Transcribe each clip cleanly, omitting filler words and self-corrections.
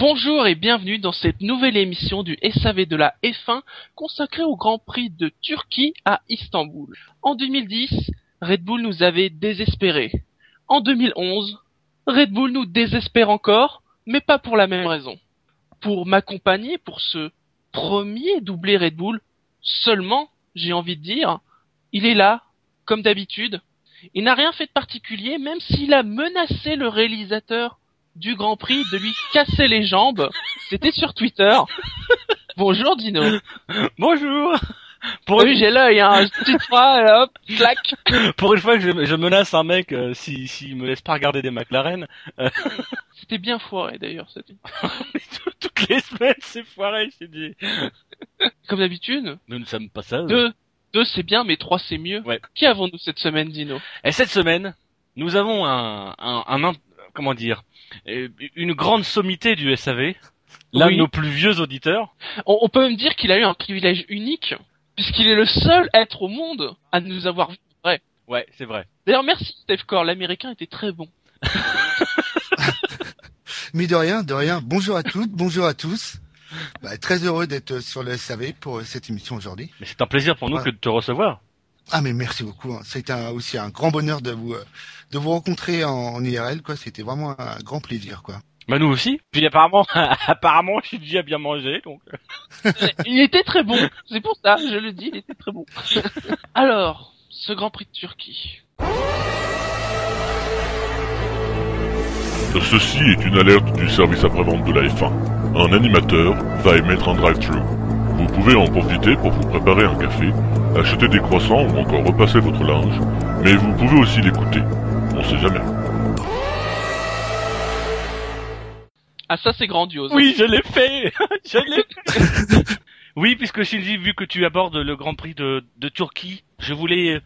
Bonjour et bienvenue dans cette nouvelle émission du SAV de la F1 consacrée au Grand Prix de Turquie à Istanbul. En 2010, Red Bull nous avait désespérés. En 2011, Red Bull nous désespère encore, mais pas pour la même raison. Pour m'accompagner pour ce premier doublé Red Bull, seulement, j'ai envie de dire, il est là, comme d'habitude. Il n'a rien fait de particulier, même s'il a menacé le réalisateur du Grand Prix de lui casser les jambes. C'était sur Twitter. Bonjour Dino. Bonjour. J'ai l'œil, hein. Petite fois, hop, clac. Pour une fois que je menace un mec, s'il me laisse pas regarder des McLaren. C'était bien foiré d'ailleurs, c'était. Toutes les semaines, c'est foiré, j'ai dit. Comme d'habitude. Nous ne sommes pas ça. Deux c'est bien, mais 3 c'est mieux. Ouais. Qui avons-nous cette semaine, Dino? Et cette semaine, nous avons comment dire, une grande sommité du SAV. L'un de nos plus vieux auditeurs. On peut même dire qu'il a eu un privilège unique, puisqu'il est le seul être au monde à nous avoir vu. Ouais, c'est vrai. D'ailleurs, merci Steve Core, l'américain était très bon. Mais de rien. Bonjour à toutes, bonjour à tous. Très heureux d'être sur le SAV pour cette émission aujourd'hui. Mais c'est un plaisir pour nous que de te recevoir. Ah mais merci beaucoup. C'était aussi un grand bonheur de vous rencontrer en IRL, quoi. C'était vraiment un grand plaisir, quoi. Bah nous aussi. Puis apparemment, je suis déjà bien mangé, donc. Il était très bon. C'est pour ça, je le dis, il était très bon. Alors, ce Grand Prix de Turquie. Ceci est une alerte du service après-vente de la F1. Un animateur va émettre un drive-thru. Vous pouvez en profiter pour vous préparer un café, acheter des croissants ou encore repasser votre linge, mais vous pouvez aussi l'écouter. On sait jamais. Ah ça c'est grandiose. Oui, je l'ai fait. Oui, puisque Shinji, vu que tu abordes le Grand Prix de Turquie, je voulais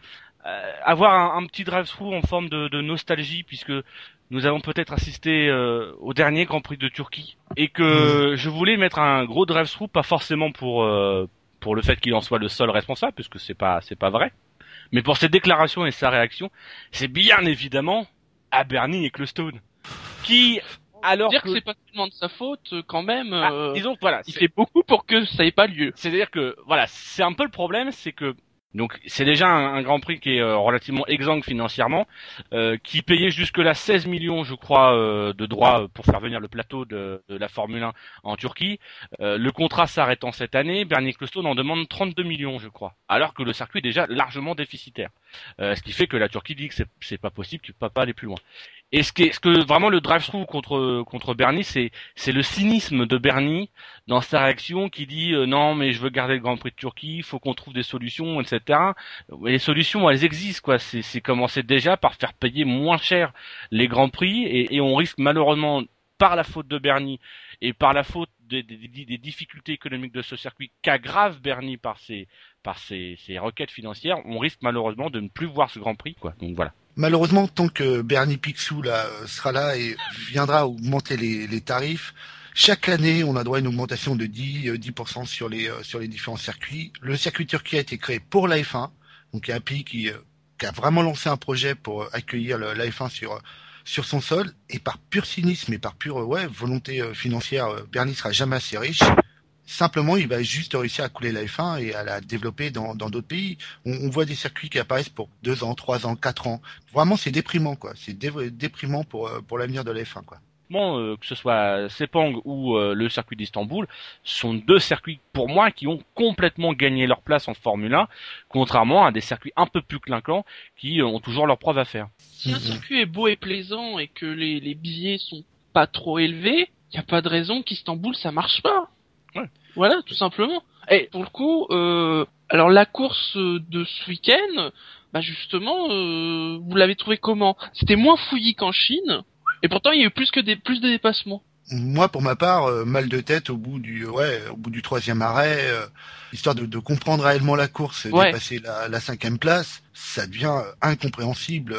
avoir un petit drive-thru en forme de nostalgie, puisque nous avons peut-être assisté au dernier Grand Prix de Turquie, et que je voulais mettre un gros drive-thru, pas forcément pour le fait qu'il en soit le seul responsable, puisque c'est pas vrai, mais pour ses déclarations et sa réaction, c'est bien évidemment à Bernie Ecclestone, qui alors dire que c'est pas tellement de sa faute quand même. Disons voilà, il fait beaucoup pour que ça ait pas lieu. C'est-à-dire que voilà, c'est un peu le problème, c'est que donc c'est déjà un Grand Prix qui est relativement exsangue financièrement, qui payait jusque-là 16 millions, je crois, de droits pour faire venir le plateau de la Formule 1 en Turquie. Le contrat s'arrêtant cette année, Bernie Ecclestone en demande 32 millions, je crois, alors que le circuit est déjà largement déficitaire. Ce qui fait que la Turquie dit que c'est pas possible, tu peux pas aller plus loin. Et ce que vraiment le drive-thru contre Bernie, c'est le cynisme de Bernie dans sa réaction qui dit non mais je veux garder le Grand Prix de Turquie, il faut qu'on trouve des solutions, etc. Et les solutions elles existent quoi. C'est commencer déjà par faire payer moins cher les Grands Prix et on risque malheureusement par la faute de Bernie et par la faute des difficultés économiques de ce circuit qu'aggrave Bernie par ses requêtes financières, on risque malheureusement de ne plus voir ce Grand Prix quoi. Donc voilà. Malheureusement, tant que Bernie Picsou sera là et viendra augmenter les tarifs, chaque année, on a droit à une augmentation de 10% sur les différents circuits. Le circuit turquie a été créé pour la F1, donc il y a un pays qui a vraiment lancé un projet pour accueillir la F1 sur son sol, et par pur cynisme et par pure volonté financière, Bernie sera jamais assez riche. Simplement, il va juste réussir à couler la F1 et à la développer dans d'autres pays. On voit des circuits qui apparaissent pour 2 ans, 3 ans, 4 ans. Vraiment, c'est déprimant, quoi. C'est déprimant pour l'avenir de la F1, quoi. Que ce soit Sepang ou le circuit d'Istanbul, sont deux circuits pour moi qui ont complètement gagné leur place en Formule 1, contrairement à des circuits un peu plus clinquants qui ont toujours leurs preuves à faire. Si un circuit est beau et plaisant et que les billets sont pas trop élevés, y a pas de raison qu'Istanbul ça marche pas. Ouais. Voilà, tout simplement. Et pour le coup, alors la course de ce week-end, justement, vous l'avez trouvé comment? C'était moins fouillis qu'en Chine, et pourtant il y a eu plus de dépassements. Moi, pour ma part, mal de tête au bout du 3e arrêt, histoire de comprendre réellement la course, dépasser la 5e place, ça devient incompréhensible.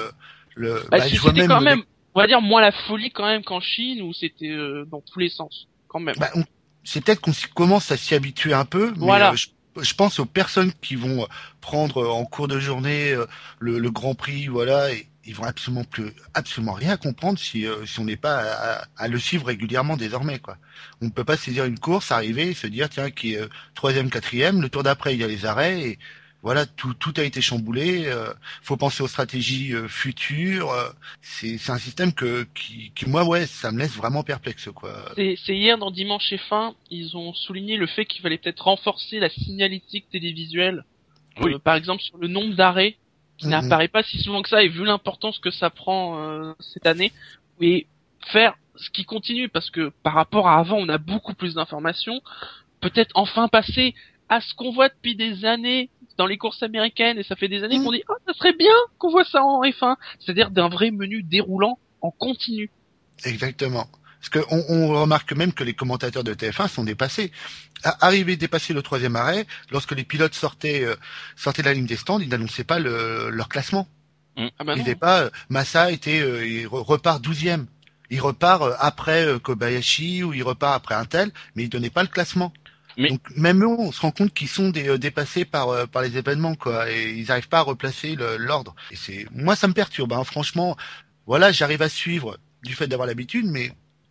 C'était quand même, on va dire, moins la folie quand même qu'en Chine, où c'était dans tous les sens, quand même. C'est peut-être qu'on commence à s'y habituer un peu, mais voilà. Je pense aux personnes qui vont prendre en cours de journée le Grand Prix, voilà, ils vont absolument rien comprendre si on n'est pas à le suivre régulièrement désormais, quoi. On ne peut pas saisir une course, arriver et se dire tiens qui est troisième, quatrième, le tour d'après il y a les arrêts et voilà, tout a été chamboulé. Faut penser aux stratégies futures. C'est un système qui moi ouais, ça me laisse vraiment perplexe, quoi. C'est hier dans Dimanche F1, ils ont souligné le fait qu'il fallait peut-être renforcer la signalétique télévisuelle. Oui. Par exemple sur le nombre d'arrêts qui n'apparaît pas si souvent que ça, et vu l'importance que ça prend cette année, et faire ce qui continue, parce que par rapport à avant, on a beaucoup plus d'informations. Peut-être enfin passer à ce qu'on voit depuis des années dans les courses américaines, et ça fait des années qu'on dit ça serait bien qu'on voit ça en F1, c'est-à-dire d'un vrai menu déroulant en continu. Exactement. Parce qu'on remarque même que les commentateurs de TF1 sont dépassés. Arriver à dépasser le troisième arrêt, lorsque les pilotes sortaient de la ligne des stands, ils n'annonçaient pas leur classement. Ah bah Il non. n'est pas Massa il repart 12e. Il repart après Kobayashi ou il repart après un tel, mais il donnait pas le classement. Mais- Donc même eux, on se rend compte qu'ils sont dépassés par les événements, quoi, et ils n'arrivent pas à replacer l'ordre. Et moi ça me perturbe, hein. Franchement, voilà, j'arrive à suivre du fait d'avoir l'habitude, mais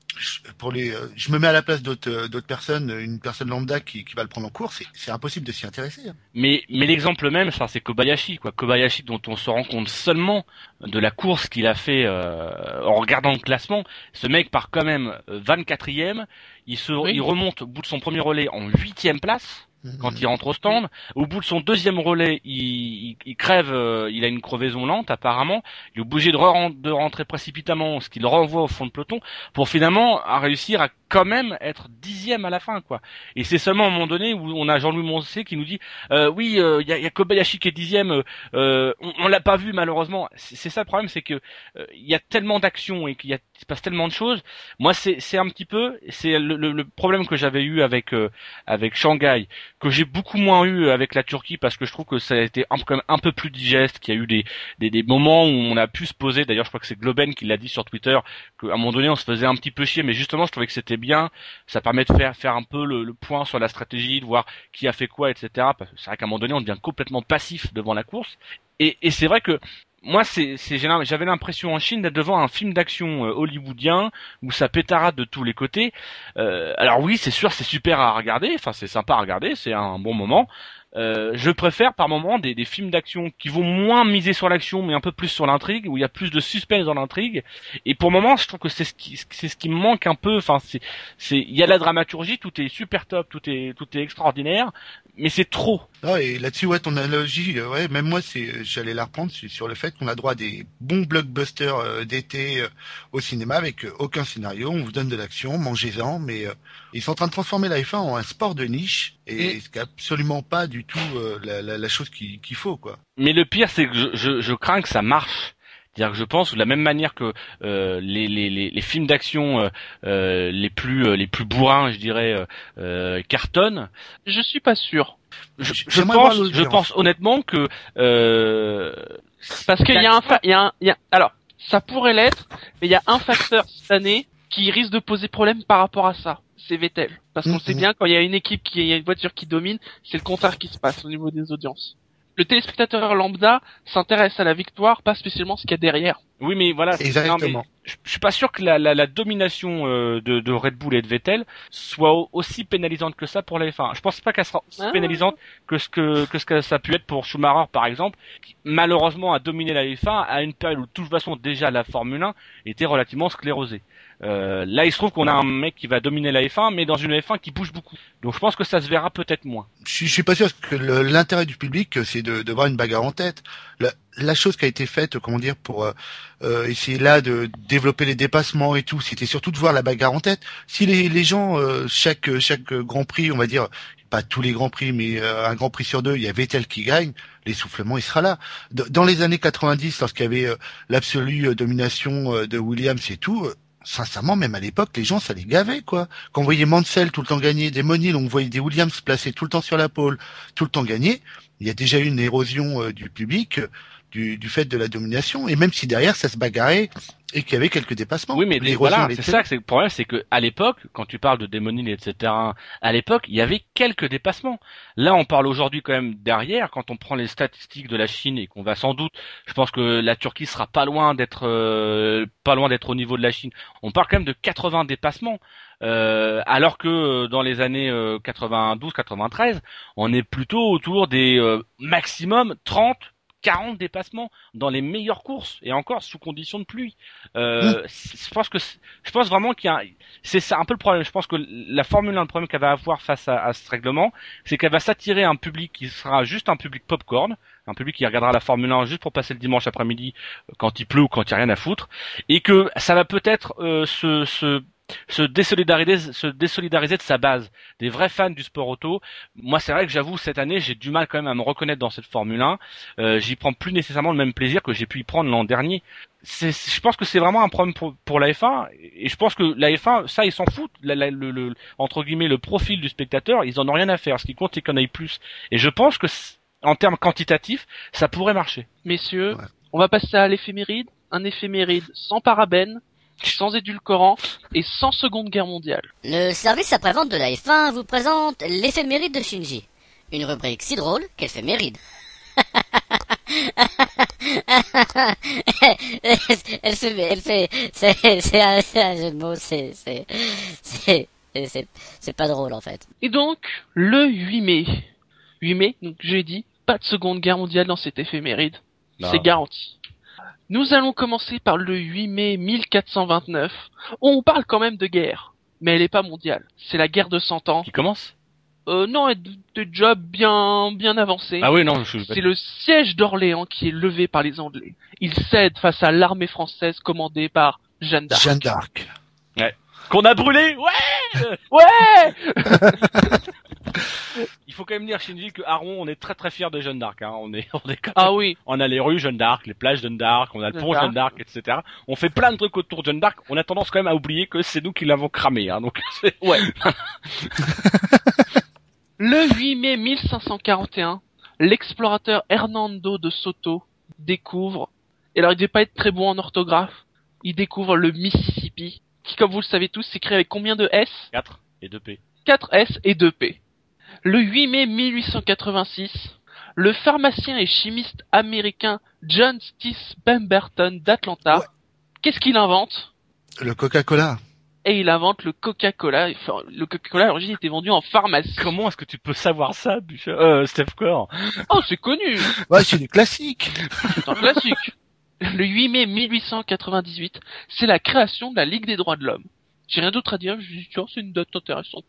je me mets à la place d'autres personnes, une personne lambda qui va le prendre en cours, c'est impossible de s'y intéresser, hein. Mais l'exemple même, ça c'est Kobayashi, quoi. Kobayashi dont on se rend compte seulement de la course qu'il a fait en regardant le classement. Ce mec part quand même 24e. Il remonte au bout de son premier relais en 8e place. Quand il rentre au stand, au bout de son deuxième relais, il crève, il a une crevaison lente apparemment. Il est obligé de rentrer précipitamment, ce qui le renvoie au fond de peloton, pour finalement réussir à quand même être 10e à la fin, quoi. Et c'est seulement à un moment donné où on a Jean-Louis Moncé qui nous dit oui, il y a Kobayashi qui est 10e, on l'a pas vu malheureusement. C'est ça le problème, c'est que il y a tellement d'actions et qu'il se passe tellement de choses. Moi, c'est un petit peu, c'est le problème que j'avais eu avec Shanghai, que j'ai beaucoup moins eu avec la Turquie, parce que je trouve que ça a été quand même un peu plus digeste, qu'il y a eu des moments où on a pu se poser. D'ailleurs, je crois que c'est Globen qui l'a dit sur Twitter, qu'à un moment donné on se faisait un petit peu chier, mais justement je trouvais que c'était bien. Ça permet de faire un peu le point sur la stratégie, de voir qui a fait quoi, etc. Parce que c'est vrai qu'à un moment donné on devient complètement passif devant la course. Et c'est vrai que moi, j'avais l'impression en Chine d'être devant un film d'action hollywoodien où ça pétarade de tous les côtés. Alors oui, c'est sûr, c'est super à regarder. Enfin, c'est sympa à regarder, c'est un bon moment. Je préfère par moment des films d'action qui vont moins miser sur l'action, mais un peu plus sur l'intrigue, où il y a plus de suspense dans l'intrigue. Et pour le moment, je trouve que c'est ce qui me manque un peu. Enfin, il y a la dramaturgie, tout est super top, tout est extraordinaire, mais c'est trop. Ah, et là-dessus, ouais, ton analogie, ouais, même moi, j'allais la reprendre sur le fait qu'on a droit à des bons blockbusters d'été au cinéma avec aucun scénario. On vous donne de l'action, mangez-en, mais ils sont en train de transformer la F1 en un sport de niche, et c'est absolument pas du tout la chose qu'il faut, quoi. Mais le pire, c'est que je crains que ça marche. C'est-à-dire que je pense de la même manière que les films d'action les plus bourrins, je dirais, cartonnent. Je suis pas sûr. Je pense honnêtement que parce qu'il y a alors ça pourrait l'être, mais il y a un facteur cette année qui risque de poser problème par rapport à ça. C'est Vettel, parce qu'on sait bien quand il y a une équipe il y a une voiture qui domine, c'est le contraire qui se passe au niveau des audiences. Le téléspectateur lambda s'intéresse à la victoire, pas spécialement ce qu'il y a derrière. Oui, mais voilà. Exactement. Je suis pas sûr que la domination de Red Bull et de Vettel soit aussi pénalisante que ça pour la F1. Je pense pas qu'elle sera aussi pénalisante que ce que ça a pu être pour Schumacher, par exemple, qui malheureusement a dominé la F1 à une période où de toute façon déjà la Formule 1 était relativement sclérosée. Là, il se trouve qu'on a un mec qui va dominer la F1, mais dans une F1 qui bouge beaucoup. Donc, je pense que ça se verra peut-être moins. Je suis pas sûr que l'intérêt du public, c'est de voir une bagarre en tête. La chose qui a été faite, comment dire, pour essayer là de développer les dépassements et tout, c'était surtout de voir la bagarre en tête. Si les gens, chaque Grand Prix, on va dire, pas tous les Grands Prix, mais un Grand Prix sur deux, il y a Vettel qui gagne, l'essoufflement, il sera là. Dans les années 90, lorsqu'il y avait l'absolue domination de Williams et tout, sincèrement, même à l'époque, les gens, ça les gavait, quoi. Quand on voyait Mansell tout le temps gagner, des Monil, on voyait des Williams placés tout le temps sur la pole, tout le temps gagner, il y a déjà eu une érosion du public. du fait de la domination. Et même si derrière ça se bagarrait et qu'il y avait quelques dépassements. Oui, mais voilà, c'est l'étaient. ça que c'est le problème, c'est que à l'époque, quand tu parles de Démonil, etc., à l'époque, il y avait quelques dépassements. Là, on parle aujourd'hui quand même derrière, quand on prend les statistiques de la Chine et qu'on va sans doute, je pense que la Turquie sera pas loin d'être au niveau de la Chine. On parle quand même de 80 dépassements. Alors que dans les années 92-93, on est plutôt autour des maximum 30-40 dépassements dans les meilleures courses et encore sous condition de pluie. Je pense vraiment qu'il y a c'est ça un peu le problème. Je pense que la Formule 1, le problème qu'elle va avoir face à ce règlement, c'est qu'elle va s'attirer un public qui sera juste un public popcorn, un public qui regardera la Formule 1 juste pour passer le dimanche après-midi quand il pleut ou quand il y a rien à foutre, et que ça va peut-être se désolidariser de sa base, des vrais fans du sport auto. Moi, c'est vrai que j'avoue, cette année, j'ai du mal quand même à me reconnaître dans cette Formule 1. J'y prends plus nécessairement le même plaisir que j'ai pu y prendre l'an dernier. Je pense que c'est vraiment un problème pour la F1, et je pense que la F1, ça, ils s'en foutent. Entre guillemets, le profil du spectateur, ils en ont rien à faire. Ce qui compte, c'est qu'il y en ait plus. Et je pense que, en termes quantitatifs, ça pourrait marcher. Messieurs, on va passer à l'éphéméride. Un éphéméride sans parabènes, sans édulcorant et sans Seconde Guerre mondiale. Le service après-vente de la F1 vous présente l'éphéméride de Shinji. Une rubrique si drôle qu'elle fait mérite. C'est un jeu de mots, c'est pas drôle en fait. Et donc, le 8 mai, donc j'ai dit, pas de Seconde Guerre mondiale dans cette éphéméride. Non. C'est garanti. Nous allons commencer par le 8 mai 1429. On parle quand même de guerre, mais elle est pas mondiale. C'est la guerre de 100 ans. Qui commence? Non, elle est déjà bien avancée. Ah oui, non, C'est le siège d'Orléans qui est levé par les Anglais. Ils cèdent face à l'armée française commandée par Jeanne d'Arc. Jeanne d'Arc. Ouais. Qu'on a brûlé, ouais. Ouais. Il faut quand même dire, Shinji, que Aron, on est très très fiers de Jeanne d'Arc. Hein. On est Ah oui. On a les rues Jeanne d'Arc, les plages Jeanne d'Arc, on a le pont Jeanne d'Arc, etc. On fait plein de trucs autour de Jeanne d'Arc. On a tendance quand même à oublier que c'est nous qui l'avons cramé. Hein. Donc ouais. Le 8 mai 1541, l'explorateur Hernando de Soto découvre, et alors il devait pas être très bon en orthographe, il découvre le Mississippi, qui comme vous le savez tous s'écrit avec combien de S? 4 et 2 P. 4 S et 2 P. Le 8 mai 1886, le pharmacien et chimiste américain John Stis Pemberton d'Atlanta, qu'est-ce qu'il invente? Le Coca-Cola. Et il invente le Coca-Cola. Enfin, le Coca-Cola à l'origine était vendu en pharmacie. Comment est-ce que tu peux savoir ça, Steph Core? Oh, c'est connu. Ouais, c'est des classiques. C'est un classique. Le 8 mai 1898, c'est la création de la Ligue des droits de l'homme. J'ai rien d'autre à dire, je dis tiens, c'est une date intéressante.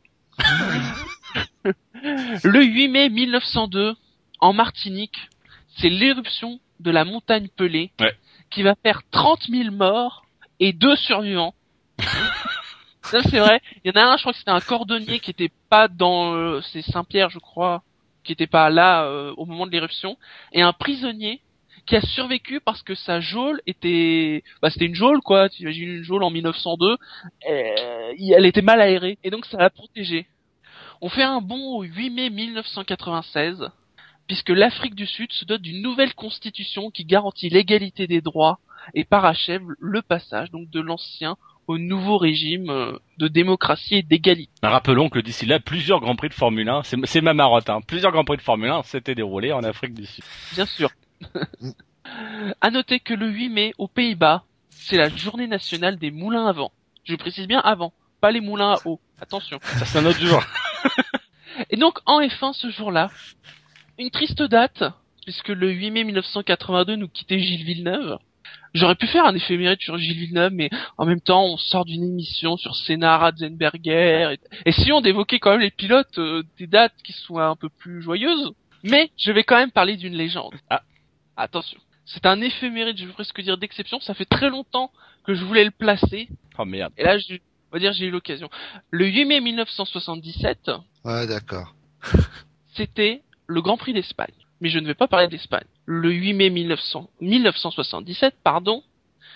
Le 8 mai 1902, en Martinique, c'est l'éruption de la montagne Pelée, qui va faire 30 000 morts et 2 survivants. Ça c'est vrai. Il y en a un, je crois que c'était un cordonnier qui était pas dans c'est Saint-Pierre, je crois, qui était pas là au moment de l'éruption, et un prisonnier qui a survécu parce que sa geôle était, c'était une geôle quoi. Tu imagines une geôle en 1902, elle était mal aérée et donc ça l'a protégé. On fait un bond au 8 mai 1996 puisque l'Afrique du Sud se dote d'une nouvelle constitution qui garantit l'égalité des droits et parachève le passage donc de l'ancien au nouveau régime de démocratie et d'égalité. Rappelons que d'ici là, plusieurs Grands Prix de Formule 1, c'est ma marotte, hein, plusieurs Grands Prix de Formule 1 s'étaient déroulés en Afrique du Sud. Bien sûr. À noter que le 8 mai, aux Pays-Bas, c'est la journée nationale des moulins à vent. Je précise bien à vent, pas les moulins à eau. Attention. Ça c'est un autre jour. Et donc, en F1, ce jour-là, une triste date, puisque le 8 mai 1982 nous quittait Gilles Villeneuve. J'aurais pu faire un éphéméride sur Gilles Villeneuve, mais en même temps, on sort d'une émission sur Senna, Ratzenberger, et si on évoquait quand même les pilotes des dates qui soient un peu plus joyeuses. Mais je vais quand même parler d'une légende. Ah, attention. C'est un éphéméride, je veux presque dire d'exception. Ça fait très longtemps que je voulais le placer. Oh merde. Et là, on va dire j'ai eu l'occasion. Le 8 mai 1977. Ouais, d'accord. C'était le Grand Prix d'Espagne. Mais je ne vais pas parler d'Espagne. Le 8 mai 1977,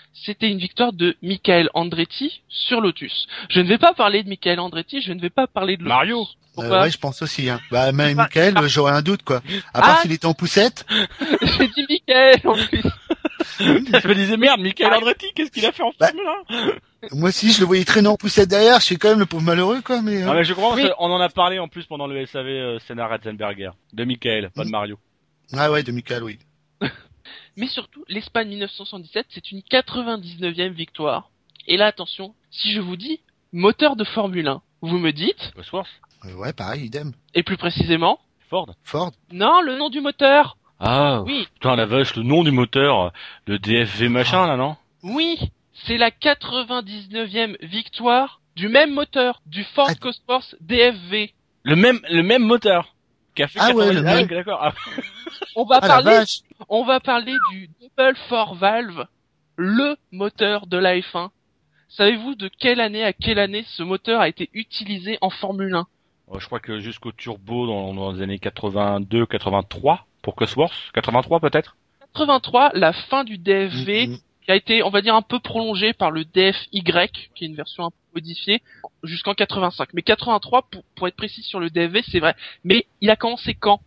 c'était une victoire de Michael Andretti sur Lotus. Je ne vais pas parler de Michael Andretti, je ne vais pas parler de Lotus. Mario. Pourquoi Ouais, je pense aussi. Hein. Bah, mais Michael, j'aurais un doute, quoi. À part s'il était en poussette. J'ai dit Michael en plus. Je me disais merde, Michael Andretti, qu'est-ce qu'il a fait en Formule 1? Moi aussi, je le voyais traîner en poussette derrière. Je suis quand même le pauvre malheureux, quoi. Mais, Ah mais je crois Oui. on en a parlé en plus pendant le SAV Senna Ratzenberger. De Michael, pas de Mario. Ah ouais, de Michael, oui. Mais surtout, l'Espagne 1977, c'est une 99e victoire. Et là, attention, si je vous dis moteur de Formule 1, vous me dites, Cosworth, Ouais, pareil, idem. et plus précisément, Ford. Ford. non, le nom du moteur. Ah, Oui, putain la vache, le nom du moteur, le DFV machin là, non? oui, c'est la 99e victoire du même moteur, du Ford Ah. Cosworth DFV. Le même moteur. Qui a fait Ah ouais, 90 le même. d'accord. Ah, On va Ah la parler, vache. on va parler du Double Four Valve, le moteur de la F1. Savez-vous de quelle année à quelle année ce moteur a été utilisé en Formule 1? je crois que jusqu'au turbo dans les années 82, 83 pour Cosworth, 83 peut-être. 83, la fin du DFV, Mhm. qui a été, on va dire, un peu prolongé par le DFY, qui est une version un peu modifiée, jusqu'en 85. Mais 83, pour être précis sur le DFV, c'est vrai. Mais il a commencé quand?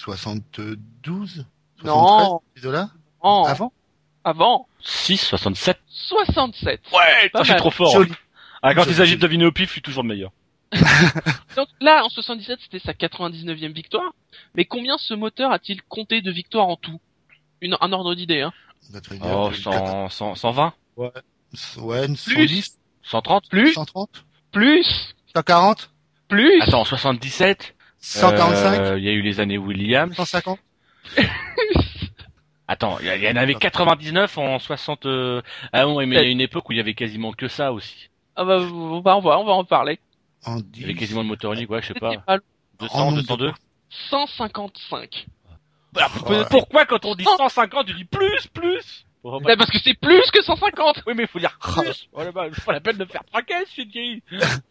72? 73? Non. Ces deux-là? En, Avant? avant 6, 67. 67. Ouais, Pas je suis mal. trop fort. Joli. Ah, quand il Joli. s'agit de deviner au pif, je suis toujours le meilleur. Donc là, en 77, c'était sa 99e victoire. Mais combien ce moteur a-t-il compté de victoires en tout? Un ordre d'idée, hein. On va te dire Oh, que- 120, Ouais, 110, 130. Plus, 130, plus, 140, plus. Attends, 77. 145, Il y a eu les années Williams. 150. Attends, il y en avait 99 en 60. Ah ouais, mais il y a une époque où il y avait quasiment que ça aussi. Ah bah, on va en parler. En Il y avait 10. quasiment le moteur unique, ouais, je sais C'était pas. pas loin. 200, nombre de 202. 155. Bah, pourquoi quand on dit 150, tu dis plus? Bah, parce que c'est plus que 150. Oui, mais il faut dire plus. Voilà, bah, c'est pas la peine de faire 3 caisses, je dis.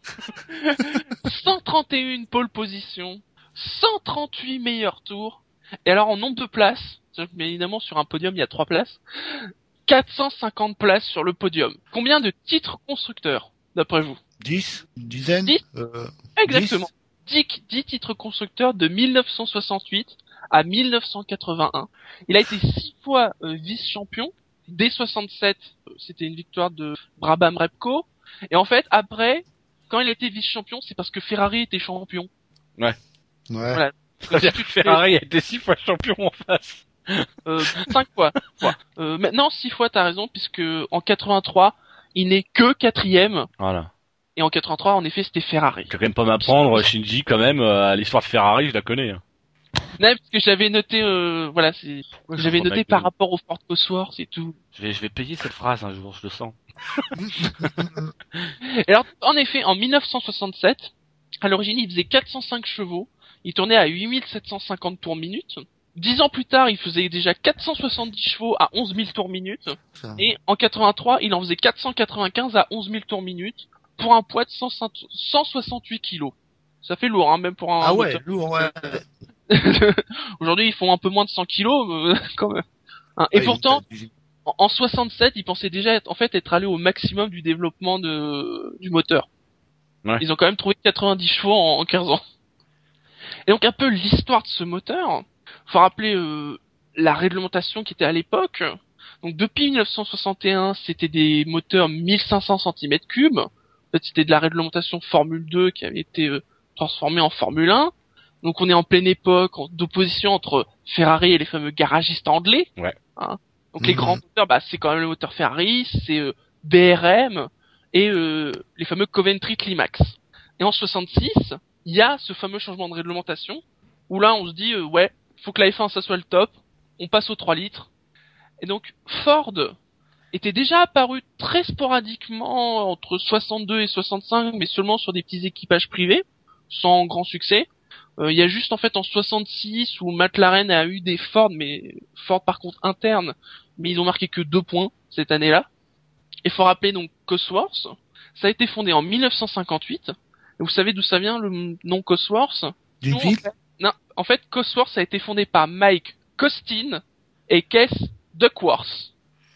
131 pole position, 138 meilleurs tours. Et alors en nombre de places, c'est-à-dire que, bien évidemment sur un podium il y a 3 places, 450 places sur le podium. Combien de titres constructeurs, d'après vous? 10, une dizaine. 10. 10. Exactement. 10 titres constructeurs de 1968 à 1981. Il a été 6 fois vice-champion. Dès 67, c'était une victoire de Brabham Repco. Et en fait, après, quand il était vice-champion, c'est parce que Ferrari était champion. Ouais. Voilà. C'est-à-dire que Ferrari a été 6 fois champion en face. 5 fois. Maintenant, 6 fois, t'as raison, puisque en 83, il n'est que 4e. Voilà. Et en 83, en effet, c'était Ferrari. Tu vas quand même pas m'apprendre, Shinji, quand même, l'histoire de Ferrari, je la connais. Hein. Non, parce que j'avais noté, voilà, j'avais je noté comprends par bien. rapport au Ford Cosworth et tout. Je vais payer cette phrase un jour, je le sens. Et alors, en effet, en 1967, à l'origine, il faisait 405 chevaux. Il tournait à 8750 tours minute. 10 ans plus tard, il faisait déjà 470 chevaux à 11 000 tours minute. Ça. Et en 83, il en faisait 495 à 11 000 tours minute pour un poids de 168 kilos. Ça fait lourd, hein, même pour un Ah ouais, moteur. lourd, ouais. Aujourd'hui, ils font un peu moins de 100 kilos, quand même. Hein, et Ouais, pourtant, ils ont- en 67, ils pensaient déjà être allés au maximum du développement du moteur. Ouais. Ils ont quand même trouvé 90 chevaux en 15 ans. Et donc un peu l'histoire de ce moteur, faut rappeler la réglementation qui était à l'époque. Donc depuis 1961, c'était des moteurs 1500 cm3. En fait, c'était de la réglementation Formule 2 qui avait été transformée en Formule 1. Donc on est en pleine époque d'opposition entre Ferrari et les fameux garagistes anglais. Ouais. Hein. Donc les grands moteurs, bah c'est quand même le moteur Ferrari, c'est BRM et les fameux Coventry Climax. Et en 66, il y a ce fameux changement de réglementation où là on se dit ouais, faut que la F1 ça soit le top, on passe aux 3 litres. Et donc Ford était déjà apparu très sporadiquement entre 62 et 65, mais seulement sur des petits équipages privés, sans grand succès. Il y a juste en fait en 66 où McLaren a eu des Ford, mais Ford par contre interne, mais ils ont marqué que 2 points cette année-là. Et faut rappeler donc Cosworth, ça a été fondé en 1958. Et vous savez d'où ça vient le nom Cosworth? D'une Non, ville? Non, en fait Cosworth a été fondé par Mike Costin et Keith Duckworth.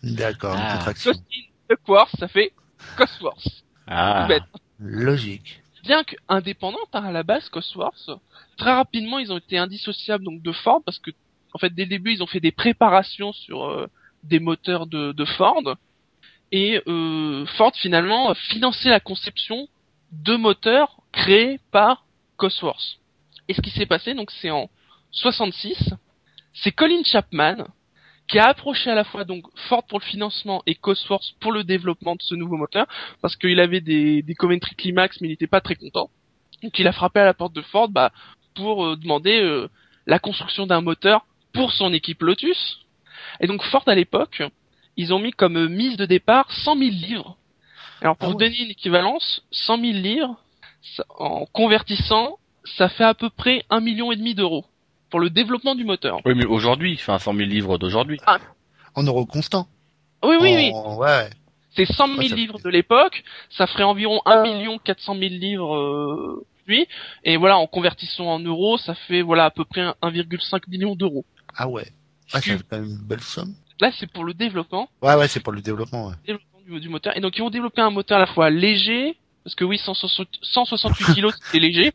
D'accord, une Ah. contraction. Costin Duckworth, ça fait Cosworth. Ah. Tout bête. Logique. Bien qu'indépendante à la base, Cosworth, très rapidement ils ont été indissociables donc de Ford parce que en fait dès le début ils ont fait des préparations sur des moteurs de Ford et Ford finalement a financé la conception de moteurs créés par Cosworth. Et ce qui s'est passé donc c'est en 66, c'est Colin Chapman qui a approché à la fois donc Ford pour le financement et Cosworth pour le développement de ce nouveau moteur, parce qu'il avait des Coventry Climax mais il n'était pas très content. Donc il a frappé à la porte de Ford pour demander la construction d'un moteur pour son équipe Lotus. Et donc Ford à l'époque, ils ont mis comme mise de départ 100 000 livres. Alors pour donner une équivalence, 100 000 livres, en convertissant, ça fait à peu près 1,5 million d'euros pour le développement du moteur. Oui, mais aujourd'hui, 100 000 livres d'aujourd'hui. En euros constants. Oui, oui. Ouais. C'est 100 000 Ouais, ça livres fait- de l'époque, ça ferait environ 1 400 000 livres aujourd'hui, et voilà, en convertissant en euros, ça fait voilà à peu près 1,5 million d'euros. Ah ouais. Ouais, ça fait quand même une belle somme. Là, c'est pour le développement, Ouais, c'est pour le développement, ouais. du moteur. Et donc, ils vont développer un moteur à la fois léger, parce que oui, 168 kilos, c'est léger,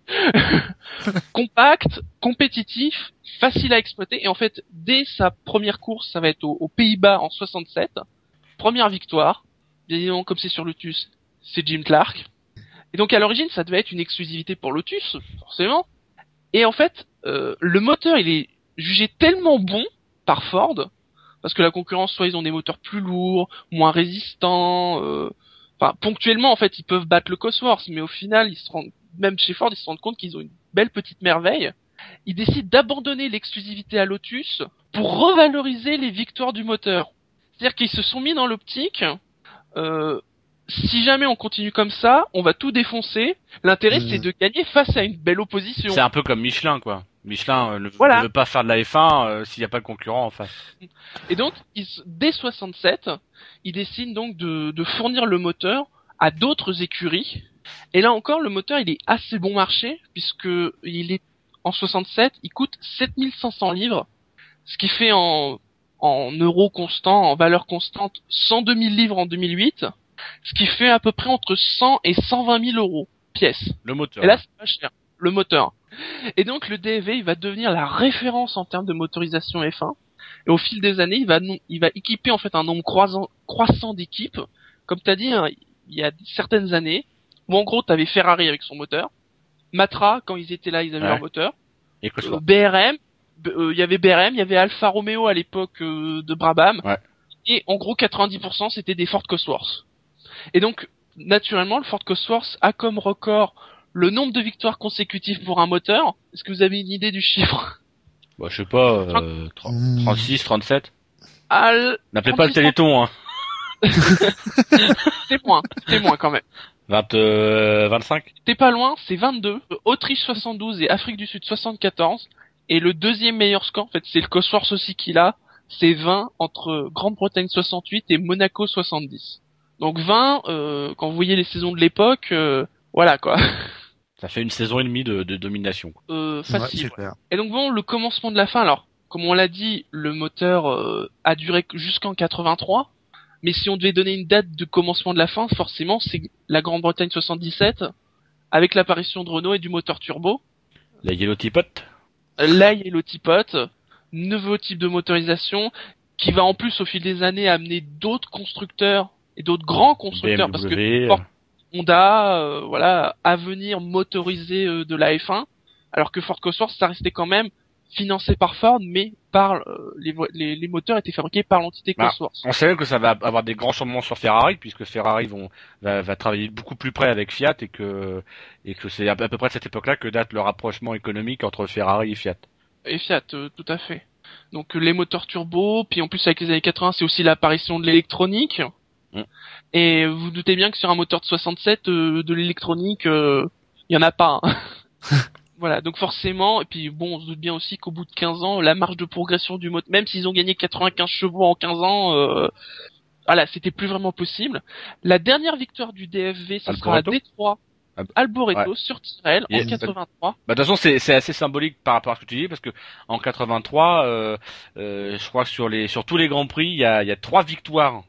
compact, compétitif, facile à exploiter, et en fait, dès sa première course, ça va être aux Pays-Bas en 67, première victoire, bien évidemment, comme c'est sur Lotus, c'est Jim Clark. Et donc, à l'origine, ça devait être une exclusivité pour Lotus, forcément. Et en fait, le moteur, il est jugé tellement bon par Ford, parce que la concurrence, soit ils ont des moteurs plus lourds, moins résistants, enfin, ponctuellement, en fait, ils peuvent battre le Cosworth, mais au final, même chez Ford, ils se rendent compte qu'ils ont une belle petite merveille. Ils décident d'abandonner l'exclusivité à Lotus pour revaloriser les victoires du moteur. C'est-à-dire qu'ils se sont mis dans l'optique, si jamais on continue comme ça, on va tout défoncer. L'intérêt, c'est de gagner face à une belle opposition. C'est un peu comme Michelin, quoi. Michelin ne Voilà. veut pas faire de la F1 s'il n'y a pas de concurrent en face. Et donc, dès 67, ils décident donc de fournir le moteur à d'autres écuries. Et là encore, le moteur, il est assez bon marché, puisque il est, en 67, il coûte 7500 livres, ce qui fait en euros constants, en valeur constante, 102 000 livres en 2008, ce qui fait à peu près entre 100 et 120 000 euros pièce. Le moteur. Et là, c'est pas cher, le moteur. Et donc, le DFV, il va devenir la référence en termes de motorisation F1. Et au fil des années, il va équiper en fait un nombre croissant d'équipes. Comme tu as dit, hein, il y a certaines années où en gros, tu avais Ferrari avec son moteur, Matra, quand ils étaient là, ils avaient leur moteur, Et Cosworth. BRM, il y avait BRM, il y avait Alfa Romeo à l'époque de Brabham, et en gros 90% c'était des Ford Cosworth. Et donc, naturellement, le Ford Cosworth a comme record le nombre de victoires consécutives pour un moteur. Est-ce que vous avez une idée du chiffre? Bah, je sais pas, 36, 37. N'appelez pas le 36, Téléthon, hein. C'est moins quand même. 25. T'es pas loin, c'est 22. Autriche 72 et Afrique du Sud 74. Et le deuxième meilleur score, en fait, c'est le Cosworth aussi qu'il a. C'est 20 entre Grande-Bretagne 68 et Monaco 70. Donc 20, quand vous voyez les saisons de l'époque, voilà quoi. Ça fait une saison et demie de domination. Facile. Ouais, c'est clair. Et donc bon, le commencement de la fin, alors, comme on l'a dit, le moteur a duré jusqu'en 83. Mais si on devait donner une date de commencement de la fin, forcément, c'est la Grande-Bretagne 77, avec l'apparition de Renault et du moteur turbo. La Yellow Teapot. Là, il y a le Teapot, nouveau type de motorisation, qui va en plus, au fil des années, amener d'autres constructeurs et d'autres grands constructeurs, parce que Ford, Honda, voilà, à venir motoriser de la F1, alors que Ford Cosworth, ça restait quand même financé par Ford, mais par les moteurs étaient fabriqués par l'entité Cosworth. On sait même que ça va avoir des grands changements sur Ferrari, puisque Ferrari va travailler beaucoup plus près avec Fiat, et que c'est à peu près de cette époque-là que date le rapprochement économique entre Ferrari et Fiat. Et Fiat, tout à fait. Donc les moteurs turbo, puis en plus avec les années 80, c'est aussi l'apparition de l'électronique. Et vous vous doutez bien que sur un moteur de 67, de l'électronique, il y en a pas. Hein. Voilà, donc forcément, et puis bon, on se doute bien aussi qu'au bout de 15 ans, la marge de progression du moteur, même s'ils ont gagné 95 chevaux en 15 ans, voilà, c'était plus vraiment possible. La dernière victoire du DFV, ça sera à Détroit Alboreto Ouais. sur Tyrrell en Et- 83. Bah, de toute façon, c'est assez symbolique par rapport à ce que tu dis, parce que en 83, je crois que sur tous les grands prix, il y a 3 victoires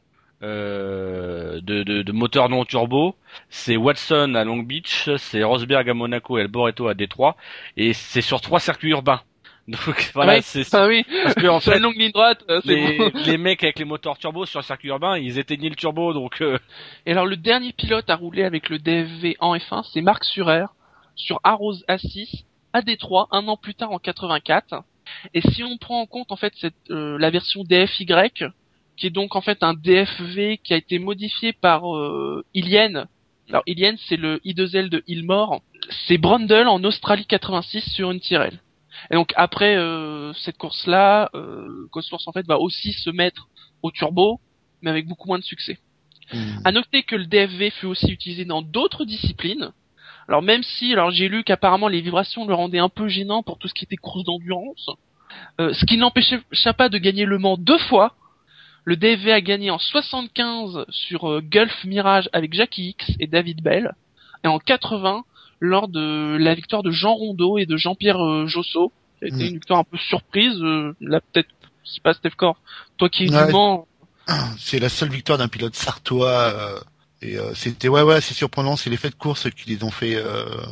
de moteurs non turbo. C'est Watson à Long Beach, c'est Rosberg à Monaco et Alboreto à Détroit, et c'est sur 3 circuits urbains. Donc voilà, Ah oui, c'est ah oui. parce que en Sur fait, une longue ligne droite, c'est bon. les mecs avec les moteurs turbo sur le circuit urbain, ils éteignaient le turbo, donc Et alors le dernier pilote à rouler avec le DFV en F1, c'est Marc Surer sur Arrows A6 à Détroit 1 an plus tard en 84. Et si on prend en compte en fait la version DFY, qui est donc en fait un DFV qui a été modifié par Ilien. Alors Ilien, c'est le I2L de Ilmore. C'est Brundle en Australie 86 sur une Tyrrell. Et donc après cette course-là, Cosworth en fait va aussi se mettre au turbo, mais avec beaucoup moins de succès. À noter que le DFV fut aussi utilisé dans d'autres disciplines. Alors même si, alors j'ai lu qu'apparemment les vibrations le rendaient un peu gênant pour tout ce qui était course d'endurance, ce qui n'empêcha pas de gagner Le Mans 2 fois. Le DFV a gagné en 75 sur Gulf Mirage avec Jackie X et David Bell, et en 80 lors de la victoire de Jean Rondeau et de Jean-Pierre Josso. Ça a été une victoire un peu surprise. Là peut-être, je sais pas Steph Corr, toi qui es du Mans. C'est la seule victoire d'un pilote sartois et c'était c'est surprenant, c'est les faits de course qui les ont fait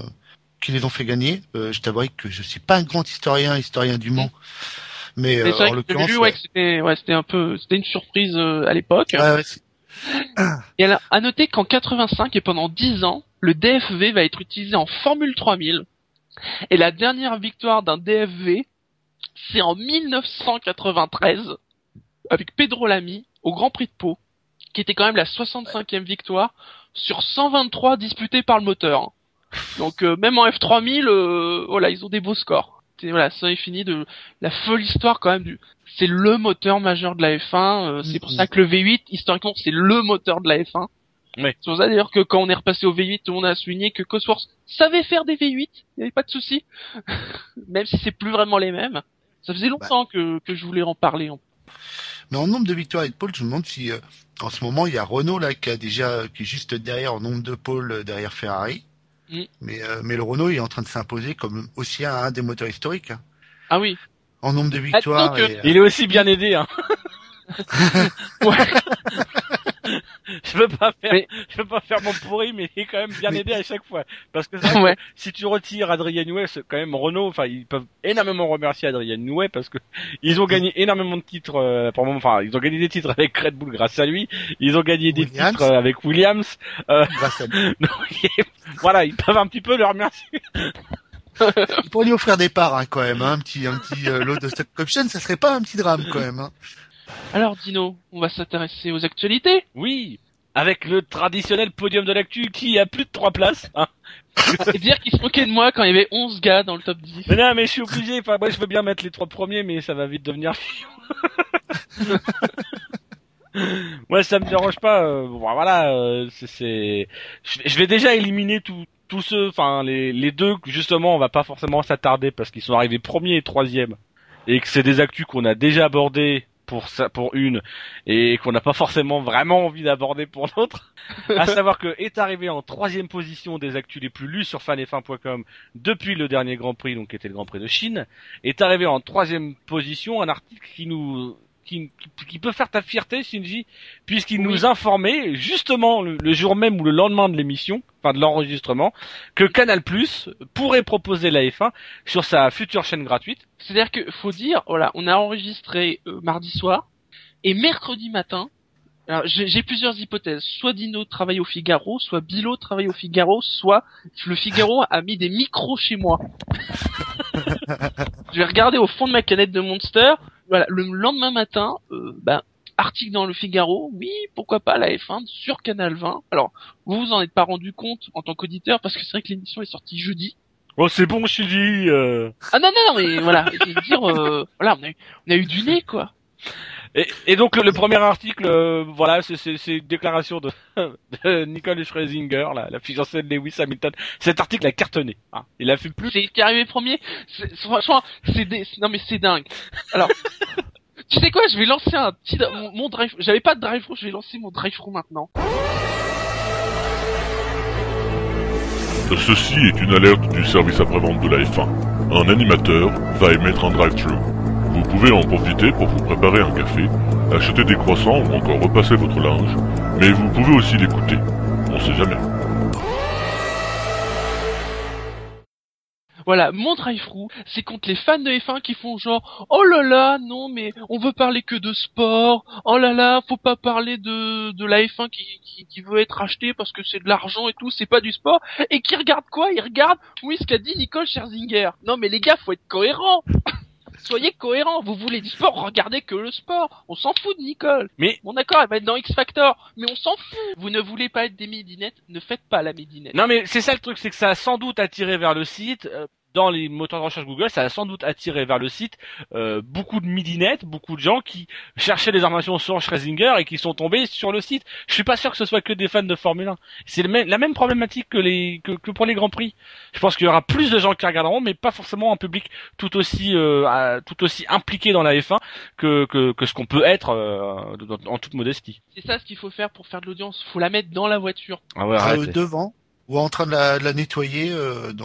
gagner. Je t'avouerai que je suis pas un grand historien du Mans, mais c'est vrai en que l'occurrence j'ai vu, c'était une surprise à l'époque. ouais, Et alors, à noter qu'en 85 et pendant 10 ans, le DFV va être utilisé en Formule 3000. Et la dernière victoire d'un DFV, c'est en 1993 avec Pedro Lamy au Grand Prix de Pau, qui était quand même la 65e victoire sur 123 disputées par le moteur. Donc même en F3000, voilà, ils ont des beaux scores. Et voilà, ça est fini de la folle histoire quand même c'est le moteur majeur de la F1, c'est pour ça que le V8 historiquement c'est le moteur de la F1. Ouais. C'est pour ça d'ailleurs que quand on est repassé au V8, tout le monde a souligné que Cosworth savait faire des V8, il n'y avait pas de souci. Même si c'est plus vraiment les mêmes. Ça faisait longtemps que je voulais en parler. Mais en nombre de victoires et de pôles, je me demande si en ce moment il y a Renault là qui est juste derrière en nombre de pôles derrière Ferrari. Mais le Renault il est en train de s'imposer comme aussi un des moteurs historiques. Ah oui. En nombre de victoires. Il est aussi bien aidé, hein. Ouais. Je veux pas faire mon pourri, mais il est quand même bien aidé à chaque fois. Parce que, si tu retires Adrien Newey, c'est quand même Renault, enfin, ils peuvent énormément remercier Adrien Newey parce que ils ont gagné énormément de titres, pour le moment, enfin, ils ont gagné des titres avec Red Bull grâce à lui, ils ont gagné des titres avec Williams, grâce à lui. Voilà, ils peuvent un petit peu le remercier. Il pourrait lui offrir des parts, hein, quand même, hein, un petit lot de stock option, ça serait pas un petit drame, quand même, hein. Alors Dino, on va s'intéresser aux actualités. Oui, avec le traditionnel podium de l'actu qui a plus de 3 places. Hein. Et dire qu'ils se moquaient de moi quand il y avait 11 gars dans le top 10. Mais non, mais je suis obligé, enfin, moi je veux bien mettre les 3 premiers, mais ça va vite devenir chiant. Moi ça me dérange pas, voilà, je vais déjà éliminer tous ceux, enfin les deux, justement, on va pas forcément s'attarder parce qu'ils sont arrivés premier et troisième. Et que c'est des actus qu'on a déjà abordés pour une et qu'on n'a pas forcément vraiment envie d'aborder pour l'autre. À savoir que est arrivé en 3e position des actus les plus lus sur fanf1.com depuis le dernier Grand Prix, donc qui était le Grand Prix de Chine, est arrivé en 3e position un article qui peut faire ta fierté, Shinji, puisqu'il nous informait justement le jour même ou le lendemain de l'émission, enfin de l'enregistrement, que Canal+ pourrait proposer la F1 sur sa future chaîne gratuite. C'est-à-dire que faut dire, voilà, on a enregistré mardi soir et mercredi matin. Alors j'ai plusieurs hypothèses. Soit Dino travaille au Figaro, soit Bilo travaille au Figaro, soit le Figaro a mis des micros chez moi. Je vais regarder au fond de ma canette de Monster. Voilà, le lendemain matin, article dans le Figaro, oui, pourquoi pas la F1 sur Canal 20. Alors, vous en êtes pas rendu compte en tant qu'auditeur parce que c'est vrai que l'émission est sortie jeudi. Oh, c'est bon, Shinji. Ah non, mais voilà, je veux dire, voilà, on a eu du nez, quoi. Et donc le premier article, voilà, c'est une déclaration de Nicole Scherzinger, la fiancée de Lewis Hamilton. Cet article a cartonné. Hein. Il a fait plus. C'est qui est arrivé premier. Franchement, non mais c'est dingue. Alors, tu sais quoi, je vais lancer un petit mon drive. J'avais pas de drive-thru, je vais lancer mon drive-thru maintenant. Ceci est une alerte du service après-vente de la F1. Un animateur va émettre un drive-thru. Vous pouvez en profiter pour vous préparer un café, acheter des croissants ou encore repasser votre linge, mais vous pouvez aussi l'écouter. On sait jamais. Voilà, mon drive-thru, c'est contre les fans de F1 qui font genre « Oh là là, non mais on veut parler que de sport, oh là là, faut pas parler de la F1 qui veut être achetée parce que c'est de l'argent et tout, c'est pas du sport. » Et qui regardent quoi? Ils regardent, oui, ce qu'a dit Nicole Scherzinger. Non mais les gars, faut être cohérent. Soyez cohérents, vous voulez du sport, regardez que le sport. On s'en fout de Nicole. Mais Bon d'accord, elle va être dans X Factor, mais on s'en fout. Vous ne voulez pas être des midinettes, ne faites pas la midinette. non, mais c'est ça le truc, c'est que ça a sans doute attiré vers le site. Dans les moteurs de recherche Google, ça a sans doute attiré vers le site beaucoup de midinettes, beaucoup de gens qui cherchaient des informations sur Scherzinger et qui sont tombés sur le site. Je suis pas sûr que ce soit que des fans de Formule 1. C'est la même problématique que pour les Grands Prix. Je pense qu'il y aura plus de gens qui regarderont, mais pas forcément un public tout aussi impliqué dans la F1 que ce qu'on peut être en toute modestie. C'est ça ce qu'il faut faire pour faire de l'audience. Faut la mettre dans la voiture. Ah ouais, arrête. Devant ou en train de la nettoyer dans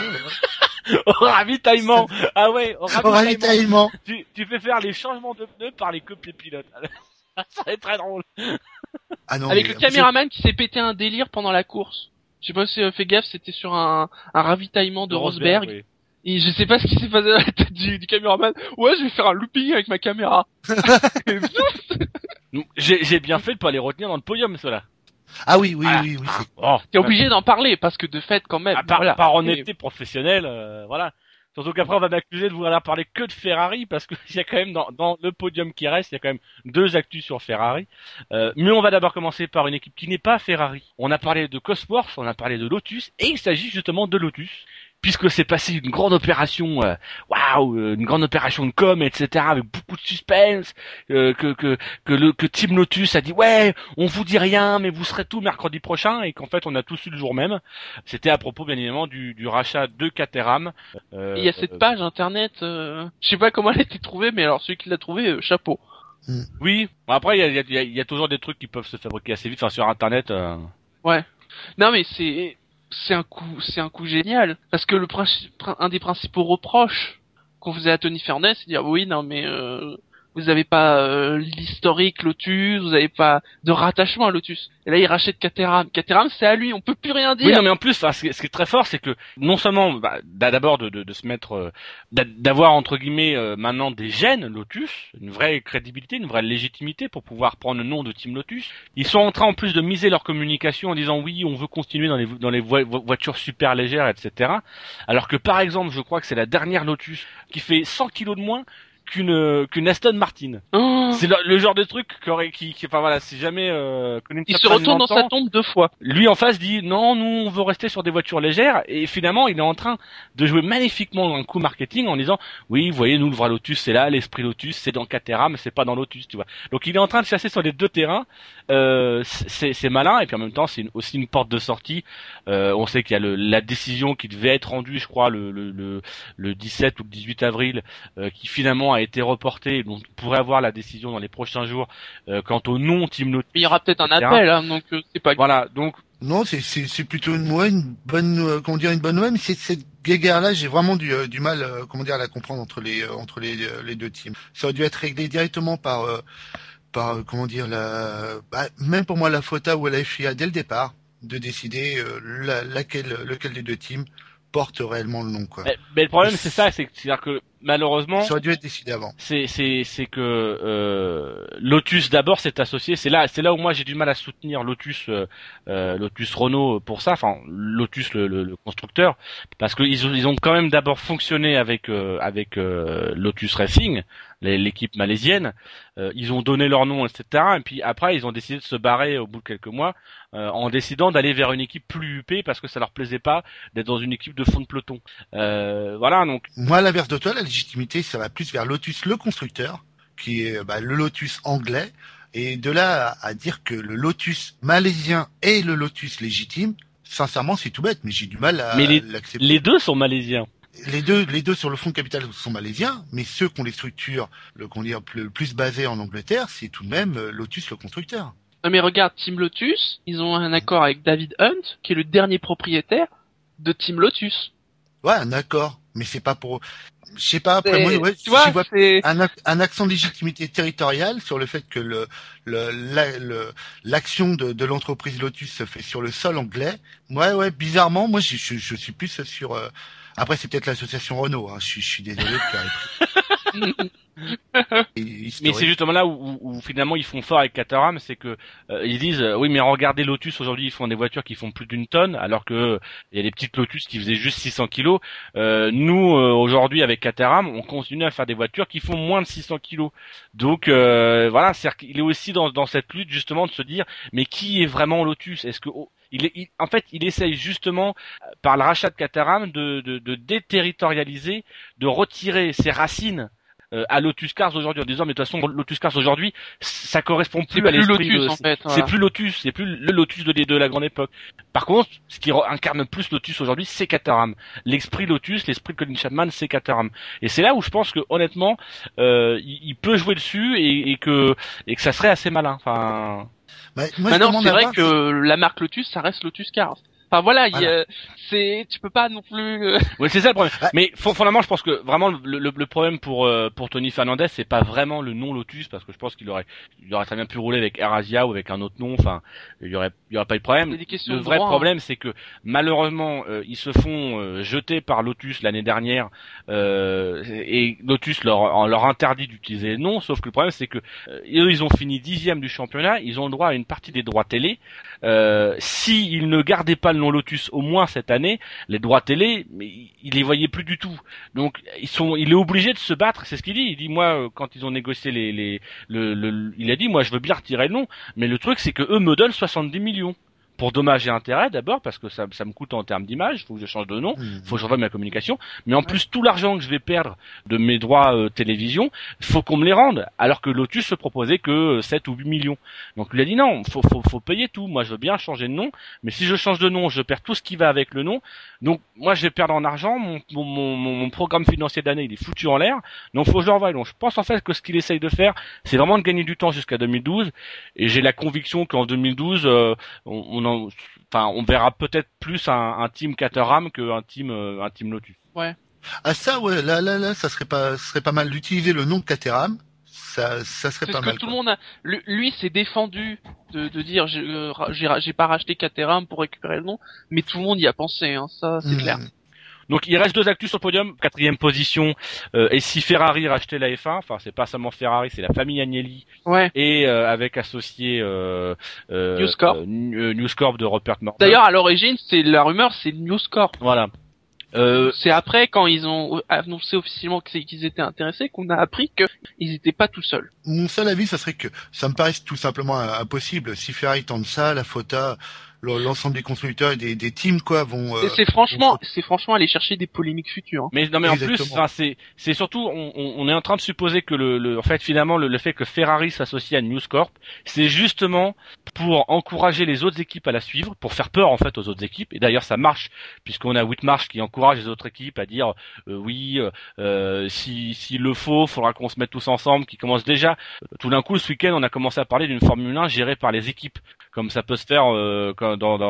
Au ravitaillement. Ah ouais, au au ravitaillement. Tu fais faire les changements de pneus par les copies pilotes. Ça va être très drôle. Ah non, Avec mais le caméraman qui s'est pété un délire pendant la course. Je sais pas si fait gaffe, c'était sur un ravitaillement de Rosberg. Oui. Et je sais pas ce qui s'est passé dans la tête du caméraman. Ouais, je vais faire un looping avec ma caméra. Et J'ai bien fait de pas les retenir dans le podium, ceux-là. Ah oui, Ah, c'est- Oh, T'es obligé d'en parler parce que de fait quand même. Voilà. par honnêteté professionnelle, voilà. Surtout qu'après on va m'accuser de vouloir parler que de Ferrari parce qu'il y a quand même dans le podium qui reste, il y a quand même 2 actus sur Ferrari. Mais on va d'abord commencer par une équipe qui n'est pas Ferrari. On a parlé de Cosworth, on a parlé de Lotus et il s'agit justement de Lotus. Puisque c'est passé une grande opération, une grande opération de com, etc., avec beaucoup de suspense, que Team Lotus a dit ouais, on vous dit rien, mais vous serez tout mercredi prochain, et qu'en fait on a tous eu le jour même. C'était à propos bien évidemment du rachat de Caterham. Il y a cette page internet, je sais pas comment elle a été trouvée, mais alors celui qui l'a trouvée, chapeau. Oui. Bon, après il y a toujours des trucs qui peuvent se fabriquer assez vite, enfin sur internet. Ouais. Non mais c'est un coup génial parce que un des principaux reproches qu'on faisait à Tony Fernandez, c'est de dire oui non mais vous avez pas l'historique Lotus, vous avez pas de rattachement à Lotus. Et là il rachète Caterham. Caterham c'est à lui, on peut plus rien dire. Oui non mais en plus, ce qui est très fort, c'est que non seulement d'abord de se mettre, d'avoir entre guillemets maintenant des gènes Lotus, une vraie crédibilité, une vraie légitimité pour pouvoir prendre le nom de Team Lotus. Ils sont en train en plus de miser leur communication en disant oui on veut continuer dans les voitures super légères, etc. Alors que par exemple je crois que c'est la dernière Lotus qui fait 100 kilos de moins qu'une Aston Martin. Oh. C'est le genre de truc qui enfin voilà, si jamais Il se retourne dans sa tombe 2 fois. Lui en face dit non, nous on veut rester sur des voitures légères, et finalement il est en train de jouer magnifiquement un coup marketing en disant oui, vous voyez, nous le vrai Lotus c'est là, l'esprit Lotus c'est dans Caterham, c'est pas dans Lotus, tu vois. Donc il est en train de chasser sur les 2 terrains. C'est malin, et puis en même temps c'est aussi une porte de sortie. On sait qu'il y a la décision qui devait être rendue, je crois le 17 ou le 18 avril, qui finalement a été reportée, donc on pourrait avoir la décision dans les prochains jours quant au nom Team Lotus. Il y aura peut-être un appel, hein, donc c'est pas. Voilà, donc Non, c'est plutôt une bonne une bonne nouvelle, mais c'est cette guéguerre-là, j'ai vraiment du mal à la comprendre entre les 2 teams. Ça aurait dû être réglé directement par même pour moi la FOTA ou la FIA dès le départ de décider lequel des 2 teams porte réellement le nom, quoi. Mais le problème c'est ça, c'est-à-dire que malheureusement ça aurait dû être décidé avant. C'est que Lotus d'abord s'est associé, c'est là où moi j'ai du mal à soutenir Lotus Renault pour ça, enfin Lotus le constructeur, parce que ils ont quand même d'abord fonctionné avec Lotus Racing, l'équipe malaisienne. Ils ont donné leur nom, etc. Et puis après ils ont décidé de se barrer au bout de quelques mois en décidant d'aller vers une équipe plus huppée parce que ça leur plaisait pas d'être dans une équipe de fond de peloton. Voilà, donc moi à l'inverse de toi, la légitimité ça va plus vers Lotus le constructeur, qui est le Lotus anglais, et de là à dire que le Lotus malaisien est le Lotus légitime, sincèrement c'est tout bête, mais j'ai du mal à l'accepter. Les 2 sont malaisiens. Les deux sur le fond de capital sont malaisiens, mais ceux qui ont les structures le plus basées en Angleterre, c'est tout de même Lotus le constructeur. Non mais regarde, Team Lotus, ils ont un accord avec David Hunt, qui est le dernier propriétaire. de Team Lotus. Ouais, d'accord, mais c'est pas pour. Je sais pas. Après moi, ouais, Tu vois, j'y vois c'est un accent de légitimité territoriale sur le fait que l'action de l'entreprise Lotus se fait sur le sol anglais. Ouais, bizarrement, moi, je suis plus sur. Après, c'est peut-être l'association Renault. Hein. Je suis désolé de faire Mais c'est justement là où finalement ils font fort avec Caterham, c'est que ils disent oui mais regardez Lotus aujourd'hui ils font des voitures qui font plus d'une tonne alors que il y a des petites Lotus qui faisaient juste 600 kilos. Nous aujourd'hui avec Caterham on continue à faire des voitures qui font moins de 600 kilos. Donc voilà, c'est-à-dire qu'il est aussi dans cette lutte justement de se dire mais qui est vraiment Lotus? Est-ce que en fait, il essaye justement, par le rachat de Caterham, de déterritorialiser, de retirer ses racines à Lotus Cars aujourd'hui en disant mais de toute façon Lotus Cars aujourd'hui ça correspond plus à l'esprit Lotus, de en fait, c'est plus Lotus, c'est plus le Lotus de la grande époque. Par contre, ce qui incarne plus Lotus aujourd'hui, c'est Caterham. L'esprit Lotus, l'esprit Colin Chapman, c'est Caterham. Et c'est là où je pense que honnêtement, il peut jouer dessus et que ça serait assez malin. Enfin. Maintenant, c'est vrai que la marque Lotus, ça reste Lotus Cars. Enfin voilà, voilà. tu peux pas non plus. Oui, c'est ça le problème. Mais fondamentalement, je pense que vraiment le problème pour Tony Fernandez, c'est pas vraiment le nom Lotus, parce que je pense qu'il aurait très bien pu rouler avec AirAsia ou avec un autre nom. Enfin, il y aurait pas eu de problème. Le vrai problème, c'est que malheureusement, ils se font jeter par Lotus l'année dernière, et Lotus leur interdit d'utiliser le nom. Sauf que le problème, c'est que eux, ils ont fini 10e du championnat, ils ont le droit à une partie des droits télé. Si ils ne gardaient pas le nom Lotus au moins cette année, les droits télé, mais il les voyait plus du tout. Donc il est obligé de se battre, c'est ce qu'il dit. Il dit moi quand ils ont négocié il a dit moi je veux bien retirer le nom, mais le truc c'est que eux me donnent 70 millions. Pour dommages et intérêts d'abord parce que ça me coûte en termes d'image, faut que je change de nom, faut que je revoie ma communication, mais en plus tout l'argent que je vais perdre de mes droits télévision, faut qu'on me les rende, alors que Lotus se proposait que 7 ou 8 millions. Donc il a dit non, faut payer tout. Moi je veux bien changer de nom, mais si je change de nom, je perds tout ce qui va avec le nom. Donc moi je vais perdre en argent, mon programme financier d'année il est foutu en l'air. Donc faut que je le revoie. Donc je pense en fait que ce qu'il essaye de faire, c'est vraiment de gagner du temps jusqu'à 2012 et j'ai la conviction qu'en 2012 on verra peut-être plus un team Caterham qu'un team Lotus. Ouais. Ah ça ouais, là ça serait pas mal d'utiliser le nom de Caterham. Ça serait pas mal. Parce que tout le monde lui s'est défendu de dire j'ai pas racheté Caterham pour récupérer le nom, mais tout le monde y a pensé hein, ça c'est clair. Donc il reste 2 actus sur le podium, 4e position, et si Ferrari rachetait la F1, enfin c'est pas seulement Ferrari, c'est la famille Agnelli, et avec associé News Corp de Rupert Murdoch. D'ailleurs à l'origine c'est la rumeur c'est News Corp. Voilà. C'est après quand ils ont annoncé officiellement qu'ils étaient intéressés qu'on a appris qu'ils étaient pas tout seuls. Mon seul avis ça serait que ça me paraît tout simplement impossible. Si Ferrari tente ça, la FOTA, l'ensemble des constructeurs et des teams quoi vont c'est franchement aller chercher des polémiques futures hein. Mais non mais exactement. En plus c'est surtout on est en train de supposer que en fait finalement le fait que Ferrari s'associe à News Corp, c'est justement pour encourager les autres équipes à la suivre, pour faire peur en fait aux autres équipes, et d'ailleurs ça marche puisqu'on a Whitmarsh qui encourage les autres équipes à dire s'il le faudra qu'on se mette tous ensemble, qui commence déjà tout d'un coup ce week-end on a commencé à parler d'une Formule 1 gérée par les équipes comme ça peut se faire dans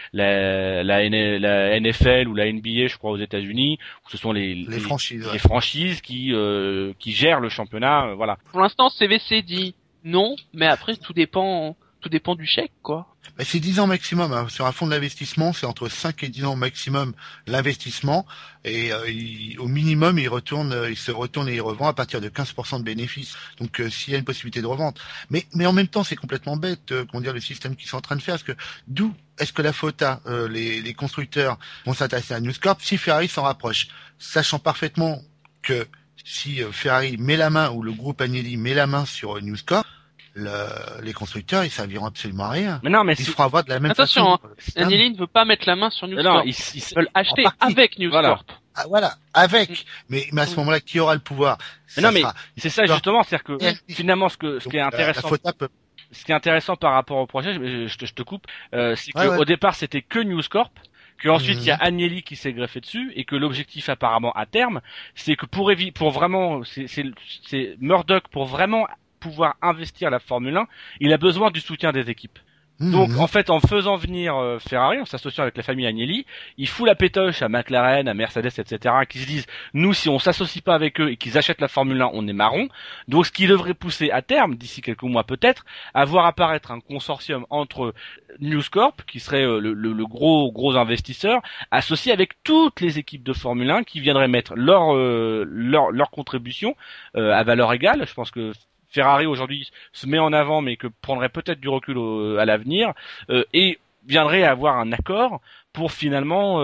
la NFL ou la NBA, je crois aux États-Unis, où ce sont les franchises qui gèrent le championnat, voilà. Pour l'instant, CVC dit non, mais après tout dépend du chèque, quoi. Bah, c'est 10 ans maximum. Hein. Sur un fonds d'investissement, c'est entre 5 et 10 ans maximum l'investissement. Et au minimum, il se retourne et il revend à partir de 15% de bénéfices. Donc s'il y a une possibilité de revente. Mais en même temps, c'est complètement bête, comment dire, le système qu'ils sont en train de faire. Parce que d'où est-ce que la FOTA, les constructeurs vont s'intéresser à News Corp si Ferrari s'en rapproche, sachant parfaitement que si Ferrari met la main ou le groupe Agnelli met la main sur News Corp, les constructeurs ils serviront absolument à rien. Mais non, mais ils se feront avoir de la même façon. Attention, Agnelli ne veut pas mettre la main sur News Corp. Ils veulent acheter avec News Corp. Ah, voilà, avec. Mais à ce moment-là, qui aura le pouvoir? Mais non, mais c'est ça justement, c'est-à-dire que finalement ce qui est intéressant. Ce qui est intéressant par rapport au projet, je te coupe, c'est que au départ c'était que News Corp, que ensuite il y a Agnelli qui s'est greffé dessus, et que l'objectif apparemment à terme, c'est que pour vraiment, c'est Murdoch pour vraiment pouvoir investir la Formule 1, il a besoin du soutien des équipes. Donc en fait, en faisant venir Ferrari, en s'associant avec la famille Agnelli, il fout la pétoche à McLaren, à Mercedes, etc., qui se disent, nous, si on s'associe pas avec eux et qu'ils achètent la Formule 1, on est marron. Donc ce qui devrait pousser à terme, d'ici quelques mois peut-être, à voir apparaître un consortium entre News Corp, qui serait le gros investisseur, associé avec toutes les équipes de Formule 1 qui viendraient mettre leur contribution à valeur égale. Je pense que Ferrari aujourd'hui se met en avant, mais que prendrait peut-être du recul à l'avenir, et viendrait avoir un accord pour finalement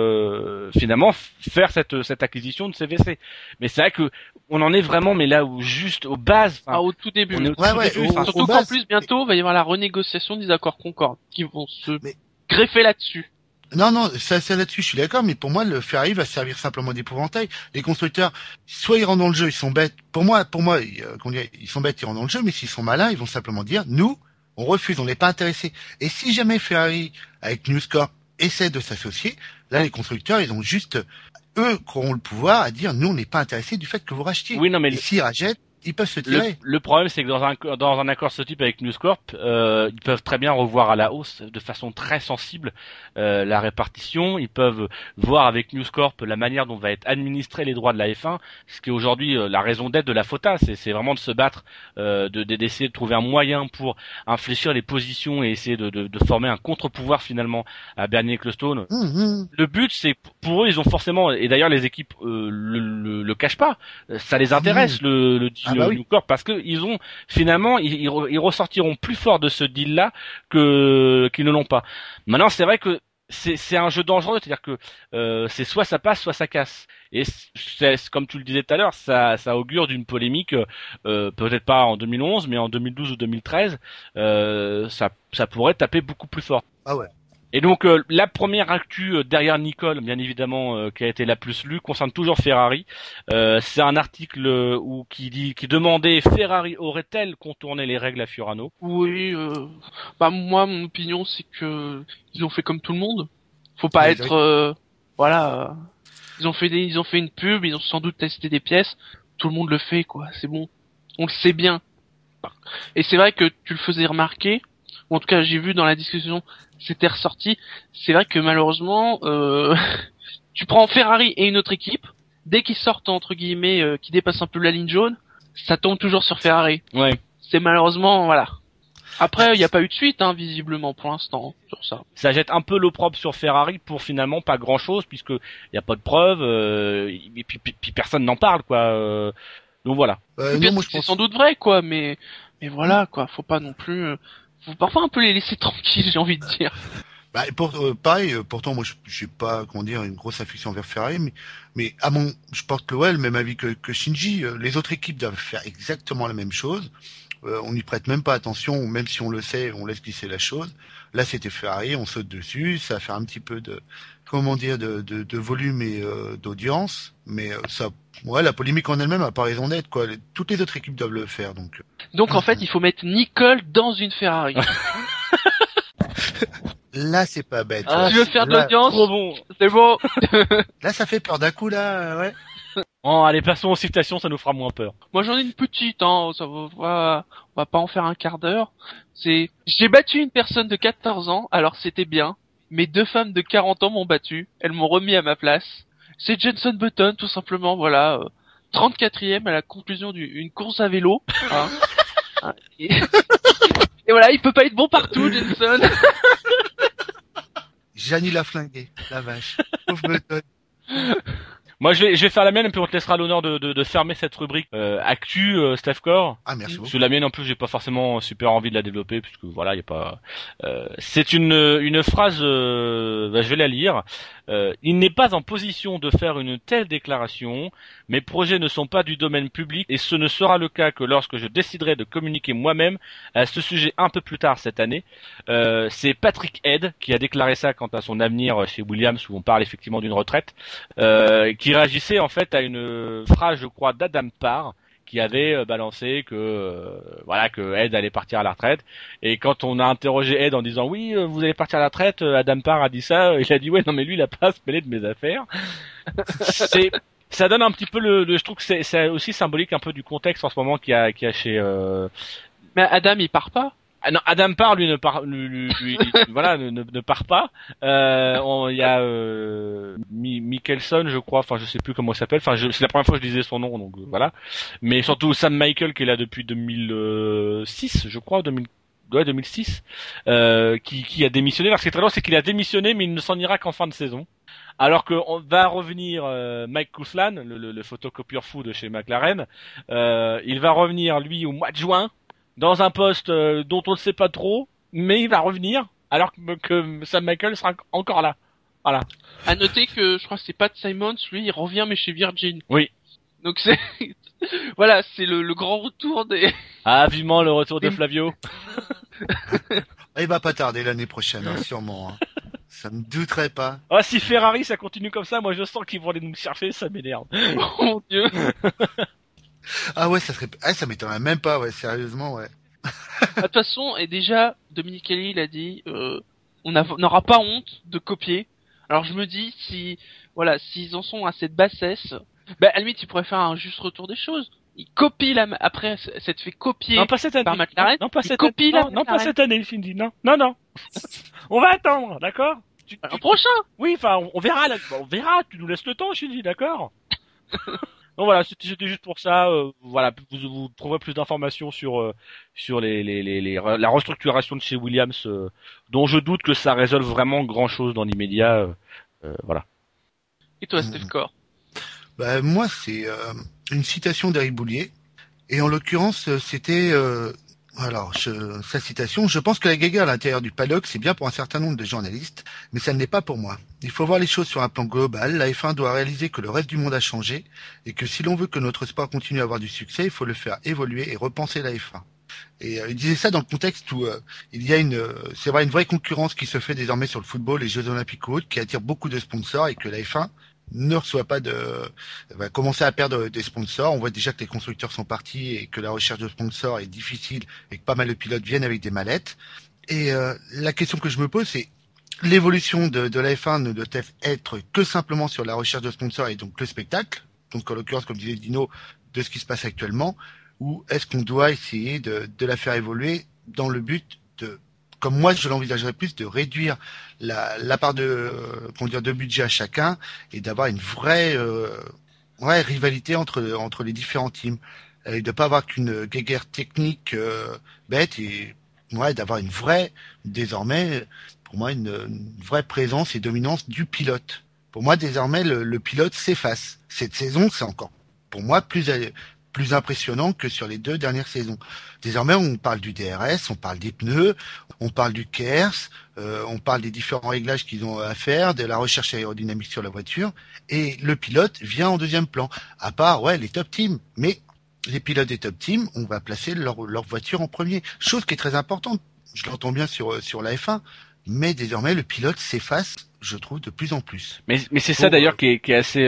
faire cette acquisition de CVC. Mais c'est vrai que on en est vraiment, mais là où juste aux bases. Au tout début. Aux Surtout qu'en bases, plus bientôt il va y avoir la renégociation des accords Concorde qui vont se greffer là-dessus. Non, ça là-dessus, je suis d'accord, mais pour moi, le Ferrari va servir simplement d'épouvantail. Les constructeurs, soit ils rentrent dans le jeu, ils sont bêtes. Pour moi, ils sont bêtes, ils rentrent dans le jeu, mais s'ils sont malins, ils vont simplement dire, nous, on refuse, on n'est pas intéressé. Et si jamais Ferrari, avec News Corp, essaie de s'associer, là, les constructeurs, ils ont juste, eux, qui auront le pouvoir à dire, nous, on n'est pas intéressés du fait que vous rachetiez. Oui, non, mais et s'ils rachètent, ils peuvent se tirer. Le problème, c'est que dans un accord de ce type avec News Corp, ils peuvent très bien revoir à la hausse, de façon très sensible, la répartition. Ils peuvent voir avec News Corp la manière dont va être administré les droits de la F1, ce qui est aujourd'hui la raison d'être de la FOTA. C'est vraiment de se battre, d'essayer de trouver un moyen pour infléchir les positions et essayer de former un contre-pouvoir finalement à Bernie Ecclestone. Le but, c'est pour eux, ils ont forcément, et d'ailleurs les équipes le cachent pas, ça les intéresse le News Corp, parce que ils ont finalement ils ressortiront plus fort de ce deal là qu'ils ne l'ont pas. Maintenant, c'est vrai que c'est un jeu dangereux, c'est-à-dire que c'est soit ça passe, soit ça casse. Et c'est comme tu le disais tout à l'heure, ça augure d'une polémique, peut-être pas en 2011, mais en 2012 ou 2013, ça pourrait taper beaucoup plus fort. Ah ouais. Et donc la première actu derrière Nicole, bien évidemment, qui a été la plus lue, concerne toujours Ferrari. C'est un article qui demandait, Ferrari aurait-elle contourné les règles à Furano? Oui, moi mon opinion c'est que ils ont fait comme tout le monde. Faut pas être ils ont fait une pub, ils ont sans doute testé des pièces, tout le monde le fait quoi, c'est bon. On le sait bien. Et c'est vrai que tu le faisais remarquer, ou en tout cas j'ai vu dans la discussion, c'était ressorti. C'est vrai que malheureusement, tu prends Ferrari et une autre équipe, dès qu'ils sortent entre guillemets, qui dépassent un peu la ligne jaune, ça tombe toujours sur Ferrari. Ouais. C'est malheureusement voilà. Après, il n'y a pas eu de suite, visiblement pour l'instant sur ça. Ça jette un peu l'opprobre sur Ferrari pour finalement pas grand-chose, puisque il y a pas de preuves, et puis personne n'en parle quoi. Donc voilà. Non, moi, je c'est pense... sans doute vrai quoi, mais voilà quoi, faut pas non plus. Faut parfois un peu les laisser tranquilles, j'ai envie de dire. Pareil, pourtant moi je pas une grosse affection envers Ferrari, mais je porte le même avis que Shinji. Les autres équipes doivent faire exactement la même chose. On n'y prête même pas attention, même si on le sait, on laisse glisser la chose. Là c'était Ferrari, on saute dessus, ça va faire un petit peu de volume et d'audience, mais la polémique en elle-même a pas raison d'être quoi. Toutes les autres équipes doivent le faire Donc en fait il faut mettre Nicole dans une Ferrari. Là, c'est pas bête. Tu veux faire de l'audience? Trop bon. C'est bon. Là, ça fait peur d'un coup, là, ouais. Oh, allez, passons aux citations, ça nous fera moins peur. Moi, j'en ai une petite, on va pas en faire un quart d'heure. J'ai battu une personne de 14 ans, alors c'était bien. Mais 2 femmes de 40 ans m'ont battu. Elles m'ont remis à ma place. C'est Jenson Button, tout simplement, voilà. 34e à la conclusion d'une course à vélo. Et voilà, il peut pas être bon partout, Jenson. Gianni l'a flingué, la vache. Pauvre Button. Moi, je vais faire la mienne, et puis on te laissera l'honneur de fermer cette rubrique actu, Steph Core. Ah, merci beaucoup. Parce que la mienne, en plus, j'ai pas forcément super envie de la développer, puisque voilà, y a pas. C'est une phrase. Je vais la lire. Il n'est pas en position de faire une telle déclaration. Mes projets ne sont pas du domaine public, et ce ne sera le cas que lorsque je déciderai de communiquer moi-même à ce sujet un peu plus tard cette année. C'est Patrick Head qui a déclaré ça quant à son avenir chez Williams, où on parle effectivement d'une retraite, qui réagissait en fait à une phrase, je crois, d'Adam Parr, qui avait balancé que Head allait partir à la retraite. Et quand on a interrogé Head en disant oui, vous allez partir à la retraite, Adam Parr a dit ça, il a dit ouais, non mais lui il a pas à se mêler de mes affaires. Ça donne un petit peu je trouve que c'est aussi symbolique un peu du contexte en ce moment qu'il y a chez Mais Adam il part pas. Ah non, Adam Parr lui ne part, voilà, ne part pas. Il y a Mickelson, je crois. Enfin, je sais plus comment il s'appelle. Enfin, c'est la première fois que je disais son nom, donc voilà. Mais surtout Sam Michael qui est là depuis 2006, je crois, 2006, qui a démissionné. Alors, ce qui est très drôle, c'est qu'il a démissionné, mais il ne s'en ira qu'en fin de saison. Alors que on va revenir Mike Couslan, le photocopieur fou de chez McLaren. Il va revenir lui au mois de juin dans un poste dont on ne sait pas trop, mais il va revenir alors que Sam Michael sera encore là. Voilà. À noter que je crois que c'est Pat Simons, lui, il revient mais chez Virgin. Oui. Donc c'est voilà, c'est le grand retour des. Ah, vivement le retour de Flavio. Il va pas tarder l'année prochaine, hein, sûrement. Hein. Ça me douterait pas. Ah, si Ferrari ça continue comme ça, moi je sens qu'ils vont aller nous chercher, ça m'énerve. Oh mon Dieu. Ah ouais, ça serait, ça m'étonnerait même pas, ouais, sérieusement, ouais. De toute façon, et déjà, Dominique Kelly, il a dit, on n'aura pas honte de copier. Alors je me dis, voilà, s'ils en sont à cette bassesse, à la limite, ils pourraient faire un juste retour des choses. Ils copient après, s'être fait copier non, pas cette année. par McLaren. Non, pas cette année. Non, pas cette année, Cindy. Non. On va attendre, d'accord? Un prochain. Oui, enfin, on verra, on verra, tu nous laisses le temps, Cindy, d'accord? Donc voilà, c'était juste pour ça. Voilà, vous trouverez plus d'informations sur la restructuration de chez Williams, dont je doute que ça résolve vraiment grand chose dans l'immédiat. Voilà. Et toi, Steph Core? Moi, c'est une citation d'Eric Boulier, et en l'occurrence, c'était sa citation: je pense que la guéguerre à l'intérieur du paddock, c'est bien pour un certain nombre de journalistes, mais ça ne l'est pas pour moi. Il faut voir les choses sur un plan global. La F1 doit réaliser que le reste du monde a changé, et que si l'on veut que notre sport continue à avoir du succès, il faut le faire évoluer et repenser la F1. Et il disait ça dans le contexte où il y a une vraie concurrence qui se fait désormais sur le football, les Jeux Olympiques ou autres, qui attire beaucoup de sponsors, et que la F1 ne reçoit pas va commencer à perdre des sponsors. On voit déjà que les constructeurs sont partis et que la recherche de sponsors est difficile et que pas mal de pilotes viennent avec des mallettes. Et la question que je me pose, c'est l'évolution de la F1 ne doit-elle être que simplement sur la recherche de sponsors et donc le spectacle, donc en l'occurrence, comme disait Dino, de ce qui se passe actuellement, ou est-ce qu'on doit essayer de la faire évoluer dans le but de, comme moi je l'envisagerais plus, de réduire la part de budget à chacun et d'avoir une vraie rivalité entre les différents teams, et de pas avoir qu'une guéguerre technique bête, et d'avoir une vraie, désormais pour moi, une vraie présence et dominance du pilote. Pour moi, désormais, le pilote s'efface. Cette saison, c'est encore pour moi plus impressionnant que sur les 2 dernières saisons. Désormais, on parle du DRS, on parle des pneus, on parle du KERS, on parle des différents réglages qu'ils ont à faire, de la recherche aérodynamique sur la voiture, et le pilote vient en deuxième plan. À part, les top teams. Mais les pilotes des top teams, on va placer leur voiture en premier. Chose qui est très importante. Je l'entends bien sur la F1. Mais désormais, le pilote s'efface, je trouve, de plus en plus. Mais c'est ça d'ailleurs qui est assez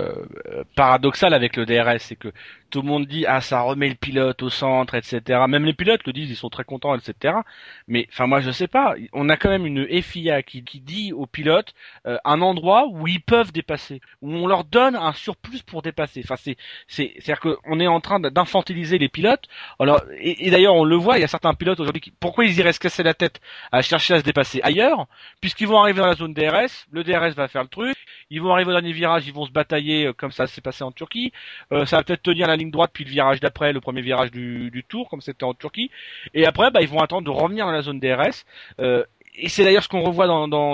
paradoxal avec le DRS, c'est que tout le monde dit ça remet le pilote au centre, etc. Même les pilotes le disent, ils sont très contents, etc. Mais enfin moi je sais pas, on a quand même une FIA qui dit aux pilotes un endroit où ils peuvent dépasser, où on leur donne un surplus pour dépasser. Enfin c'est-à-dire qu'on est en train d'infantiliser les pilotes. Alors et d'ailleurs on le voit, il y a certains pilotes aujourd'hui pourquoi ils iraient se casser la tête à chercher à se dépasser ailleurs, puisqu'ils vont arriver dans la zone DRS, le DRS va faire le truc, ils vont arriver au dernier virage, ils vont se batailler comme ça s'est passé en Turquie, ça va peut-être tenir la ligne droite puis le virage d'après, le premier virage du tour comme c'était en Turquie, et après ils vont attendre de revenir dans la zone DRS, et c'est d'ailleurs ce qu'on revoit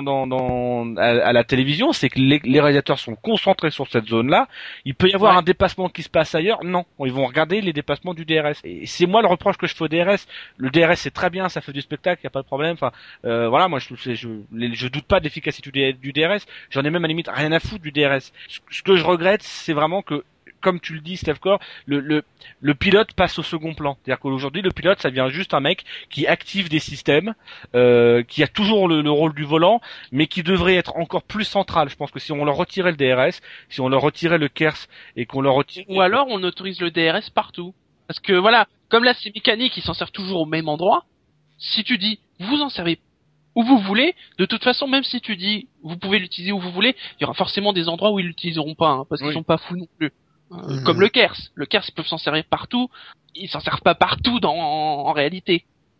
à la télévision, c'est que les réalisateurs sont concentrés sur cette zone-là. Il peut y avoir un dépassement qui se passe ailleurs. Non, ils vont regarder les dépassements du DRS. Et c'est moi le reproche que je fais au DRS. Le DRS c'est très bien, ça fait du spectacle, y a pas de problème. Enfin, voilà, moi je doute pas de l'efficacité du DRS. J'en ai même à la limite rien à foutre du DRS. Ce que je regrette, c'est vraiment que, comme tu le dis, Steph Core, le pilote passe au second plan. C'est-à-dire qu'aujourd'hui, le pilote, ça devient juste un mec qui active des systèmes, qui a toujours le rôle du volant, mais qui devrait être encore plus central. Je pense que si on leur retirait le DRS, si on leur retirait le KERS et qu'on leur retirait... Ou alors on autorise le DRS partout. Parce que voilà, comme là c'est mécanique, ils s'en servent toujours au même endroit. Si tu dis, vous en servez où vous voulez, de toute façon, même si tu dis, vous pouvez l'utiliser où vous voulez, il y aura forcément des endroits où ils l'utiliseront pas, parce qu'ils sont pas fous non plus. Comme le KERS. Le KERS, ils peuvent s'en servir partout. Ils s'en servent pas partout en réalité.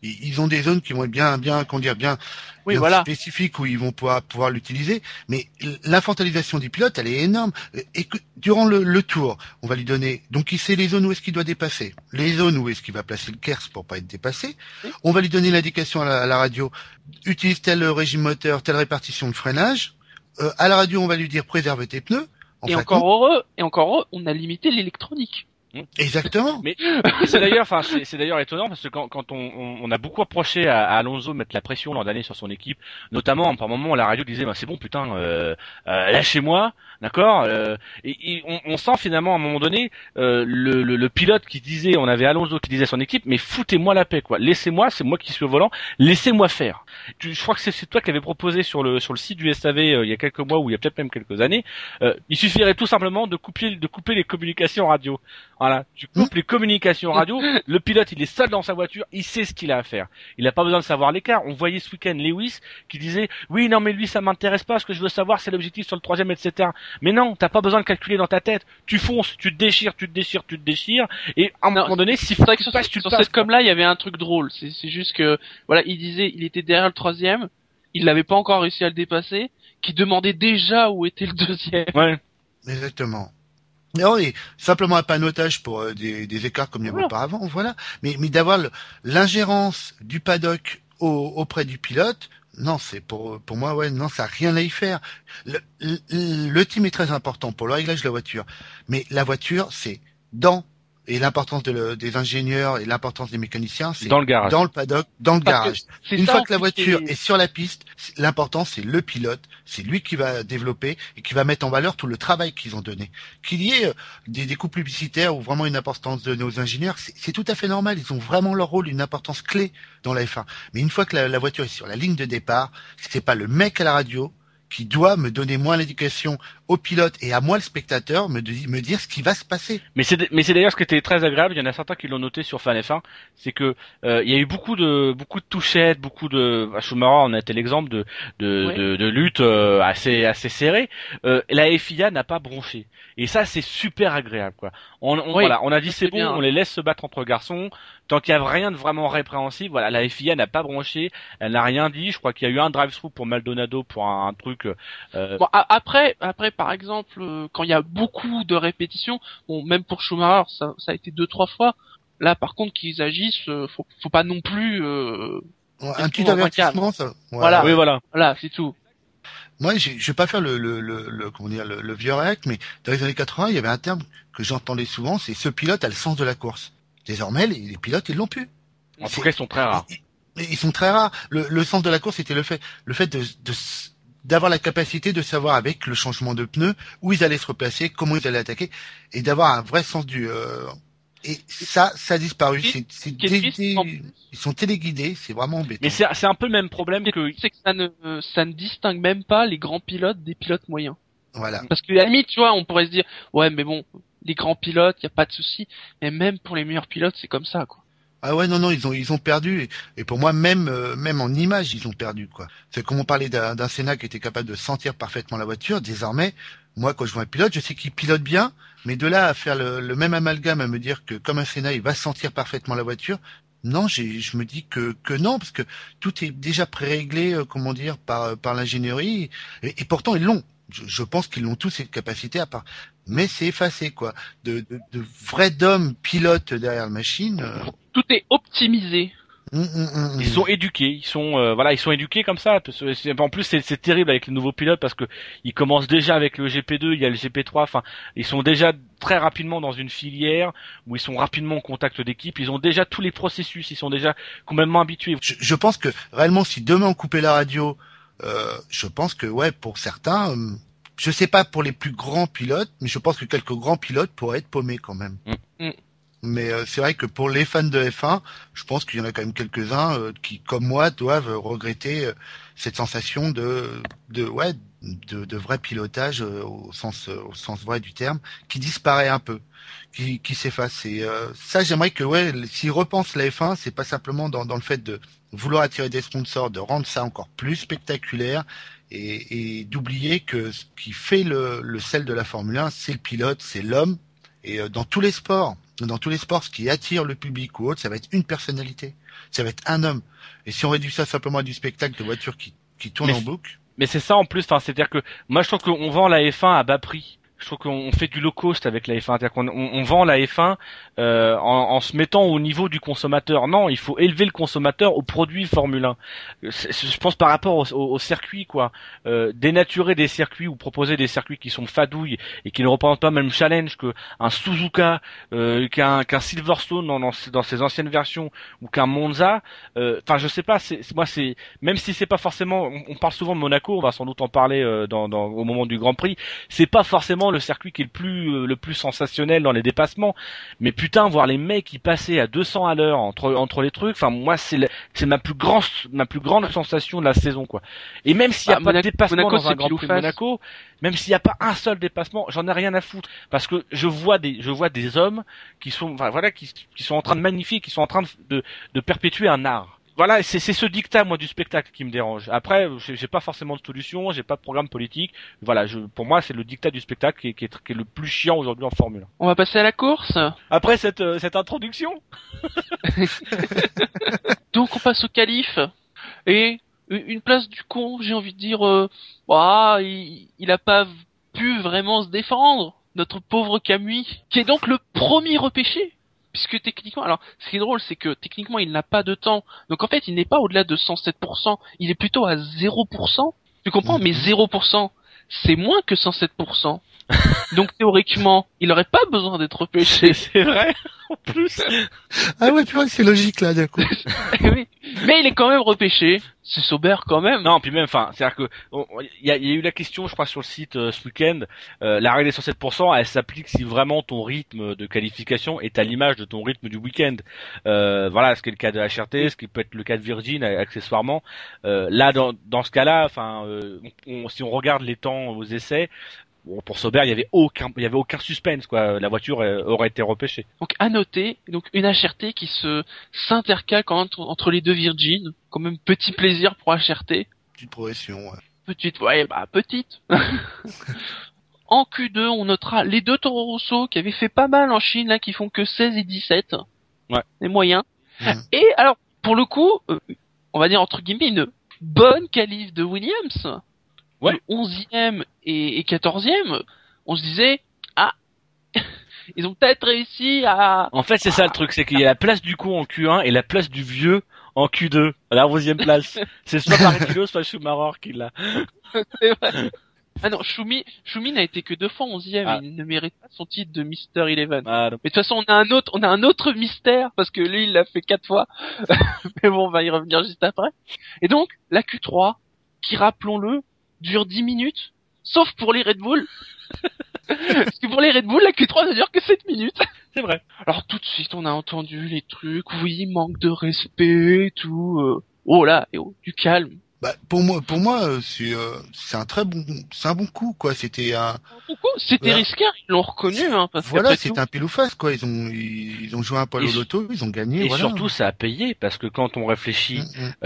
Ils ont des zones qui vont être bien, comment dire, bien spécifiques où ils vont pouvoir l'utiliser. Mais l'infantilisation du pilote, elle est énorme. Et que, durant le tour, on va lui donner, donc il sait les zones où est-ce qu'il doit dépasser, les zones où est-ce qu'il va placer le KERS pour pas être dépassé. Oui. On va lui donner l'indication à la radio, utilise tel régime moteur, telle répartition de freinage. À la radio, on va lui dire préserve tes pneus. Et encore heureux, on a limité l'électronique. Exactement. Mais c'est d'ailleurs étonnant parce que quand on a beaucoup reproché à Alonso de mettre la pression l'an dernier sur son équipe, notamment par moment la radio disait c'est bon putain lâchez-moi, d'accord, et on sent finalement à un moment donné le pilote qui disait, on avait Alonso qui disait à son équipe mais foutez-moi la paix quoi, laissez-moi, c'est moi qui suis au volant, laissez-moi faire. Je crois que c'est toi qui avais proposé sur le site du SAV il y a quelques mois ou il y a peut-être même quelques années, il suffirait tout simplement de couper les communications radio. Voilà, tu coupes les communications radio, le pilote il est seul dans sa voiture, il sait ce qu'il a à faire. Il n'a pas besoin de savoir l'écart. On voyait ce week-end Lewis qui disait oui non mais lui ça m'intéresse pas, ce que je veux savoir c'est l'objectif sur le troisième etc. Mais non, t'as pas besoin de calculer dans ta tête. Tu fonces, tu te déchires et à un moment donné si c'est vrai que sur cette com là il y avait un truc drôle. C'est juste que voilà il disait il était derrière le troisième, il n'avait pas encore réussi à le dépasser, qui demandait déjà où était le deuxième. Ouais. Exactement. Non, et simplement un panotage pour des écarts comme il y avait auparavant, voilà. Mais d'avoir l'ingérence du paddock auprès du pilote, non, c'est pour moi, ouais, non, ça n'a rien à y faire. Le team est très important pour le réglage de la voiture, mais la voiture, c'est et l'importance des ingénieurs et l'importance des mécaniciens, c'est dans le garage, dans le paddock, dans le garage. Une fois que la voiture est sur la piste, l'important c'est le pilote, c'est lui qui va développer et qui va mettre en valeur tout le travail qu'ils ont donné. Qu'il y ait des coups publicitaires ou vraiment une importance de nos ingénieurs, c'est tout à fait normal. Ils ont vraiment leur rôle, une importance clé dans la F1. Mais une fois que la voiture est sur la ligne de départ, c'est pas le mec à la radio qui doit me donner moi l'indication au pilote et à moi le spectateur me dire ce qui va se passer. Mais c'est d'ailleurs ce qui était très agréable, il y en a certains qui l'ont noté sur Fan F1, c'est que il y a eu beaucoup de touchettes, à Schumacher on a été l'exemple de lutte assez serrée. La FIA n'a pas bronché. Et ça c'est super agréable quoi. Voilà, on a dit c'est bon, bien. On les laisse se battre entre garçons. Tant qu'il y a rien de vraiment répréhensible, voilà, la FIA n'a pas bronché, elle n'a rien dit. Je crois qu'il y a eu un drive-through pour Maldonado pour un truc. Bon, après, par exemple, quand il y a beaucoup de répétitions, bon, même pour Schumacher, ça a été 2-3 fois. Là, par contre, qu'ils agissent, faut pas non plus. Un petit avertissement, ça. Voilà. Oui, voilà. Voilà, c'est tout. Moi, je vais pas faire le vieux réac, mais dans les années 80, il y avait un terme que j'entendais souvent, c'est ce pilote a le sens de la course. Désormais, les pilotes, ils l'ont plus. En tout cas, ils sont très rares. Ils sont très rares. Le sens de la course, c'était le fait d'avoir la capacité de savoir avec le changement de pneus où ils allaient se replacer, comment ils allaient attaquer, et d'avoir un vrai sens et ça a disparu. Ils sont téléguidés, c'est vraiment embêtant. Mais c'est un peu le même problème que ça ne distingue même pas les grands pilotes des pilotes moyens. Voilà. Parce que à la limite, tu vois, on pourrait se dire ouais, mais bon, les grands pilotes, y a pas de souci, mais même pour les meilleurs pilotes, c'est comme ça quoi. Ah ouais, non, ils ont perdu, et pour moi, même en image, ils ont perdu, quoi. C'est comme on parlait d'un Senna qui était capable de sentir parfaitement la voiture, désormais, moi, quand je vois un pilote, je sais qu'il pilote bien, mais de là à faire le même amalgame, à me dire que comme un Senna, il va sentir parfaitement la voiture, non, je me dis que non, parce que tout est déjà préréglé, comment dire, par l'ingénierie, et pourtant, ils l'ont. Je pense qu'ils l'ont tous cette capacité à part, mais c'est effacé, quoi. De vrais d'hommes pilotes derrière la machine, tout est optimisé. Ils sont éduqués, ils sont éduqués comme ça. En plus, c'est terrible avec les nouveaux pilotes parce que ils commencent déjà avec le GP2, il y a le GP3. Enfin, ils sont déjà très rapidement dans une filière où ils sont rapidement en contact d'équipe. Ils ont déjà tous les processus, ils sont déjà complètement habitués. Je pense que réellement, si demain on coupait la radio, je pense que ouais, pour certains, je sais pas pour les plus grands pilotes, mais je pense que quelques grands pilotes pourraient être paumés quand même. Mais c'est vrai que pour les fans de F1, je pense qu'il y en a quand même quelques-uns qui, comme moi, doivent regretter cette sensation de vrai pilotage au sens vrai du terme, qui disparaît un peu, qui s'efface. Et ça, j'aimerais que s'ils repensent la F1, c'est pas simplement dans le fait de vouloir attirer des sponsors, de rendre ça encore plus spectaculaire et d'oublier que ce qui fait le sel de la Formule 1, c'est le pilote, c'est l'homme. Et dans tous les sports, dans tous les sports, ce qui attire le public ou autre, ça va être une personnalité. Ça va être un homme. Et si on réduit ça simplement à du spectacle de voitures qui tournent en boucle. Mais c'est ça en plus, enfin, c'est-à-dire que moi je trouve qu'on vend la F1 à bas prix. Je trouve qu'on fait du low cost avec la F1, c'est-à-dire qu'on vend la F1 en se mettant au niveau du consommateur. Non, il faut élever le consommateur au produit Formule 1. Je pense par rapport au circuit, quoi. Dénaturer des circuits ou proposer des circuits qui sont fadouilles et qui ne représentent pas le même challenge que un Suzuka, qu'un Silverstone dans ses anciennes versions ou qu'un Monza. Enfin, je sais pas. Moi, même si c'est pas forcément. On parle souvent de Monaco, on va sans doute en parler au moment du Grand Prix. C'est pas forcément le circuit qui est le plus sensationnel dans les dépassements, mais putain, voir les mecs qui passaient à 200 à l'heure entre les trucs, enfin moi c'est ma plus grande sensation de la saison, quoi. Et même s'il y a pas de dépassement Monaco, dans un Grand Prix de Monaco, même s'il y a pas un seul dépassement, j'en ai rien à foutre, parce que je vois des hommes qui sont, enfin voilà, qui sont en train de magnifier, qui sont en train de perpétuer un art. Voilà, c'est ce dictat, moi, du spectacle qui me dérange. Après, j'ai pas forcément de solution, j'ai pas de programme politique. Voilà, pour moi, c'est le dictat du spectacle qui est le plus chiant aujourd'hui en Formule 1. On va passer à la course. Après cette introduction. Donc on passe au qualif. Et une place du con, j'ai envie de dire, il a pas pu vraiment se défendre. Notre pauvre Camus, qui est donc le premier repêché. Puisque techniquement, alors ce qui est drôle, c'est que techniquement il n'a pas de temps, donc en fait il n'est pas au-delà de 107%, il est plutôt à 0%, tu comprends? Mais 0%, c'est moins que 107%, donc théoriquement il n'aurait pas besoin d'être repêché. C'est vrai, en plus. Ah ouais, tu vois, c'est logique là d'un coup. Oui. Mais il est quand même repêché, c'est Sauber quand même. Non, puis même, enfin, c'est-à-dire que il y a eu la question, je crois, sur le site ce week-end. La règle des 107%, elle s'applique si vraiment ton rythme de qualification est à l'image de ton rythme du week-end. Voilà, ce qui est le cas de HRT, ce qui peut être le cas de Virgin accessoirement. Là, dans ce cas-là, enfin, si on regarde les temps aux essais. Bon, pour Sauber, il y avait aucun suspense, quoi. La voiture aurait été repêchée. Donc à noter, donc une HRT qui s'intercale quand même entre les deux Virgin, quand même petit plaisir pour HRT. Petite progression. Ouais. Petite. En Q2, on notera les deux Toro Rosso qui avaient fait pas mal en Chine, là, qui font que 16 et 17. Ouais. Les moyens. Et alors, pour le coup, on va dire entre guillemets une bonne qualif de Williams. Ouais. Le 11e et 14e, on se disait, ils ont peut-être réussi à... En fait, c'est ça le truc, c'est qu'il y a la place du con en Q1 et la place du vieux en Q2, à la 11e place. C'est soit Barrichello, soit Schumacher qui l'a. C'est vrai. Ah non, Schumi n'a été que 2 fois 11e, Ah. il ne mérite pas son titre de Mister Eleven. Ah, non. Mais de toute façon, on a un autre mystère, parce que lui, il l'a fait 4 fois. Mais bon, on va y revenir juste après. Et donc, la Q3, qui, rappelons-le, dure 10 minutes, sauf pour les Red Bull. Parce que pour les Red Bull, la Q3 ne dure que 7 minutes. C'est vrai. Alors tout de suite, on a entendu les trucs, oui, manque de respect, tout. Oh là, du calme. Bah pour moi, c'est un bon coup quoi. C'était C'était risqué, ils l'ont reconnu, hein, parce voilà, c'était un pile ou face quoi. Ils ont joué un poil au loto, ils ont gagné. Et voilà. surtout, ça a payé parce que quand on réfléchit,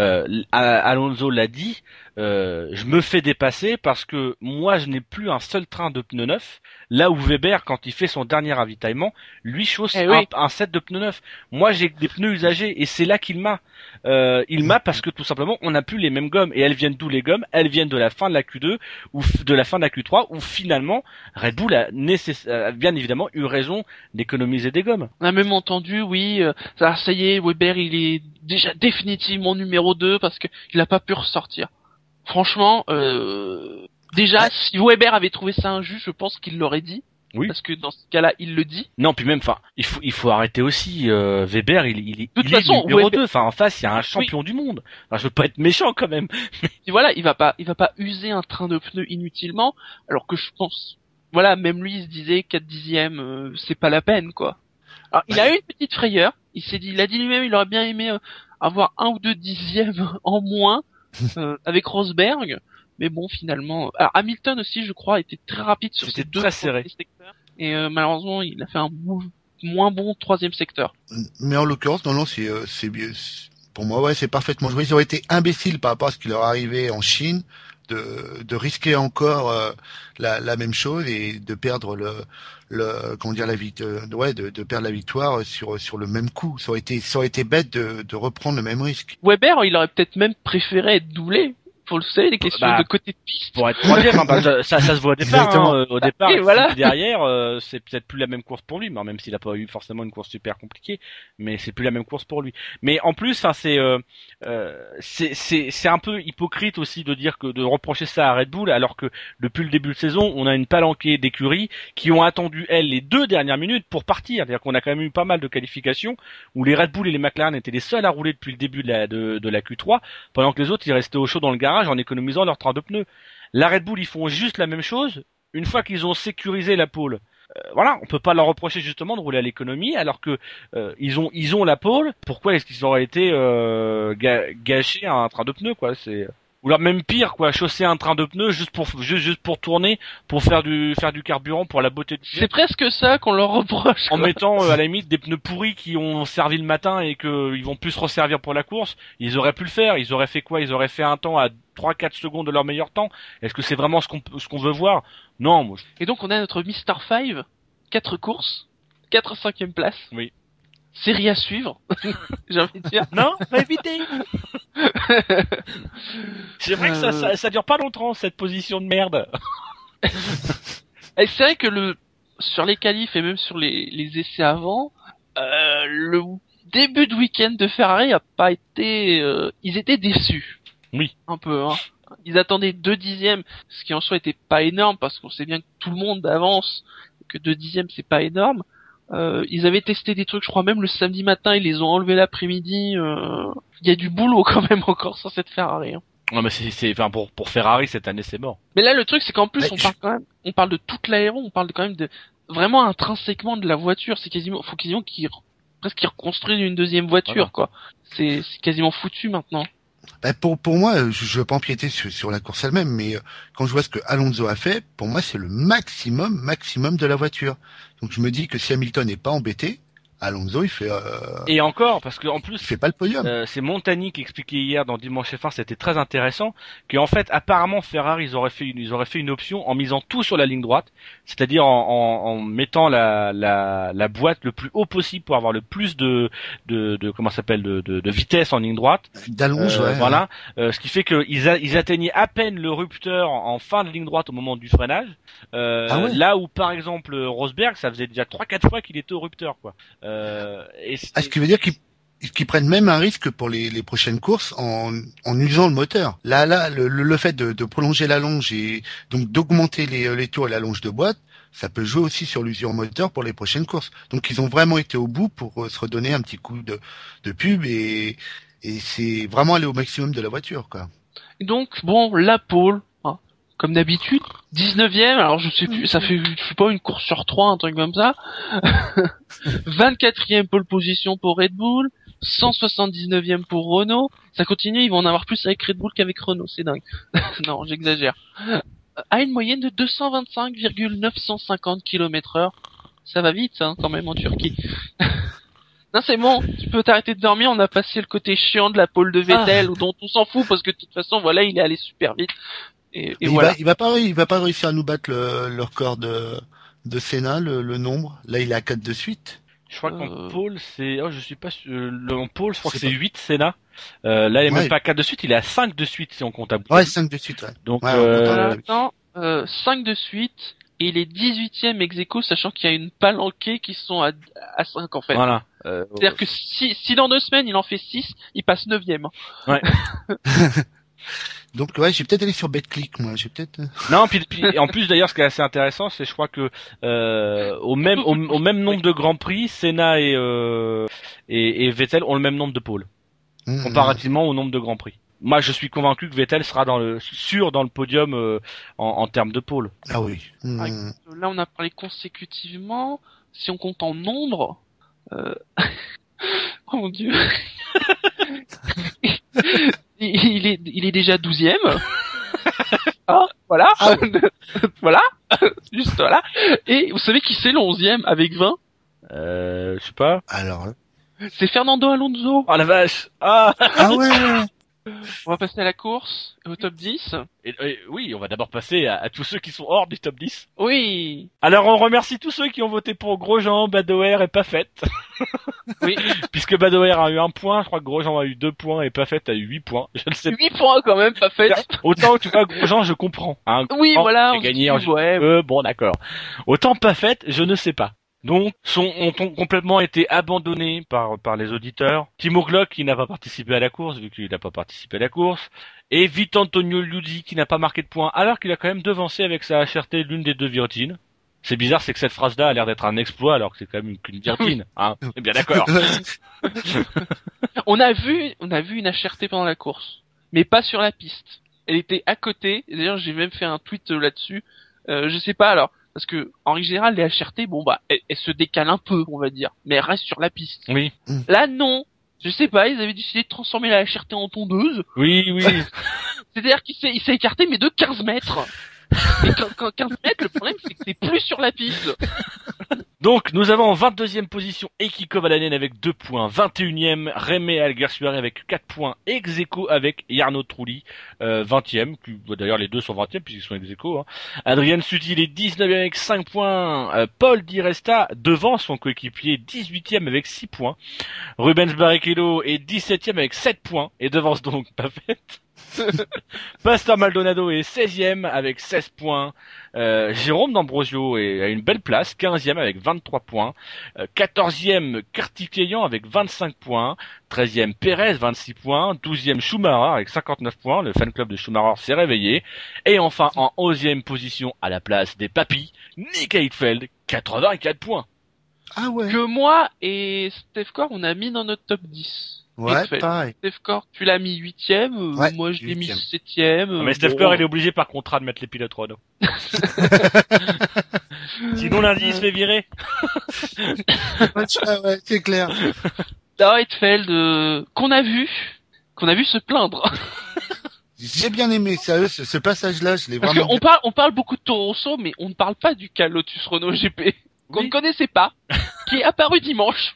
Alonso l'a dit, je me fais dépasser parce que moi, je n'ai plus un seul train de pneus neufs. Là où Weber, quand il fait son dernier ravitaillement, lui chausse un set de pneus neufs. Moi, j'ai des pneus usagés et c'est là qu'il m'a. Il m'a parce que tout simplement, on n'a plus les mêmes gommes. Et elles viennent d'où les gommes? Elles viennent de la fin de la Q2 ou de la fin de la Q3 où finalement Red Bull a bien évidemment eu raison d'économiser des gommes. On a même entendu, oui, ça y est, Weber il est déjà définitivement numéro 2 parce que il a pas pu ressortir. Franchement, déjà, si Weber avait trouvé ça injuste, je pense qu'il l'aurait dit. Oui. Parce que dans ce cas-là, il le dit. Non, puis même, enfin, il faut arrêter aussi. Weber, il est numéro 2. Enfin, en face, il y a un champion du monde. Enfin, je veux pas être méchant quand même. Et voilà, il va pas user un train de pneus inutilement. Alors que je pense, voilà, même lui, il se disait 4 dixièmes, c'est pas la peine, quoi. Alors, il a eu une petite frayeur. Il a dit lui-même, il aurait bien aimé avoir 1 ou 2 dixièmes en moins avec Rosberg. Mais bon, finalement, alors Hamilton aussi, je crois, était très rapide sur ces deux serré. secteurs. Et malheureusement, il a fait un moins bon 3e secteur. Mais en l'occurrence, non, c'est bien. Pour moi, ouais, c'est parfaitement joué. Ils auraient été imbéciles par rapport à ce qui leur arrivait en Chine, de risquer encore la même chose et de perdre comment dire, de perdre la victoire sur le même coup. Ça aurait été bête de reprendre le même risque. Weber, il aurait peut-être même préféré être doublé. Faut le savoir, les questions de côté de piste. Pour être troisième, ça se voit au départ. Au départ, et voilà. Derrière, c'est peut-être plus la même course pour lui, même s'il a pas eu forcément une course super compliquée, mais c'est plus la même course pour lui. Mais en plus, c'est un peu hypocrite aussi de reprocher ça à Red Bull, alors que depuis le début de saison, on a une palanquée d'écuries qui ont attendu les 2 dernières minutes pour partir. C'est-à-dire qu'on a quand même eu pas mal de qualifications où les Red Bull et les McLaren étaient les seuls à rouler depuis le début de la Q3, pendant que les autres ils restaient au chaud dans le garage en économisant leur train de pneus. La Red Bull, ils font juste la même chose une fois qu'ils ont sécurisé la pole. Voilà, on peut pas leur reprocher justement de rouler à l'économie alors que ils ont la pole. Pourquoi est-ce qu'ils auraient été gâchés à un train de pneus, quoi? Ou alors même pire, quoi, chausser un train de pneus juste pour tourner, pour faire du carburant pour la beauté du geste. C'est presque ça qu'on leur reproche. En mettant à la limite des pneus pourris qui ont servi le matin et que ils vont plus se resservir pour la course, ils auraient pu le faire. Ils auraient fait quoi? Ils auraient fait un temps à 3-4 secondes de leur meilleur temps. Est-ce que c'est vraiment ce qu'on veut voir? Non, moi. Et donc on a notre Mr. 5, 4 courses, 4 5e place. Oui. Série à suivre, j'ai envie de dire. Non, va éviter. C'est vrai que ça dure pas longtemps, cette position de merde. Et c'est vrai que sur les qualifs et même sur les essais avant, le début de week-end de Ferrari a pas été, ils étaient déçus. Oui. Un peu, hein. Ils attendaient 2 dixièmes, ce qui en soi était pas énorme parce qu'on sait bien que tout le monde avance, que 2 dixièmes c'est pas énorme. Ils avaient testé des trucs, je crois même le samedi matin, ils les ont enlevés l'après-midi. Il y a du boulot quand même encore sur cette Ferrari. Hein. Non mais enfin pour Ferrari cette année c'est mort. Mais là le truc c'est qu'en plus on parle de toute l'aéro, on parle quand même de vraiment intrinsèquement de la voiture. C'est faut quasiment qu'ils reconstruisent une deuxième voiture, quoi. C'est quasiment foutu maintenant. Bah pour moi, je veux pas empiéter sur la course elle-même, mais quand je vois ce que Alonso a fait, pour moi c'est le maximum de la voiture. Donc je me dis que si Hamilton n'est pas embêté, Alonso il fait et encore parce que en plus il fait pas le podium. C'est Montani qui expliquait hier dans Dimanche F1, c'était très intéressant, qu'en fait apparemment Ferrari ils auraient fait une option en misant tout sur la ligne droite, c'est-à-dire en mettant la boîte le plus haut possible pour avoir le plus de vitesse en ligne droite, d'allonge, voilà, ce qui fait que ils atteignaient à peine le rupteur en fin de ligne droite au moment du freinage, là où par exemple Rosberg ça faisait déjà 3-4 fois qu'il était au rupteur, quoi. Ce qui veut dire qu'ils prennent même un risque pour les prochaines courses en usant le moteur. Là, le fait de prolonger la longe et donc d'augmenter les tours et la longe de boîte, ça peut jouer aussi sur l'usure moteur pour les prochaines courses. Donc ils ont vraiment été au bout pour se redonner un petit coup de pub et c'est vraiment aller au maximum de la voiture, quoi. Donc bon, la pole, hein, comme d'habitude, 19e, alors je sais plus, ça fait je sais pas une course sur 3, un truc comme ça. 24e pole position pour Red Bull, 179e pour Renault. Ça continue, ils vont en avoir plus avec Red Bull qu'avec Renault, c'est dingue. Non, j'exagère. À une moyenne de 225,950 km/h. Ça va vite, hein, quand même en Turquie. Non, c'est bon, tu peux t'arrêter de dormir, on a passé le côté chiant de la pole de Vettel, dont on s'en fout parce que de toute façon, voilà, il est allé super vite. Et voilà. Il va pas réussir à nous battre le record de Senna, le nombre. Là, il est à 4 de suite. Je crois qu'en pole, je suis pas sûr, en pole, je crois que c'est 8 Senna. Là, il est même pas à 4 de suite, il est à 5 de suite si on compte à bout. Ouais, 5 de suite, ouais. Donc, attends, 5 de suite, et il est 18e ex-aequo, sachant qu'il y a une palanquée qui sont à 5, en fait. Voilà. C'est-à-dire que si dans 2 semaines il en fait 6, il passe 9e. Ouais. Donc ouais, j'ai peut-être allé sur BetClick, moi. Non, puis en plus d'ailleurs, ce qui est assez intéressant, c'est je crois que au même nombre de grands prix, Senna et Vettel ont le même nombre de pôles, comparativement au nombre de grands prix. Moi, je suis convaincu que Vettel sera dans le podium en termes de pôles. Ah oui. Là, on a parlé consécutivement. Si on compte en nombre, oh mon dieu. Il est déjà 12e. Ah, voilà. Ah. Voilà. Juste voilà. Et vous savez qui c'est le 11e avec 20? Je sais pas. Alors. C'est Fernando Alonso. Oh la vache. Ah. Ah ouais. On va passer à la course, au top 10. Et oui, on va d'abord passer à tous ceux qui sont hors du top 10. Oui. Alors on remercie tous ceux qui ont voté pour Grosjean, Badoer et Pafet. Oui. Puisque Badoer a eu 1 point, je crois que Grosjean a eu 2 points et Pafet a eu 8 points. Je ne sais 8 points quand même, pas fait. Autant tu vois Grosjean, je comprends. Hein, Oui, Grosjean voilà. a gagné en ouais. bon d'accord. Autant Pafet, je ne sais pas. Donc, ont complètement été abandonnés par les auditeurs. Timo Glock qui n'a pas participé à la course, vu qu'il n'a pas participé à la course. Et Vitantonio Liuzzi qui n'a pas marqué de points, alors qu'il a quand même devancé avec sa HRT l'une des 2 Virgin. C'est bizarre, c'est que cette phrase-là a l'air d'être un exploit, alors que c'est quand même qu'une Virgin, hein. On est bien d'accord. On a vu une HRT pendant la course, mais pas sur la piste. Elle était à côté. D'ailleurs, j'ai même fait un tweet là-dessus. Je sais pas alors. Parce que, en règle générale, les HRT, bon bah, elles se décalent un peu, on va dire. Mais elles restent sur la piste. Oui. Là, non. Je sais pas, ils avaient décidé de transformer la HRT en tondeuse. Oui. C'est-à-dire qu'il s'est écarté, mais de 15 mètres. Et quand 15 mètres, le problème, c'est que c'est plus sur la piste. Donc, nous avons en 22e position Heikki Kovalainen avec 2 points, 21e Rémi Alguersuari avec 4 points, ex aequo avec Jarno Trulli, 20e, d'ailleurs les deux sont 20e puisqu'ils sont ex aequo, hein. Adrien Sutil est 19e avec 5 points, Paul Di Resta devant son coéquipier 18e avec 6 points, Rubens Barrichello est 17e avec 7 points et devance donc Pafet. Pastor Maldonado est 16e avec 16 points. Jérôme D'Ambrosio est à une belle place, 15e avec 23 points. 14e Kartikeyan avec 25 points. 13e Pérez, 26 points. 12e Schumacher avec 59 points. Le fan club de Schumacher s'est réveillé. Et enfin, en 11e position, à la place des papis, Nick Heidfeld, 84 points. Ah ouais. Que moi et Steph Core, on a mis dans notre top 10. Ouais, pareil. Steph Core, tu l'as mis 8e, Ouais, moi je l'ai mis 8e. 7e. Mais Steph Core, il est obligé par contrat de mettre les pilotes Renault. Sinon lundi, il se fait virer. Ouais, c'est clair. Là, Heidfeld, qu'on a vu se plaindre. J'ai bien aimé, sérieux, ce passage-là, je l'ai Parce vraiment... qu'on parle beaucoup de Toro Rosso, mais on ne parle pas du cas Lotus Renault GP. Qu'on ne connaissait pas, qui est apparu dimanche.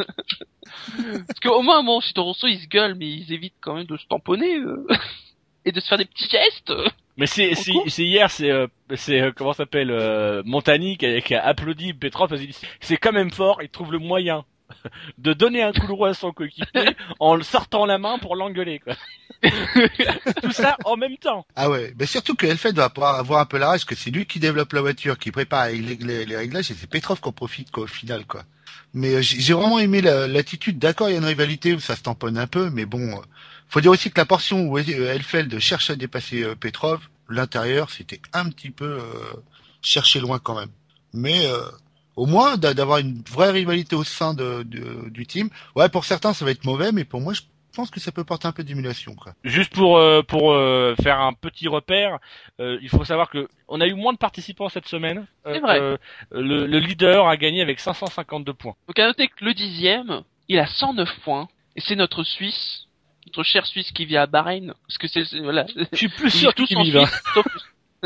Parce qu'au moins, bon, chez Toro Rosso, ils se gueulent, mais ils évitent quand même de se tamponner, et de se faire des petits gestes. Mais c'est hier, comment ça s'appelle, Montani qui a applaudi Petrov parce qu'il dit, c'est quand même fort, il trouve le moyen de donner un coup de roi à son coéquipier en le sortant la main pour l'engueuler, quoi. Tout ça en même temps. Ah ouais, mais surtout que Heidfeld va pouvoir avoir un peu la rage, que c'est lui qui développe la voiture, qui prépare les réglages, et c'est Petrov qu'on profite, quoi, au final, quoi. Mais j'ai vraiment aimé l'attitude. D'accord, il y a une rivalité où ça se tamponne un peu, mais bon, faut dire aussi que la portion où Heidfeld cherche à dépasser Petrov, l'intérieur, c'était un petit peu chercher loin quand même. Mais au moins d'avoir une vraie rivalité au sein du team. Ouais, pour certains ça va être mauvais, mais pour moi je pense que ça peut porter un peu d'émulation, quoi. Juste pour faire un petit repère, il faut savoir que on a eu moins de participants cette semaine. C'est vrai. Le leader a gagné avec 552 points. Donc à noter que le 10e, il a 109 points, et c'est notre Suisse, notre cher Suisse qui vit à Bahreïn, parce que voilà. Je suis plus sûr tous qu'ils en vivent, hein. Suisse, sauf-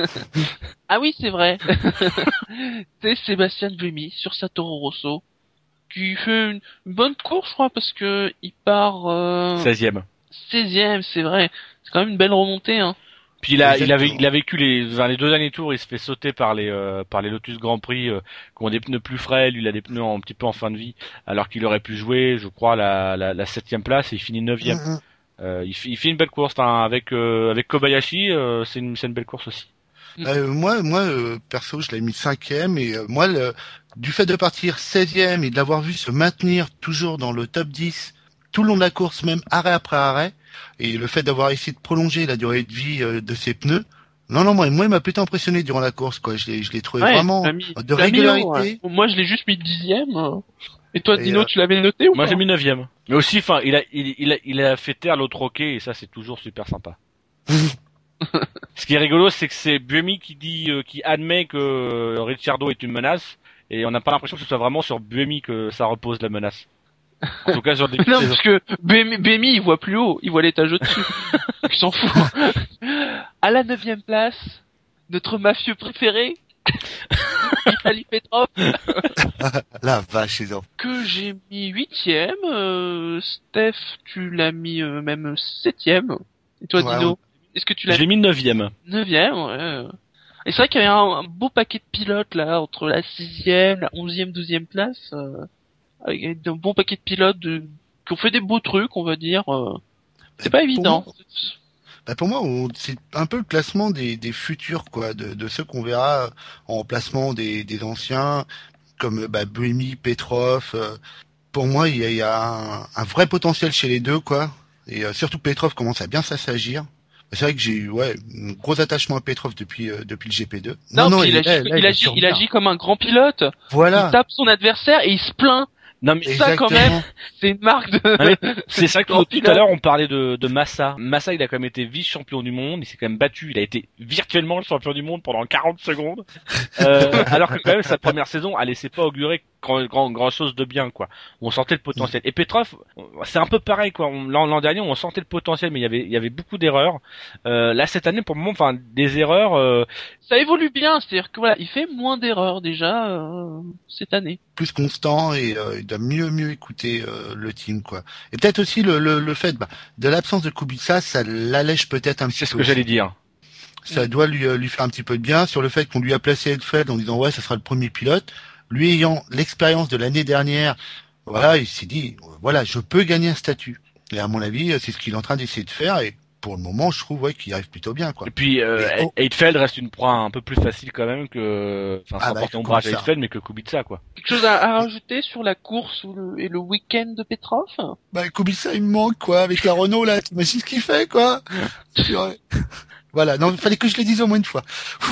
Ah oui, c'est vrai. C'est Sébastien Buemi sur sa Toro Rosso, qui fait une bonne course, je crois, parce que il part 16e. 16e, c'est vrai. C'est quand même une belle remontée, hein. Puis il a Exactement. vécu les 2 derniers tours, il se fait sauter par les Lotus Grand Prix qui ont des pneus plus frais, lui il a des pneus un petit peu en fin de vie, alors qu'il aurait pu jouer, je crois, la 7e place et il finit 9e. Il fait une belle course, hein, avec Kobayashi, c'est une belle course aussi. Moi, perso, je l'ai mis 5e, et moi, du fait de partir 16e et de l'avoir vu se maintenir toujours dans le top 10 tout le long de la course, même arrêt après arrêt, et le fait d'avoir essayé de prolonger la durée de vie de ses pneus, non, moi, il m'a plutôt impressionné durant la course, quoi. Je l'ai trouvé Ouais, vraiment t'as mis- de t'as mis régularité. haut, ouais. Moi, je l'ai juste mis 10e. Et toi, Et, Dino, tu l'avais noté ou Moi pas? j'ai mis 9e. Mais aussi, enfin, il a fait taire l'autre roquet et ça c'est toujours super sympa. Ce qui est rigolo, c'est que c'est Buemi qui admet que Ricciardo est une menace, et on n'a pas l'impression que ce soit vraiment sur Buemi que ça repose la menace. En tout cas, sur des Non, parce que BMI, il voit plus haut, il voit l'étage au-dessus. Il s'en fout. À la 9e place, notre mafieux préféré, Vitaly Petrov, La vache, les enfants. que j'ai mis 8e. Steph, tu l'as mis même 7e. Et toi, Ouais, Dino, est-ce que tu l'as Je l'ai mis 9ème. 9e, ouais. Et c'est vrai qu'il y avait un beau paquet de pilotes là entre la 6e, la 11e, 12e place, avec un bon paquet de pilotes qui ont fait des beaux trucs, on va dire. C'est pas évident. Pour moi, c'est un peu le classement des futurs, quoi, de ceux qu'on verra en remplacement des anciens, comme Buemi, Petrov. Pour moi, il y a un vrai potentiel chez les deux, quoi. Et surtout Petrov commence à bien s'assagir. C'est vrai que j'ai eu un gros attachement à Petrov depuis le GP2. Non, puis il agit comme un grand pilote. Voilà. Il tape son adversaire et il se plaint. Non mais ça quand même, c'est une marque de... C'est ça que tout à l'heure on parlait de Massa. Massa, il a quand même été vice-champion du monde, il s'est quand même battu, il a été virtuellement le champion du monde pendant 40 secondes. Alors que quand même sa première saison, elle laissait pas augurer grand chose de bien, quoi. On sentait le potentiel. Et Petrov, c'est un peu pareil, quoi. L'an dernier, on sentait le potentiel, mais il y avait beaucoup d'erreurs. Là cette année, pour le moment, enfin des erreurs. Ça évolue bien, c'est-à-dire que voilà, il fait moins d'erreurs déjà cette année. Plus constant et il doit mieux écouter le team, quoi. Et peut-être aussi le fait de l'absence de Kubica, ça l'allège peut-être un petit peu. C'est ce que j'allais dire. Ça doit lui faire un petit peu de bien sur le fait qu'on lui a placé Edfeld en disant ouais, ça sera le premier pilote. Lui ayant l'expérience de l'année dernière, voilà, il s'est dit voilà, je peux gagner un statut. Et à mon avis, c'est ce qu'il est en train d'essayer de faire et pour le moment, je trouve qu'il arrive plutôt bien, quoi. Et puis Heidfeld reste une proie un peu plus facile quand même que sans porter ombrage à Heidfeld, mais que Kubica, quoi. Quelque chose à rajouter sur la course et le week-end de Petrov? Kubica, il me manque, quoi, avec la Renault là. T'imagines ce qu'il fait, quoi. Voilà, non, il fallait que je le dise au moins une fois.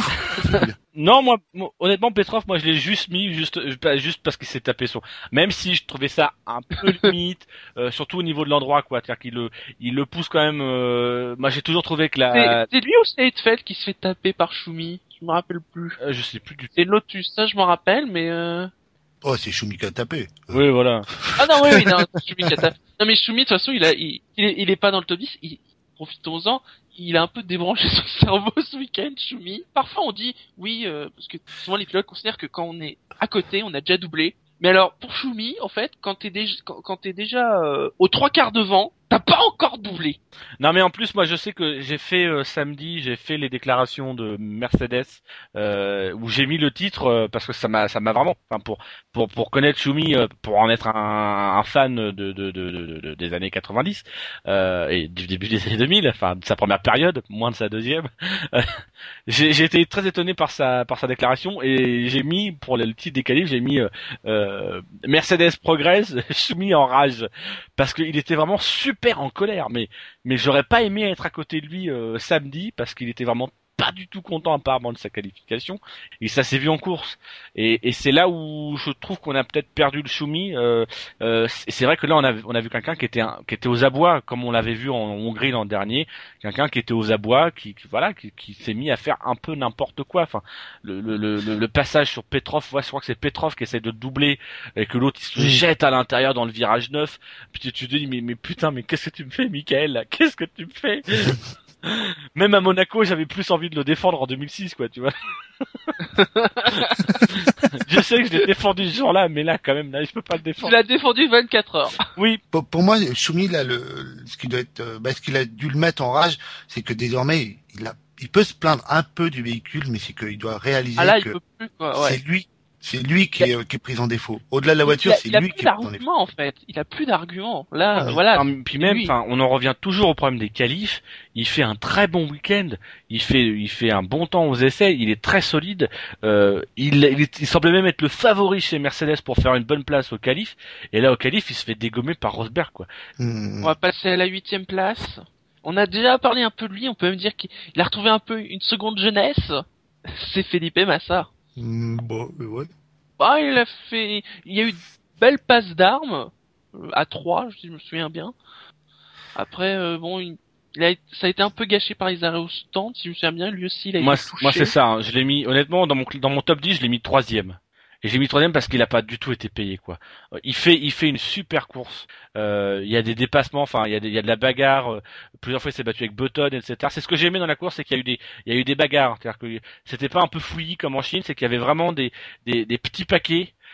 Non, moi, honnêtement, Petrov, moi, je l'ai juste mis, juste parce qu'il s'est tapé son. Même si je trouvais ça un peu limite, surtout au niveau de l'endroit, quoi. C'est-à-dire il le pousse quand même. Moi, j'ai toujours trouvé que c'est lui ou c'est Heidfeld qui se fait taper par Schumi? Je me rappelle plus. Je sais plus du tout. C'est Lotus, ça, je m'en rappelle, mais. Oh, c'est Schumi qui a tapé. Oui, voilà. Ah non, oui, non, c'est Schumi qui a tapé. Non, mais Schumi, de toute façon, il est pas dans le top 10. Profitons-en. Il a un peu débranché son cerveau ce week-end, Schumi. Parfois on dit oui, parce que souvent les pilotes considèrent que quand on est à côté, on a déjà doublé. Mais alors pour Schumi, en fait, quand t'es déjà aux 3/4 devant, t'as pas encore doublé. Non mais en plus moi je sais que j'ai fait samedi, j'ai fait les déclarations de Mercedes où j'ai mis le titre parce que ça m'a vraiment, enfin pour connaître Schumi, pour en être un fan des années 90 et du début des années 2000, enfin de sa première période, moins de sa deuxième. J'ai été très étonné par sa déclaration et j'ai mis pour le titre des qualifs, j'ai mis Mercedes progresse, Schumi en rage parce qu'il était vraiment super en colère, mais j'aurais pas aimé être à côté de lui samedi parce qu'il était vraiment pas du tout content apparemment de sa qualification et ça s'est vu en course et c'est là où je trouve qu'on a peut-être perdu le Schumi. C'est vrai que là on a vu quelqu'un qui était aux abois comme on l'avait vu en Hongrie l'an dernier, quelqu'un qui était aux abois qui s'est mis à faire un peu n'importe quoi. Enfin le passage sur Petrov, je crois que c'est Petrov qui essaie de doubler et que l'autre il se jette à l'intérieur dans le virage 9. Puis tu te dis mais putain, mais qu'est-ce que tu me fais, Michael là, qu'est-ce que tu me fais? Même à Monaco, j'avais plus envie de le défendre en 2006, quoi, tu vois. Je sais que je l'ai défendu ce jour-là, mais là, quand même, là, je peux pas le défendre. Tu l'as défendu 24 heures. Oui. Pour moi, Schumi, là, ce qui doit être, ce qu'il a dû le mettre en rage, c'est que désormais, il peut se plaindre un peu du véhicule, mais c'est qu'il doit réaliser que il peut plus, quoi, ouais. C'est lui qui est pris en défaut. Au-delà de la voiture, c'est lui qui est pris en défaut. En fait. Il a plus d'arguments. Là, voilà. Puis même, enfin, on en revient toujours au problème des qualifs. Il fait un très bon week-end. Il fait un bon temps aux essais. Il est très solide. Il semblait même être le favori chez Mercedes pour faire une bonne place au qualif. Et là, au qualif, il se fait dégommer par Rosberg, quoi. On va passer à la 8e place. On a déjà parlé un peu de lui. On peut même dire qu'il a retrouvé un peu une seconde jeunesse. C'est Felipe Massa. Bon, ouais. Il y a eu de belles passes d'armes à 3, je me souviens bien. Après, ça a été un peu gâché par les arrêts au stand, si je me souviens bien. Lui aussi, il a été touché. Moi, c'est ça. Hein. Je l'ai mis, honnêtement, dans mon top 10, je l'ai mis 3e. Et j'ai mis 3e parce qu'il a pas du tout été payé, quoi. Il fait une super course. Il y a des dépassements, enfin, il y a de la bagarre. Plusieurs fois, il s'est battu avec Button, etc. C'est ce que j'ai aimé dans la course, c'est qu'il y a eu des bagarres. C'est-à-dire que c'était pas un peu fouillis comme en Chine, c'est qu'il y avait vraiment des petits paquets.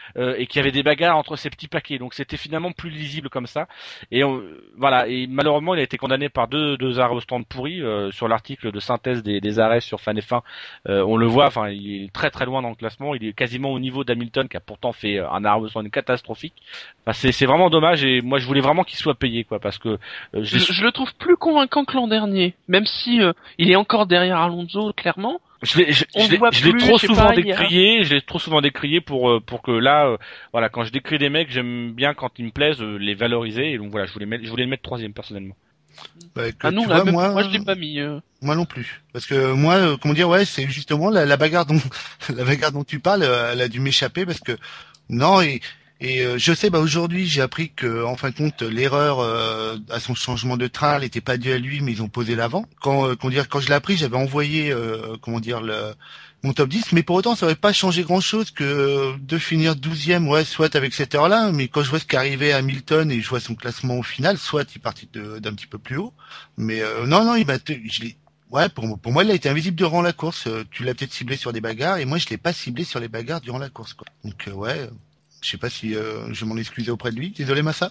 et qu'il y avait des bagarres entre ces petits paquets. Donc c'était finalement plus lisible comme ça. Et voilà. Et malheureusement, il a été condamné par deux arrêts au stand pourris. Sur l'article de synthèse des arrêts sur Fan F1, on le voit. Enfin, il est très très loin dans le classement. Il est quasiment au niveau d'Hamilton, qui a pourtant fait un arrêt au stand catastrophique. Enfin, c'est vraiment dommage. Et moi, je voulais vraiment qu'il soit payé, quoi, parce que je le trouve plus convaincant que l'an dernier, même si il est encore derrière Alonso, clairement. Je l'ai trop souvent décrié pour que là, voilà, quand je décris des mecs, j'aime bien quand ils me plaisent les valoriser, et donc voilà, je voulais le mettre troisième personnellement. Bah, Non, vois, moi je l'ai pas mis. Moi non plus, parce que moi, comment dire, ouais, c'est justement la bagarre dont la bagarre dont tu parles, elle a dû m'échapper parce que non et je sais, aujourd'hui, j'ai appris que, en fin de compte, l'erreur à son changement de train, elle n'était pas due à lui, mais ils ont posé l'avant. Quand je l'ai appris, j'avais envoyé, mon top 10, mais pour autant, ça n'aurait pas changé grand-chose que de finir 12e, ouais, soit avec cette heure-là, mais quand je vois ce qu'arrivait à Hamilton et je vois son classement au final, soit il partit d'un petit peu plus haut, mais non, ouais, pour moi, il a été invisible durant la course. Tu l'as peut-être ciblé sur des bagarres, et moi, je l'ai pas ciblé sur les bagarres durant la course, quoi. Donc, ouais. Je sais pas si je m'en excusais auprès de lui. Désolé, Massa.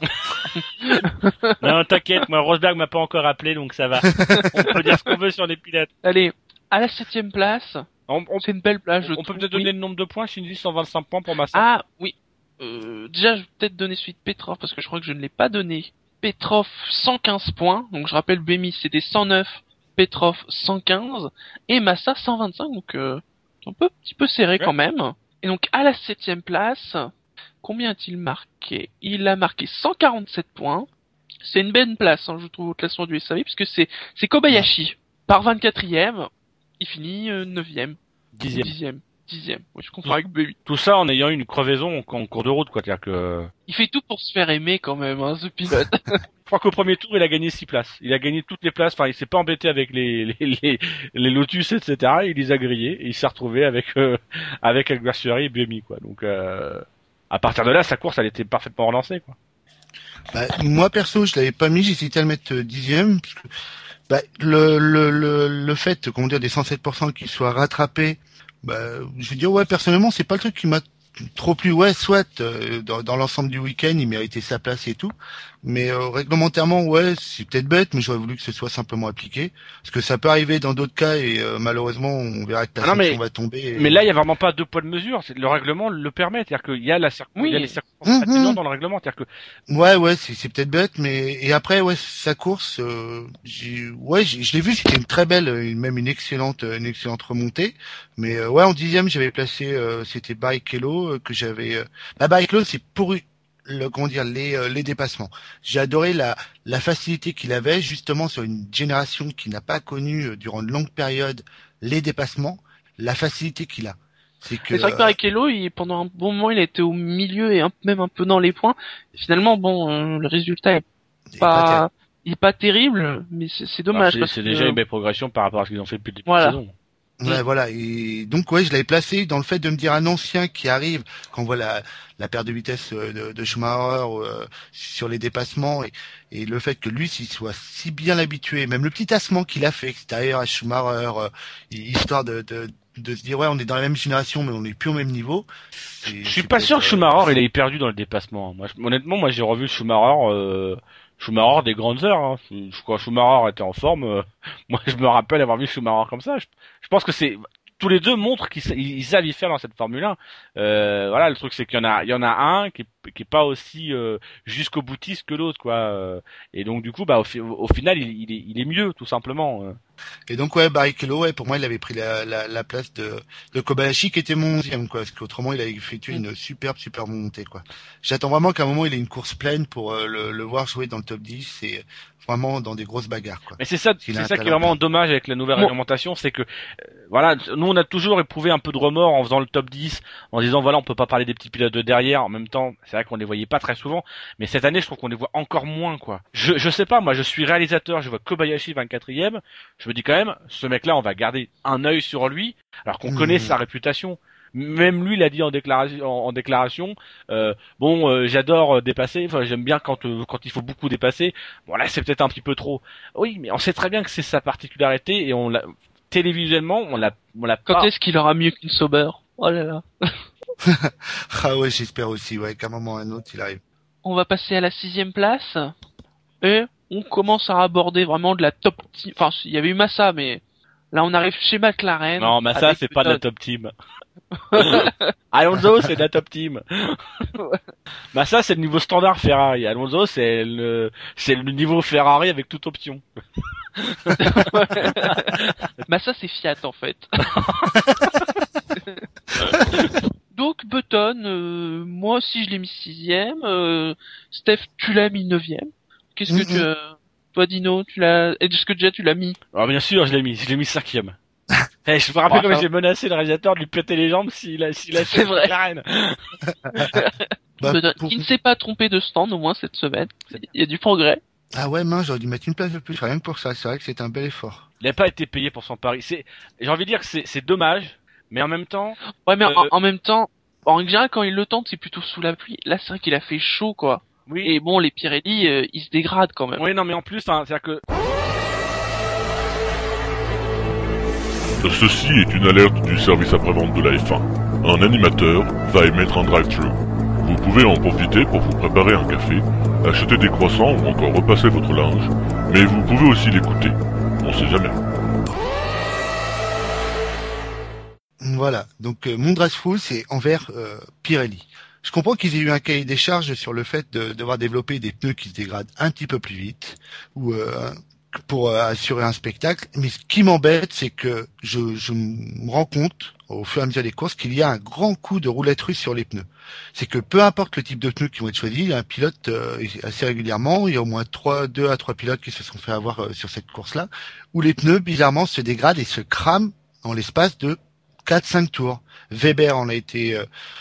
Non, t'inquiète, moi Rosberg m'a pas encore appelé, donc ça va. On peut dire ce qu'on veut sur les pilotes. Allez, à la 7e place. C'est une belle place. On peut peut-être donner le nombre de points. Shinji 125 points pour Massa. Ah oui. Déjà, je vais peut-être donner suite Petrov parce que je crois que je ne l'ai pas donné. Petrov 115 points. Donc je rappelle, Bémis c'était 109, Petrov 115 et Massa 125. Donc un petit peu serré quand même. Et donc à la 7e place. Combien a-t-il marqué? Il a marqué 147 points. C'est une belle place, je trouve, au classement du SAV, puisque c'est Kobayashi. Par 24e, il finit 9e. 10e. Oui, je comprends avec B8. Tout ça en ayant une crevaison en cours de route, quoi. C'est-à-dire que... Il fait tout pour se faire aimer, quand même, ce pilote. Je crois qu'au premier tour, il a gagné 6 places. Il a gagné toutes les places. Enfin, il s'est pas embêté avec les Lotus, etc. Il les a grillés et il s'est retrouvé avec Alguersuari et Buemi, quoi. Donc, à partir de là, sa course, elle était parfaitement relancée, quoi. Bah, moi, perso, je l'avais pas mis, j'hésitais à le mettre 10e, parce que, bah, le fait, comment dire, des 107% qu'il soit rattrapé, bah, je veux dire, ouais, personnellement, c'est pas le truc qui m'a trop plu. Ouais, soit, dans l'ensemble du week-end, il méritait sa place et tout. Mais réglementairement, ouais, c'est peut-être bête, mais j'aurais voulu que ce soit simplement appliqué, parce que ça peut arriver dans d'autres cas et malheureusement, on verra que la sanction va tomber. Mais là, il y a vraiment pas deux poids de mesure. Le règlement le permet, c'est-à-dire qu'il y a il y a les circonstances atténuantes dans le règlement, c'est-à-dire que. Ouais, c'est peut-être bête, mais et après, ouais, sa course, je l'ai vu, c'était une très belle, même une excellente remontée. Mais ouais, en 10e, j'avais placé, c'était Barrichello que j'avais. Barrichello, c'est pour les dépassements. J'ai adoré la facilité qu'il avait justement sur une génération qui n'a pas connu durant de longues périodes les dépassements, la facilité qu'il a. C'est vrai que Barrichello, pendant un bon moment, il a été au milieu et même un peu dans les points. Et finalement, le résultat il est pas terrible, mais c'est dommage. C'est déjà une belle progression par rapport à ce qu'ils ont fait depuis le début de saison. Ouais, voilà. Et donc, ouais, je l'avais placé dans le fait de me dire un ancien qui arrive, quand on voit la perte de vitesse de Schumacher sur les dépassements et le fait que lui, s'il soit si bien habitué, même le petit tassement qu'il a fait extérieur à Schumacher, histoire de se dire, ouais, on est dans la même génération, mais on n'est plus au même niveau. Je suis pas sûr que Schumacher, il ait perdu dans le dépassement. Honnêtement, j'ai revu Schumacher des grandes heures, hein. Quand Schumacher était en forme, moi je me rappelle avoir vu Schumacher comme ça. Je pense que tous les deux montrent qu'ils savent y faire dans cette Formule 1. Voilà, le truc c'est qu'il y en a un qui est pas aussi jusqu'au boutiste que l'autre, quoi. Et donc du coup, au final, il est mieux, tout simplement. Et donc ouais, Barrichello, ouais, pour moi il avait pris la place de Kobayashi qui était mon 11e, quoi, parce qu'autrement il a effectué une superbe montée, quoi. J'attends vraiment qu'à un moment il ait une course pleine pour le voir jouer dans le top 10 et vraiment dans des grosses bagarres, quoi. Mais c'est ça qui est vraiment dommage avec la nouvelle réglementation, c'est que voilà, nous on a toujours éprouvé un peu de remords en faisant le top 10, en disant voilà, on peut pas parler des petits pilotes de derrière. En même temps, c'est vrai qu'on les voyait pas très souvent, mais cette année je trouve qu'on les voit encore moins, quoi. Je sais pas, moi je suis réalisateur, je vois Kobayashi 24e, je me dis quand même, ce mec-là, on va garder un œil sur lui, alors qu'on connaît sa réputation. Même lui l'a dit en déclaration. J'adore dépasser. Enfin, j'aime bien quand il faut beaucoup dépasser. Bon là, c'est peut-être un petit peu trop. Oui, mais on sait très bien que c'est sa particularité et télévisuellement, on l'a Quand pas. est-ce qu'il aura mieux qu'une Sauber? Oh là là. Ah ouais, j'espère aussi, ouais, qu'à un moment ou à un autre, il arrive. On va passer à la 6e place. Et on commence à aborder vraiment de la top team. Enfin, il y avait eu Massa, mais là on arrive chez McLaren. Non, Massa, avec c'est pas de la Button. top team. Alonso, c'est de la top team. Massa, c'est le niveau standard Ferrari. Alonso, c'est le niveau Ferrari avec toute option. Massa, c'est Fiat en fait. Donc Button, moi aussi je l'ai mis 6e. Steph, tu l'as mis 9e. Qu'est-ce que tu toi Dino, est-ce que déjà tu l'as mis? Alors bien sûr, je l'ai mis 5e. Je me rappelle comme j'ai menacé le réalisateur de lui péter les jambes s'il a C'est vrai. McLaren. Bah, Button, pour- qui ne s'est pas trompé de stand au moins cette semaine. Il y a du progrès. Ah ouais, mince, j'aurais dû mettre une place de plus, rien que pour ça. C'est vrai que c'est un bel effort. Il n'a pas été payé pour son pari. J'ai envie de dire que c'est dommage, mais en même temps, Ouais, mais en même temps, en général, quand il le tente, c'est plutôt sous la pluie. Là, c'est vrai qu'il a fait chaud, quoi. oui. Et bon, les Pirelli, ils se dégradent quand même. Oui, non, mais en plus, hein, c'est-à-dire que Ceci est une alerte du service après-vente de la F1. Un animateur va émettre un drive-thru. Vous pouvez en profiter pour vous préparer un café, acheter des croissants ou encore repasser votre linge, mais vous pouvez aussi l'écouter. On sait jamais. Voilà, donc mon drive-thru, c'est envers Pirelli. Je comprends qu'ils aient eu un cahier des charges sur le fait de devoir développer des pneus qui se dégradent un petit peu plus vite, ou pour assurer un spectacle. Mais ce qui m'embête, c'est que je me rends compte, au fur et à mesure des courses, qu'il y a un grand coup de roulette russe sur les pneus. C'est que peu importe le type de pneus qui vont être choisis, il y a un pilote assez régulièrement, il y a au moins 2 à 3 pilotes qui se sont fait avoir sur cette course-là, où les pneus, bizarrement, se dégradent et se crament en l'espace de 4-5 tours. Weber en a été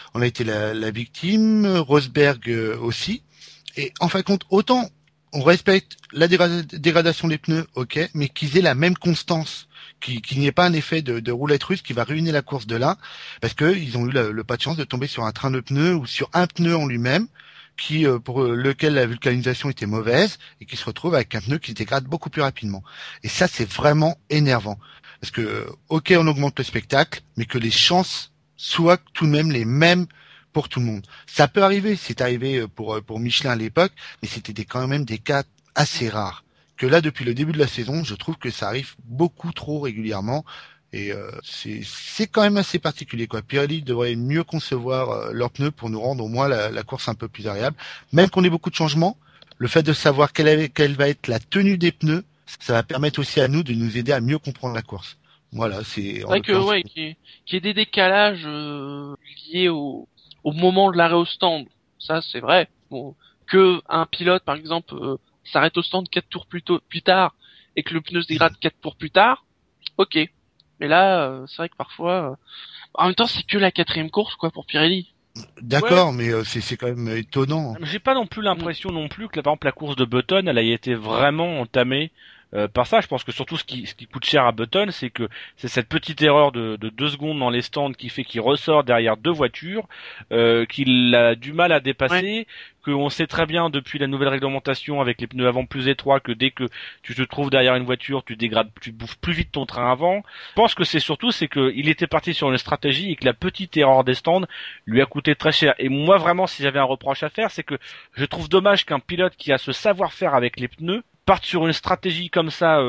la victime, Rosberg aussi. Et en fin de compte, autant on respecte la dégradation des pneus, ok, mais qu'ils aient la même constance, qu'il n'y ait pas un effet de roulette russe qui va ruiner la course de là, parce que ils ont eu le pas de chance de tomber sur un train de pneus ou sur un pneu en lui-même, qui pour lequel la vulcanisation était mauvaise et qui se retrouve avec un pneu qui se dégrade beaucoup plus rapidement. Et ça, c'est vraiment énervant. Parce que, ok, on augmente le spectacle, mais que les chances soient tout de même les mêmes pour tout le monde. Ça peut arriver, c'est arrivé pour Michelin à l'époque, mais c'était quand même des cas assez rares. Que là, depuis le début de la saison, je trouve que ça arrive beaucoup trop régulièrement. Et c'est quand même assez particulier, quoi. Pirelli devrait mieux concevoir leurs pneus pour nous rendre au moins la course un peu plus agréable. Même qu'on ait beaucoup de changements, le fait de savoir quelle va être la tenue des pneus, ça va permettre aussi à nous de nous aider à mieux comprendre la course. Voilà, c'est vrai que ouais, qu'il y ait des décalages liés au moment de l'arrêt au stand. Ça, c'est vrai. Bon, que un pilote, par exemple, s'arrête au stand 4 tours plus tard et que le pneu se dégrade 4 tours plus tard, ok. Mais là, c'est vrai que parfois, en même temps, c'est que la 4e course, quoi, pour Pirelli. D'accord, Ouais. mais c'est quand même étonnant. j'ai pas non plus l'impression non plus que par exemple la course de Button, elle a été vraiment entamée par ça. Je pense que surtout ce qui coûte cher à Button, c'est que c'est cette petite erreur de 2 secondes dans les stands qui fait qu'il ressort derrière 2 voitures, qu'il a du mal à dépasser, qu'on sait très bien depuis la nouvelle réglementation avec les pneus avant plus étroits que dès que tu te trouves derrière une voiture, tu bouffes plus vite ton train avant. Je pense que c'est que il était parti sur une stratégie et que la petite erreur des stands lui a coûté très cher. Et moi vraiment, si j'avais un reproche à faire, c'est que je trouve dommage qu'un pilote qui a ce savoir-faire avec les pneus parte sur une stratégie comme ça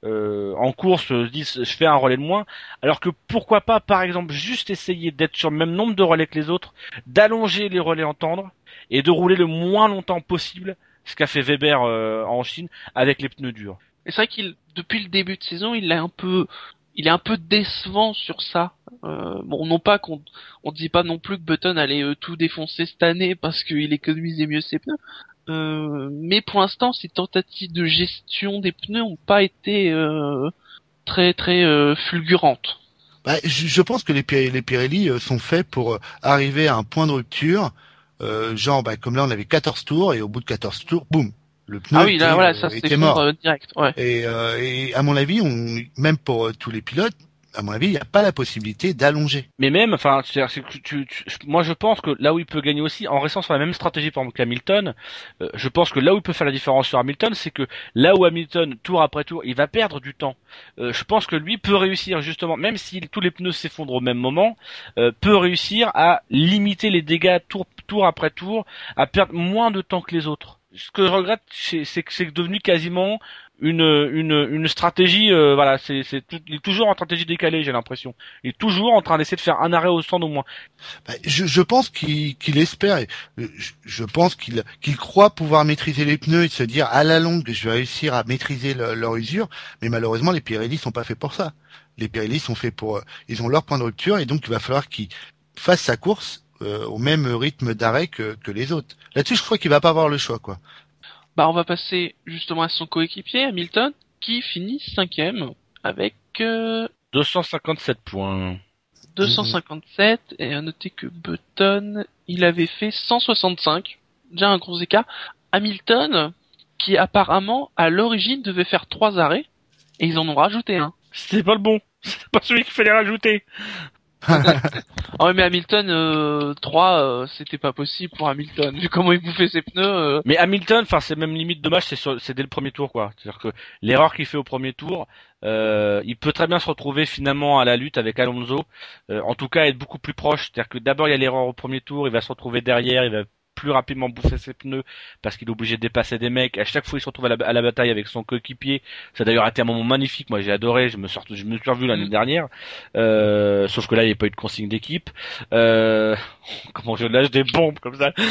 en course, se disent je fais un relais de moins, alors que pourquoi pas par exemple juste essayer d'être sur le même nombre de relais que les autres, d'allonger les relais en tendre et de rouler le moins longtemps possible, ce qu'a fait Weber en Chine avec les pneus durs. Et c'est vrai depuis le début de saison, il est un peu décevant sur ça. Bon, non pas on dit pas non plus que Button allait tout défoncer cette année parce qu'il économisait mieux ses pneus. Mais pour l'instant, ces tentatives de gestion des pneus ont pas été très très fulgurantes. Bah, je pense que les Pirelli sont faits pour arriver à un point de rupture, genre comme là on avait 14 tours et au bout de 14 tours, boum, le pneu Oui, là voilà, ça était mort. s'effondre direct. Ouais. Et à mon avis, même pour tous les pilotes, à mon avis, il n'y a pas la possibilité d'allonger. Mais même, enfin, c'est que moi je pense que là où il peut gagner aussi, en restant sur la même stratégie par exemple qu'Hamilton, je pense que là où il peut faire la différence sur Hamilton, c'est que là où Hamilton, tour après tour, il va perdre du temps. Je pense que lui peut réussir justement, même si tous les pneus s'effondrent au même moment, peut réussir à limiter les dégâts tour après tour, à perdre moins de temps que les autres. Ce que je regrette, c'est que c'est devenu quasiment une stratégie, voilà, il est toujours en stratégie décalée, j'ai l'impression. Il est toujours en train d'essayer de faire un arrêt au stand au moins. Bah, je pense qu'il espère, je pense qu'il croit pouvoir maîtriser les pneus et se dire à la longue je vais réussir à maîtriser leur usure, mais malheureusement les Pirelli sont pas faits pour ça. Les Pirelli sont faits pour, ils ont leur point de rupture et donc il va falloir qu'il fasse sa course au même rythme d'arrêt que les autres. Là-dessus je crois qu'il va pas avoir le choix quoi. Bah, on va passer justement à son coéquipier, Hamilton, qui finit 5e avec 257 points. 257, et à noter que Button, il avait fait 165, déjà un gros écart. Hamilton, qui apparemment, à l'origine, devait faire 3 arrêts, et ils en ont rajouté un. C'est pas le bon. C'est pas celui qu'il fallait rajouter. Ah ouais, mais Hamilton 3, c'était pas possible pour Hamilton, vu comment il bouffait ses pneus. Mais Hamilton, enfin, c'est même limite dommage, c'est dès le premier tour, quoi. C'est-à-dire que l'erreur qu'il fait au premier tour, il peut très bien se retrouver finalement à la lutte avec Alonso. En tout cas, être beaucoup plus proche. C'est-à-dire que d'abord il y a l'erreur au premier tour, il va se retrouver derrière, il va plus rapidement bouffer ses pneus parce qu'il est obligé de dépasser des mecs. À chaque fois, il se retrouve à la bataille avec son coéquipier. Ça a d'ailleurs été un moment magnifique. Moi, j'ai adoré. Je me suis revu l'année dernière. Sauf que là, il n'y a pas eu de consigne d'équipe. Comment je lâche des bombes comme ça.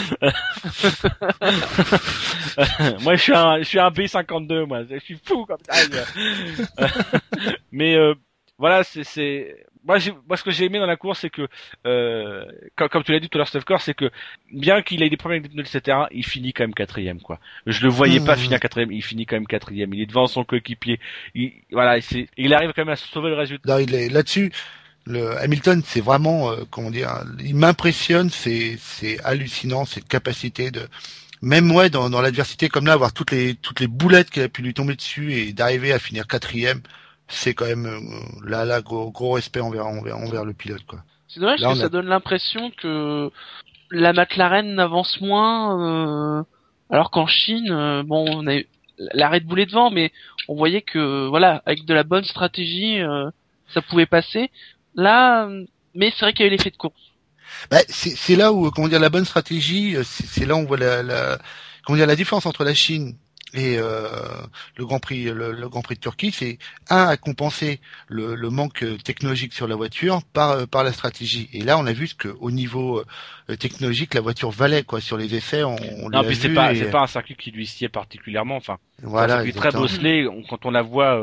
Moi, je suis un B52. Moi, je suis fou comme ça. Mais voilà, moi ce que j'ai aimé dans la course, c'est que comme tu l'as dit tout à l'heure, Steph Core, c'est que bien qu'il ait des problèmes avec les pneus, etc., il finit quand même 4e, quoi. Je le voyais pas finir 4e, il finit quand même 4e. Il est devant son coéquipier. Voilà, il arrive quand même à sauver le résultat. Non, il est là-dessus. Le Hamilton, c'est vraiment comment dire, il m'impressionne, c'est hallucinant cette capacité de même dans l'adversité comme là, avoir toutes les boulettes qu'il a pu lui tomber dessus et d'arriver à finir 4e. C'est quand même là gros respect envers le pilote quoi. C'est dommage là, que ça donne l'impression que la McLaren n'avance moins alors qu'en Chine bon, on a eu la Red Bull est devant, mais on voyait que voilà, avec de la bonne stratégie ça pouvait passer. Là mais c'est vrai qu'il y a eu l'effet de course. Bah c'est là où comment dire la bonne stratégie, c'est là où on voit la différence entre la Chine et le Grand Prix de Turquie, c'est à compenser le manque technologique sur la voiture par la stratégie. Et là, on a vu que au niveau technologique, la voiture valait quoi sur les essais. On non, puis c'est pas un circuit qui lui sied particulièrement. Enfin, voilà, c'est un circuit très bosselé. Quand on la voit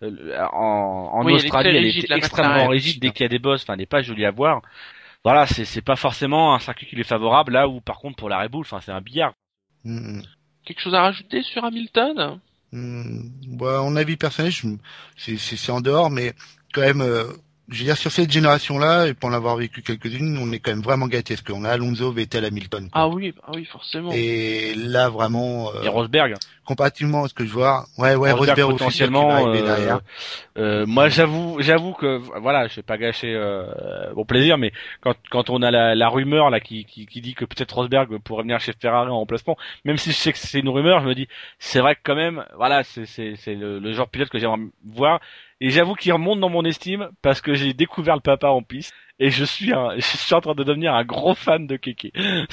en Australie, elle est extrêmement rigide dès qu'il y a des bosses. Enfin, elle n'est pas jolie à voir. Voilà, c'est pas forcément un circuit qui lui est favorable. Là où, par contre, pour la Red Bull, enfin, c'est un billard. Quelque chose à rajouter sur Hamilton? Bah, en avis personnel, c'est en dehors, mais quand même, je veux dire, sur cette génération-là, et pour en avoir vécu quelques-unes, on est quand même vraiment gâtés, parce qu'on a Alonso, Vettel, Hamilton. Quoi. Ah oui, forcément. Et là, vraiment... et Rosberg. Comparativement à ce que je vois, ouais, Rosberg potentiellement. Moi, j'avoue que, voilà, je vais pas gâcher mon plaisir, mais quand on a la rumeur là qui dit que peut-être Rosberg pourrait venir chez Ferrari en remplacement, même si je sais que c'est une rumeur, je me dis, c'est vrai que quand même, voilà, c'est le genre de pilote que j'aimerais voir. Et j'avoue qu'il remonte dans mon estime parce que j'ai découvert le papa en piste et je suis en train de devenir un gros fan de Keke.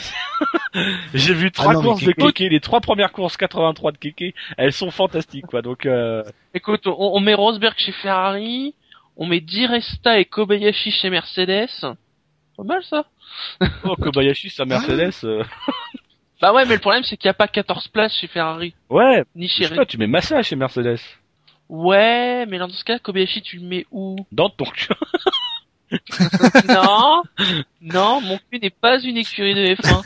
J'ai vu 3 courses de Keke, les 3 premières courses 83 de Keke, elles sont fantastiques quoi. Donc écoute, on met Rosberg chez Ferrari, on met Di Resta et Kobayashi chez Mercedes. Pas mal ça. Oh, Kobayashi c'est Mercedes. Bah ouais, mais le problème c'est qu'il y a pas 14 places chez Ferrari. Ouais. Ni chez Red Bull. Tu mets Massa chez Mercedes. Ouais, mais dans ce cas, Kobayashi, tu le mets où? Dans ton cul. Non, mon cul n'est pas une écurie de F1.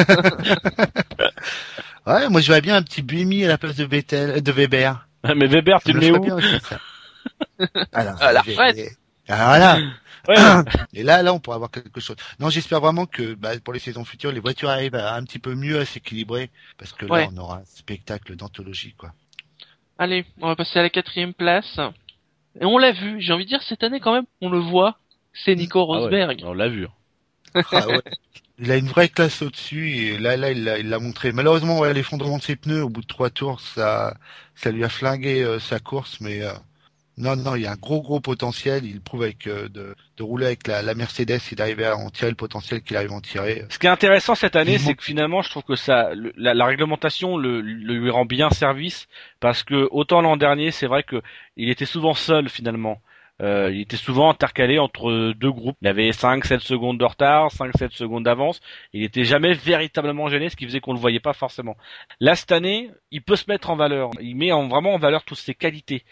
Ouais, moi je vois bien un petit Buemi à la place de Weber. Mais Weber, tu le mets où? Alors, à la retraite. Voilà. Ouais. Et là, on pourra avoir quelque chose. Non, j'espère vraiment que pour les saisons futures, les voitures arrivent un petit peu mieux à s'équilibrer, parce que là, on aura un spectacle d'anthologie, quoi. Allez, on va passer à la 4e place. Et on l'a vu, j'ai envie de dire, cette année quand même, on le voit, c'est Nico Ah ouais, Rosberg. on l'a vu. Ah ouais. Il a une vraie classe au-dessus et là, il l'a montré. Malheureusement, ouais, l'effondrement de ses pneus au bout de 3 tours, ça lui a flingué sa course, mais non, il y a un gros potentiel. Il prouve avec de rouler avec la Mercedes et d'arriver à en tirer le potentiel qu'il arrive à en tirer. Ce qui est intéressant cette année, Vivement. c'est que finalement, je trouve que la réglementation lui rend bien service, parce que autant l'an dernier, c'est vrai que il était souvent seul finalement. Il était souvent intercalé entre deux groupes. Il avait 5-7 secondes de retard, 5-7 secondes d'avance. Il était jamais véritablement gêné, ce qui faisait qu'on le voyait pas forcément. Là, cette année, il peut se mettre en valeur. Il met vraiment en valeur toutes ses qualités.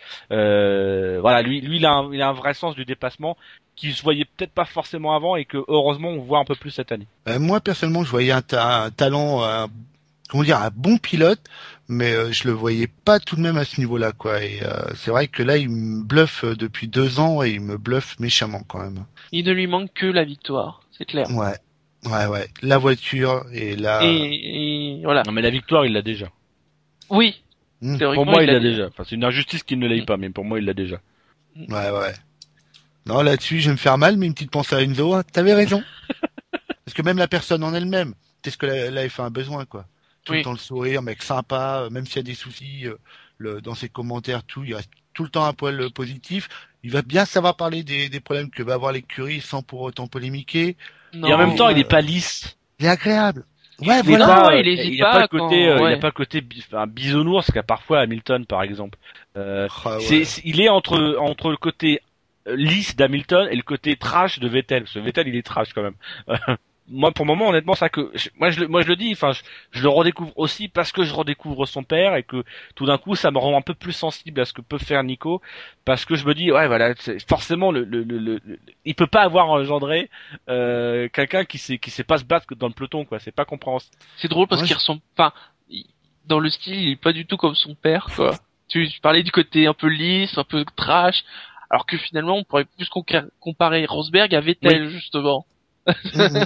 Voilà, lui, il a un vrai sens du dépassement qui se voyait peut-être pas forcément avant et que heureusement on voit un peu plus cette année. Moi, personnellement, je voyais un talent, comment dire, un bon pilote, mais je le voyais pas tout de même à ce niveau-là, quoi. Et c'est vrai que là, il me bluffe depuis 2 ans et il me bluffe méchamment quand même. Il ne lui manque que la victoire, c'est clair. Ouais. La voiture et la. Et voilà. Non mais la victoire, il l'a déjà. Oui. Mmh. Théoriquement, Pour moi, il l'a l'a déjà. Enfin, c'est une injustice qu'il ne l'ait pas, mais pour moi, il l'a déjà. Ouais. Non, là-dessus, je vais me faire mal, mais une petite pensée à Enzo, hein. T'avais raison. Parce que même la personne en elle-même, c'est ce que la F1 a besoin, quoi. Tout le temps le sourire, mec sympa, même s'il y a des soucis, dans ses commentaires, tout, il reste tout le temps un poil positif. Il va bien savoir parler des problèmes que va avoir l'écurie sans pour autant polémiquer. Non, Et en même temps, il est pas lisse. Il est agréable. Ouais, Il voilà. est pas, il hésite il a pas le pas côté, quand- il ouais. a pas le côté bisounours qu'a parfois Hamilton, par exemple. Ah ouais. Il est entre le côté lisse d'Hamilton et le côté trash de Vettel. Parce que Vettel, il est trash quand même. Moi, pour le moment, honnêtement, ça que moi je le dis. Enfin, je le redécouvre aussi parce que je redécouvre son père et que tout d'un coup, ça me rend un peu plus sensible à ce que peut faire Nico, parce que je me dis, ouais, voilà, forcément, il peut pas avoir engendré quelqu'un qui sait pas se battre dans le peloton, quoi. C'est pas compréhensible. C'est drôle parce Moi, qu'il ressemble, enfin, dans le style, il est pas du tout comme son père, quoi. Tu parlais du côté un peu lisse, un peu trash, alors que finalement, on pourrait plus comparer Rosberg à Vettel, justement. Mhm.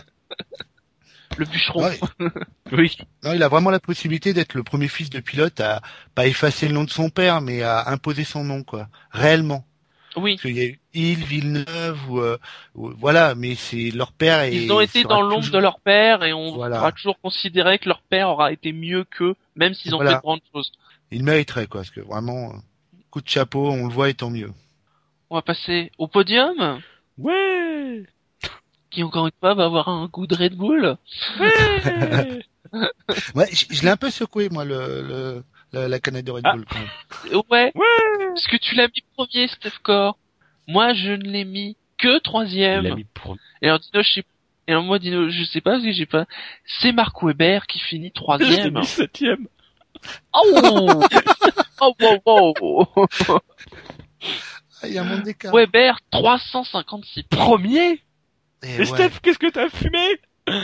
Le bûcheron. Ouais. Oui. Non, il a vraiment la possibilité d'être le premier fils de pilote à pas effacer le nom de son père, mais à imposer son nom, quoi. Réellement. Oui. Parce qu'il y a eu Villeneuve ou voilà, mais c'est leur père et Ils ont été sera dans l'ombre toujours- de leur père et on Voilà. pourra toujours considérer que leur père aura été mieux qu'eux, même s'ils ont Voilà. fait de grandes choses. Il mériterait, quoi, parce que vraiment, coup de chapeau, on le voit et tant mieux. On va passer au podium, Ouais. qui encore une fois va avoir un goût de Red Bull. Ouais. Ouais, je l'ai un peu secoué, moi, la canette de Red Bull, quand même. Ouais. Ouais. Parce que tu l'as mis premier, Steph Core. Moi, je ne l'ai mis que Il troisième. l'a mis pour... Et alors, Dino, moi, Dino, je sais pas, parce que j'ai pas, c'est Mark Webber qui finit Je l'ai troisième. mis septième. Oh! Oh, wow, wow. Ah, il y a un monde d'écart. Weber, 356. Premier? Et Et ouais. Steph, qu'est-ce que t'as fumé?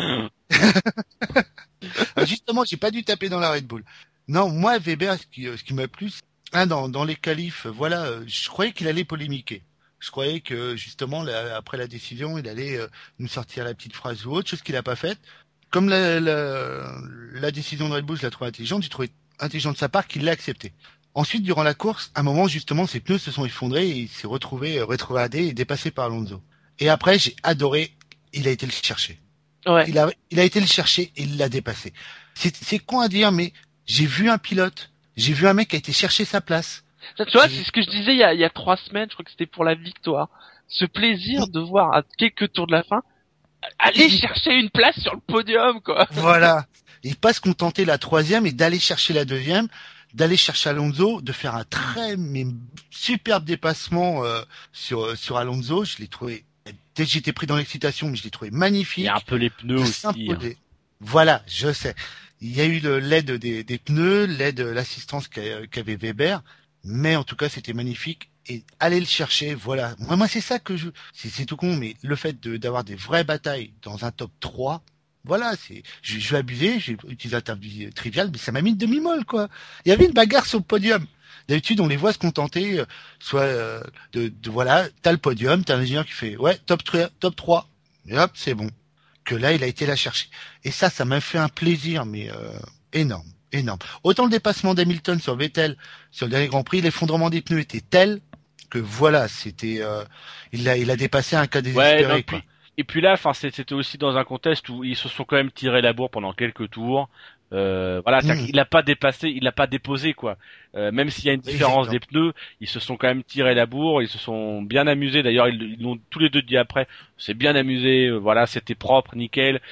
Ah, justement, j'ai pas dû taper dans la Red Bull. Non, moi, Weber, ce qui m'a plu, dans les qualifs, voilà, je croyais qu'il allait polémiquer. Je croyais que, justement, après la décision, il allait nous sortir la petite phrase ou autre, chose qu'il a pas faite. Comme la décision de Red Bull, je la trouvais intelligente, j'ai trouvé intelligent de sa part qu'il l'a accepté. Ensuite, durant la course, à un moment, justement, ses pneus se sont effondrés et il s'est retrouvé rétrogradé et dépassé par Alonso. Et après, j'ai adoré, il a été le chercher. Ouais. Il a été le chercher et il l'a dépassé. C'est con à dire, mais j'ai vu un pilote, j'ai vu un mec qui a été chercher sa place. Ça, tu vois, c'est ce que je disais il y a 3 semaines, je crois que c'était pour la victoire. Ce plaisir de voir à quelques tours de la fin, aller chercher une place sur le podium, quoi. Voilà. Et pas se contenter la troisième et d'aller chercher la deuxième, d'aller chercher Alonso, de faire un mais superbe dépassement sur Alonso. Je l'ai trouvé, peut-être j'étais pris dans l'excitation, mais je l'ai trouvé magnifique. Il y a un peu les pneus de aussi. s'imposer. Voilà, je sais. Il y a eu l'aide des pneus, l'assistance qu'avait Weber, mais en tout cas c'était magnifique. Et aller le chercher, voilà. Moi c'est ça que c'est tout con, mais le fait d'avoir des vraies batailles dans un top 3, voilà, je vais abuser, j'ai utilisé un terme trivial, mais ça m'a mis une demi-molle, quoi. Il y avait une bagarre sur le podium. D'habitude, on les voit se contenter, soit de voilà, t'as le podium, t'as un ingénieur qui fait ouais, top 3, et hop, c'est bon. Que là, il a été la chercher. Et ça m'a fait un plaisir, mais énorme. Autant le dépassement d'Hamilton sur Vettel sur le dernier Grand Prix, l'effondrement des pneus était tel que voilà, c'était, il a dépassé un cas désespéré, Ouais, non, quoi. et puis là, enfin, c'était aussi dans un contexte où ils se sont quand même tirés la bourre pendant quelques tours. Voilà, c'est-à-dire qu'il a pas dépassé, il a pas déposé quoi. Même s'il y a une différence des pneus, ils se sont quand même tirés la bourre, ils se sont bien amusés. D'ailleurs, ils l'ont tous les deux dit après. C'est bien amusé. Voilà, c'était propre, nickel.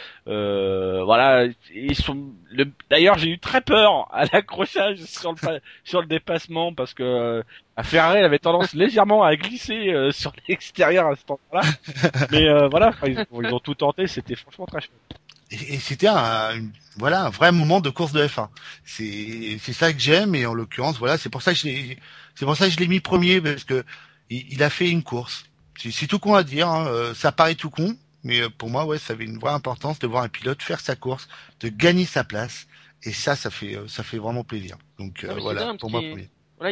Voilà, ils sont. D'ailleurs, j'ai eu très peur à l'accrochage sur le dépassement parce que à Ferrari, elle avait tendance légèrement à glisser sur l'extérieur à ce moment-là. Mais voilà, enfin, ils ont tout tenté. C'était franchement très chouette. Et c'était voilà, un vrai moment de course de F1. C'est ça que j'aime, et en l'occurrence, voilà, c'est pour ça que je l'ai mis premier, parce que il a fait une course. C'est tout con à dire, hein. Ça paraît tout con, mais pour moi, ouais, ça avait une vraie importance de voir un pilote faire sa course, de gagner sa place, et ça fait vraiment plaisir. Donc Non, mais voilà, c'est dingue, pour moi, parce qu'il- premier. Voilà,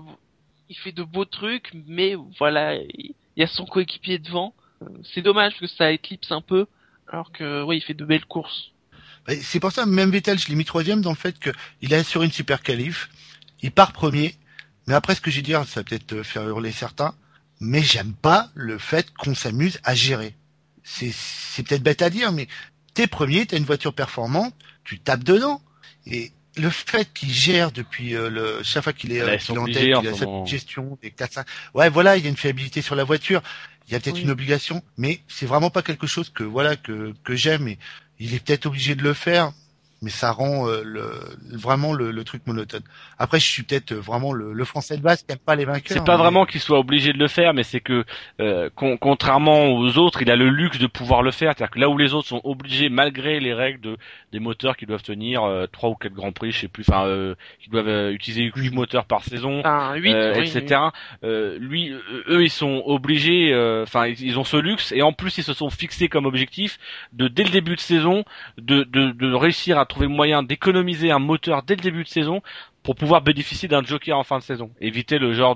il fait de beaux trucs, mais voilà, il y a son coéquipier devant. C'est dommage parce que ça éclipse un peu, alors que ouais, il fait de belles courses. C'est pour ça, même Vettel, je l'ai mis troisième dans le fait que il a assuré une super qualif, il part premier, mais après ce que j'ai dit, ça va peut-être faire hurler certains, mais j'aime pas le fait qu'on s'amuse à gérer. C'est peut-être bête à dire, mais t'es premier, t'as une voiture performante, tu tapes dedans. Et le fait qu'il gère depuis chaque fois qu'il est, Là, ils qu'il sont est en tête, obligés en qu'il a ce cette moment. gestion des 4-5. Ouais, voilà, il y a une fiabilité sur la voiture. Il y a peut-être Oui. une obligation, mais c'est vraiment pas quelque chose que j'aime. Et il est peut-être obligé de le faire, mais ça rend vraiment le truc monotone. Après, je suis peut-être vraiment le Français de base qui aime pas les vainqueurs. C'est pas mais- vraiment qu'il soit obligé de le faire, mais c'est que contrairement aux autres, il a le luxe de pouvoir le faire. C'est-à-dire que là où les autres sont obligés, malgré les règles des moteurs qui doivent tenir 3 ou 4 grands prix, je sais plus, enfin, qui doivent utiliser 8 moteurs par saison, Enfin, 8, oui, etc. Lui, eux, ils sont obligés, enfin, ils ont ce luxe, et en plus, ils se sont fixés comme objectif de dès le début de saison de réussir à trouver le moyen d'économiser un moteur dès le début de saison pour pouvoir bénéficier d'un joker en fin de saison, éviter le genre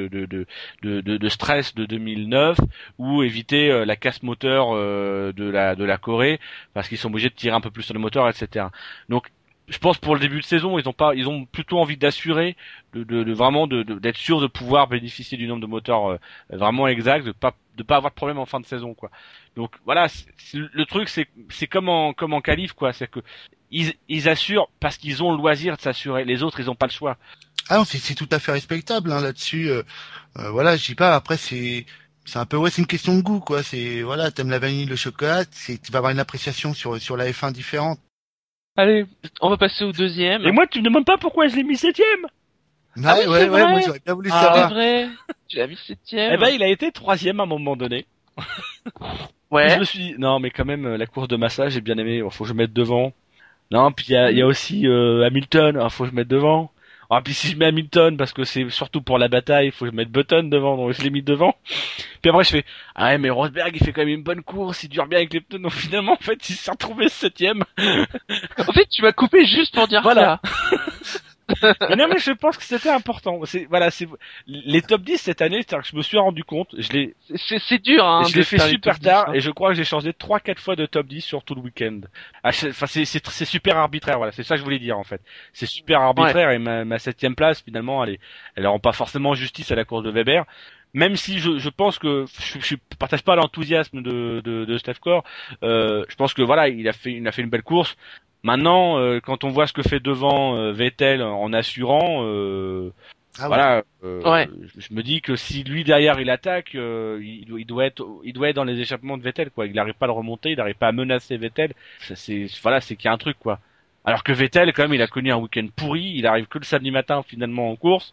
de stress de 2009 ou éviter la casse moteur de la Corée parce qu'ils sont obligés de tirer un peu plus sur le moteur, etc. Donc je pense pour le début de saison, ils ont plutôt envie d'assurer d'être sûr de pouvoir bénéficier du nombre de moteurs vraiment exact, de pas avoir de problème en fin de saison, quoi. Donc voilà, le truc c'est comme en qualif, quoi, c'est que ils assurent parce qu'ils ont le loisir de s'assurer. Les autres, ils ont pas le choix. Ah non, c'est tout à fait respectable, hein, là-dessus. Voilà, je dis pas. Après, c'est un peu, ouais, c'est une question de goût, quoi. C'est, voilà, t'aimes la vanille, le chocolat, tu vas avoir une appréciation sur la F1 différente. Allez, on va passer au deuxième. Et moi, tu me demandes pas pourquoi je l'ai mis septième. Ouais, Ah oui, ouais, c'est ouais, vrai. moi j'aurais bien voulu Ah, C'est savoir. vrai. Tu l'as mis septième. Eh ben, il a été troisième à un moment donné. ouais. Je me suis dit, non, mais quand même, la course de Massa, j'ai bien aimé. Faut que je mette devant. Non, puis il y a aussi Hamilton. Faut que je mette devant. Ah, puis si je mets Hamilton, parce que c'est surtout pour la bataille, faut que je mette Button devant, donc je l'ai mis devant. Puis après je fais, ah ouais, mais Rosberg, il fait quand même une bonne course, il dure bien avec les pneus, donc finalement, en fait, il s'est retrouvé septième. En fait, tu m'as coupé juste pour dire Voilà. ça. Mais non, mais je pense que c'était important. Voilà, les top 10 cette année, c'est-à-dire que je me suis rendu compte, C'est dur, hein. je l'ai de fait faire les super top 10, tard, hein. et je crois que j'ai changé 3-4 fois de top 10 sur tout le week-end. Enfin, c'est super arbitraire, voilà, c'est ça que je voulais dire, en fait. C'est super arbitraire, et ma septième place, finalement, elle rend pas forcément justice à la course de Weber. Même si je pense que je partage pas l'enthousiasme de Steph Core, je pense que voilà, il a fait une belle course. Maintenant, quand on voit ce que fait devant Vettel en assurant, Ah ouais. voilà, Ouais. je me dis que si lui derrière il attaque, il doit être dans les échappements de Vettel, quoi. Il n'arrive pas à le remonter, il n'arrive pas à menacer Vettel. C'est qu'il y a un truc, quoi. Alors que Vettel, quand même, il a connu un week-end pourri, il arrive que le samedi matin finalement en course,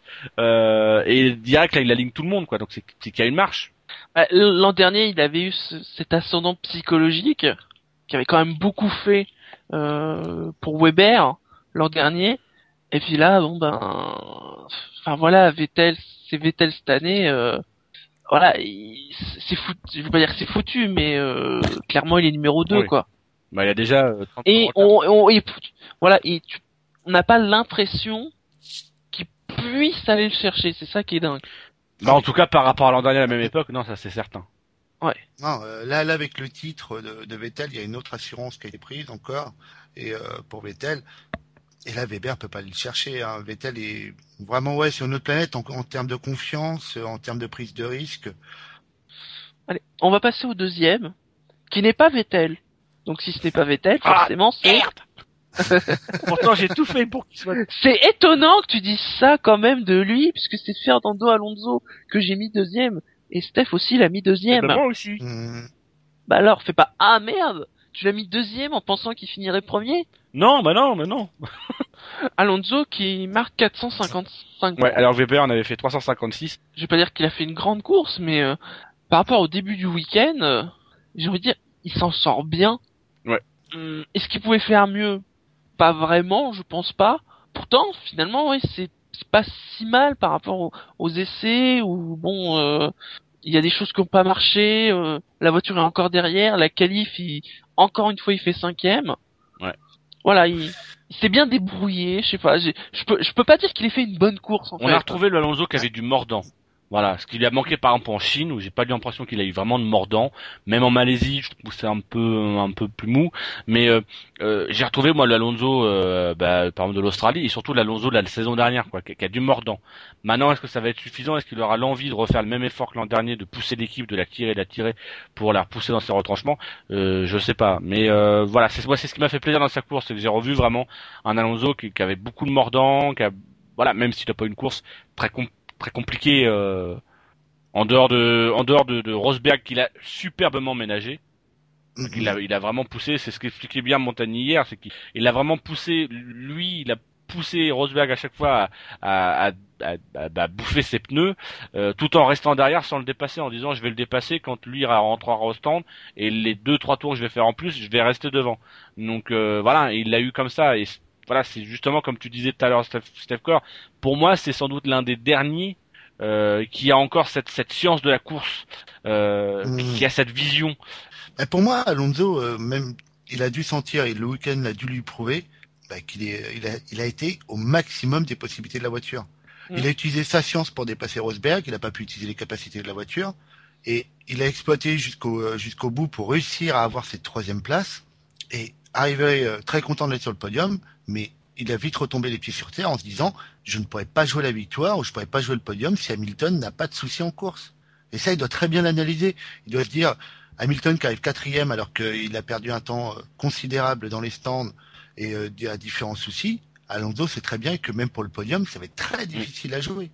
et direct là il aligne tout le monde, quoi. Donc c'est qu'il y a une marche. L'an dernier, il avait eu cet ascendant psychologique qui avait quand même beaucoup fait pour Weber l'an dernier. Et puis là, bon ben, enfin voilà, Vettel, c'est Vettel cette année. Voilà, c'est foutu. Je veux pas dire que c'est foutu, mais clairement, il est numéro 2, Oui. quoi. Bah il a déjà 30 Et voilà, on n'a pas l'impression qu'il puisse aller le chercher. C'est ça qui est dingue. Bah en tout cas par rapport à l'an dernier à la même époque, non, ça c'est certain. Non, là, avec le titre de Vettel, il y a une autre assurance qui a été prise encore, et pour Vettel. Et là, Weber peut pas aller le chercher. Hein. Vettel est vraiment sur une autre planète en termes de confiance, en termes de prise de risque. Allez, on va passer au deuxième, qui n'est pas Vettel. Donc si ce n'est pas Vettel, forcément c'est... Pourtant, j'ai tout fait pour qu'il soit... C'est étonnant que tu dises ça quand même de lui, puisque c'est Fernando Alonso que j'ai mis deuxième, et Steph aussi l'a mis deuxième. Moi aussi. Bah alors, fais pas « Ah merde !» Tu l'as mis deuxième en pensant qu'il finirait premier. Non, bah non, mais non. Alonso qui marque 455 points. Ouais, alors Weber en avait fait 356. Je vais pas dire qu'il a fait une grande course, mais par rapport au début du week-end, j'ai envie de dire, il s'en sort bien. Ouais. Est-ce qu'il pouvait faire mieux? Pas vraiment, je pense pas. Pourtant, finalement, ouais, c'est pas si mal par rapport aux essais, où bon, il y a des choses qui ont pas marché, la voiture est encore derrière, la qualif, encore une fois, il fait 5e. Ouais. Voilà, il s'est bien débrouillé, je sais pas, je peux pas dire qu'il ait fait une bonne course, en fait. On a retrouvé le Alonso qui avait du mordant. Voilà, ce qui lui a manqué par exemple en Chine, où j'ai pas eu l'impression qu'il a eu vraiment de mordant. Même en Malaisie, je trouve que c'est un peu plus mou. Mais j'ai retrouvé moi l'Alonso, par exemple de l'Australie, et surtout l'Alonso de la saison dernière, quoi, qui a du mordant. Maintenant, est-ce que ça va être suffisant? Est-ce qu'il aura l'envie de refaire le même effort que l'an dernier, de pousser l'équipe, de la tirer pour la repousser dans ses retranchements? Je sais pas. Mais voilà, c'est ce qui m'a fait plaisir dans sa course, c'est que j'ai revu vraiment un Alonso qui avait beaucoup de mordant, voilà, même s'il n'a pas une course très compliqué en dehors de Rosberg qu'il a superbement ménagé. Il a vraiment poussé, c'est ce qu'expliquait bien Montagny hier, c'est qu'il a vraiment poussé, lui, il a poussé Rosberg à chaque fois à bouffer ses pneus, tout en restant derrière sans le dépasser, en disant je vais le dépasser quand lui rentrera au stand, et les 2-3 tours que je vais faire en plus, je vais rester devant. Donc voilà, il l'a eu comme ça, et voilà, c'est justement comme tu disais tout à l'heure, Steph Core, pour moi c'est sans doute l'un des derniers qui a encore cette science de la course, qui a cette vision. Pour moi, Alonso, même il a dû sentir, et le week-end a dû lui prouver, il a été au maximum des possibilités de la voiture. Il a utilisé sa science pour dépasser Rosberg, il n'a pas pu utiliser les capacités de la voiture, et il a exploité jusqu'au bout pour réussir à avoir cette 3e place, et arriver très content d'être sur le podium, mais il a vite retombé les pieds sur terre en se disant je ne pourrais pas jouer la victoire ou je ne pourrais pas jouer le podium si Hamilton n'a pas de soucis en course. Et ça, il doit très bien l'analyser. Il doit se dire Hamilton qui arrive 4e alors qu'il a perdu un temps considérable dans les stands et a différents soucis. Alonso sait très bien que même pour le podium, ça va être très difficile à jouer.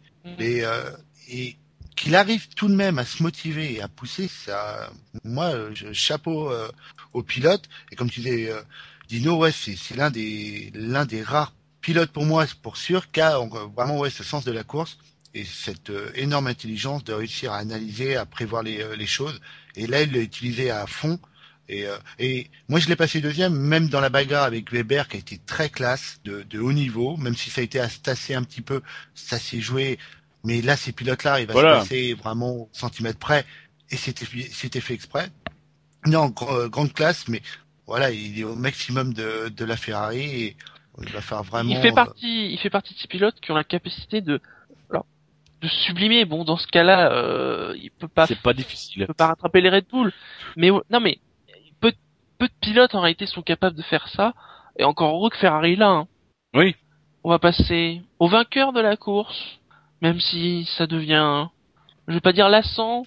Et qu'il arrive tout de même à se motiver et à pousser, ça, moi, chapeau au pilote. Et comme tu disais, Dino, c'est l'un des rares pilotes pour moi, pour sûr, qui a vraiment ce sens de la course et cette énorme intelligence de réussir à analyser, à prévoir les choses. Et là, il l'a utilisé à fond. Et moi, je l'ai passé deuxième, même dans la bagarre avec Weber, qui a été très classe, de haut niveau, même si ça a été à se tasser un petit peu, ça s'est joué. Mais là, ces pilotes-là, il va se passer vraiment au centimètre près, et c'était fait exprès. Non, grande classe, mais voilà, il est au maximum de la Ferrari, et il va faire vraiment. Il fait partie de ces pilotes qui ont la capacité de sublimer. Bon, dans ce cas-là, il peut pas. C'est pas difficile. Il peut pas rattraper les Red Bull. Mais non, mais peu de pilotes en réalité sont capables de faire ça, et encore heureux que Ferrari là. Hein. Oui. On va passer au vainqueur de la course. Même si ça devient, je vais pas dire lassant,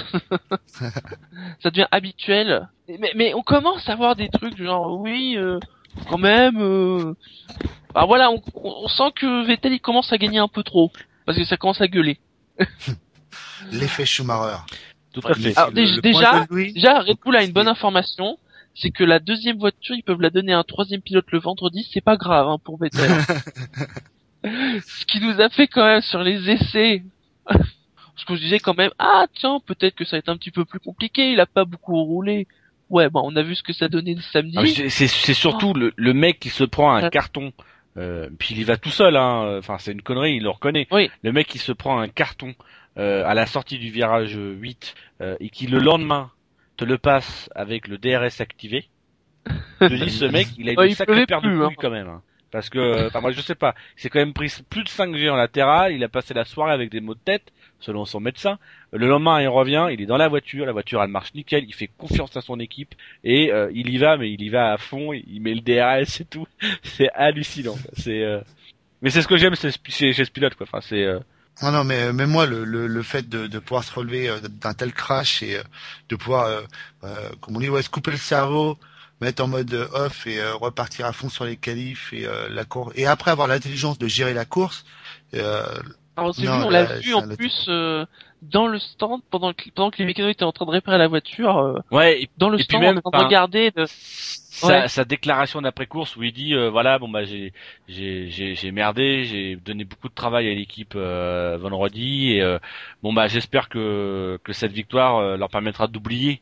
ça devient habituel. Mais on commence à voir des trucs genre, oui, quand même, bah voilà, on sent que Vettel il commence à gagner un peu trop, parce que ça commence à gueuler. L'effet Schumacher. Tout à fait. Alors, déjà, Red Bull a une bonne information, c'est que la 2e voiture, ils peuvent la donner à un 3e pilote le vendredi, c'est pas grave hein, pour Vettel. Ce qui nous a fait quand même sur les essais, parce que je disais quand même, ah tiens, peut-être que ça va être un petit peu plus compliqué, il a pas beaucoup roulé. Ouais, bah on a vu ce que ça donnait le samedi. C'est surtout le mec qui se prend un carton, puis il y va tout seul, hein. Enfin c'est une connerie, il le reconnaît. Oui. Le mec qui se prend un carton à la sortie du virage 8 et qui le lendemain te le passe avec le DRS activé. Je te dis, ce mec, il a une sacrée paire de couilles quand même. Hein. Parce que, moi je sais pas, il s'est quand même pris plus de 5G en latéral, il a passé la soirée avec des maux de tête, selon son médecin. Le lendemain, il revient, il est dans la voiture elle marche nickel, il fait confiance à son équipe et il y va, mais il y va à fond, il met le DRS et tout. C'est hallucinant. Mais c'est ce que j'aime chez ce pilote, quoi. Enfin, c'est Non, mais même moi, le fait de pouvoir se relever d'un tel crash et de pouvoir, comme on dit, se couper le cerveau, mettre en mode off et repartir à fond sur les qualifs et la course, et après avoir l'intelligence de gérer la course. Alors c'est Non, on là, l'a vu c'est en un autre- plus dans le stand pendant que les mécanos étaient en train de réparer la voiture, ouais. dans le et puis stand même, en train de regarder. Sa déclaration d'après course où il dit voilà, bon bah j'ai merdé, j'ai donné beaucoup de travail à l'équipe vendredi et bon bah j'espère que cette victoire leur permettra d'oublier.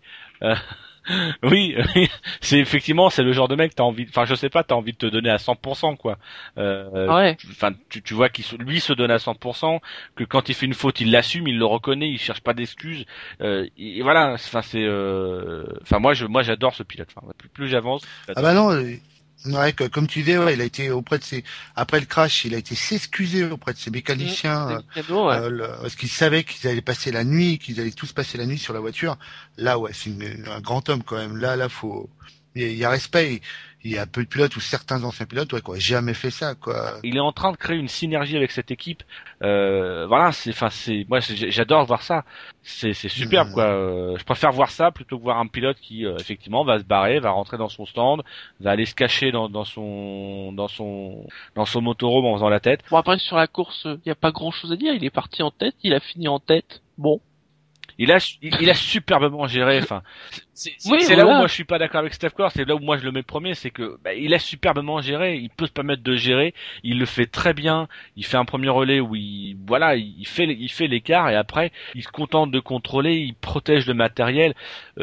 Oui, c'est effectivement c'est le genre de mec t'as envie, enfin je sais pas, t'as envie de te donner à 100% quoi. Ouais. Enfin tu vois qu'il lui se donne à 100%, que quand il fait une faute il l'assume, il le reconnaît, il cherche pas d'excuses. Et voilà, enfin c'est enfin moi j'adore ce pilote. Enfin plus j'avance. Ah bah non, ouais, comme tu disais, ouais, il a été auprès de après le crash, il a été s'excuser auprès de ses mécaniciens, C'est cadeau, ouais. parce qu'il savait qu'ils allaient passer la nuit, qu'ils allaient tous passer la nuit sur la voiture. Là, ouais, c'est un grand homme quand même. Là, il y a respect. Il y a peu de pilotes ou certains anciens pilotes, ouais, quoi, jamais fait ça, quoi. Il est en train de créer une synergie avec cette équipe. Voilà, moi j'adore voir ça. C'est superbe quoi. Je préfère voir ça plutôt que voir un pilote qui effectivement va se barrer, va rentrer dans son stand, va aller se cacher dans son motorhome en faisant la tête. Bon après sur la course, il y a pas grand chose à dire. Il est parti en tête, il a fini en tête. Bon. Il a superbement géré. Enfin, c'est Oui, là où voilà. moi je suis pas d'accord avec Steph Course. C'est là où moi je le mets premier, c'est que il a superbement géré. Il peut se permettre de gérer. Il le fait très bien. Il fait un premier relais où il fait l'écart et après il se contente de contrôler. Il protège le matériel.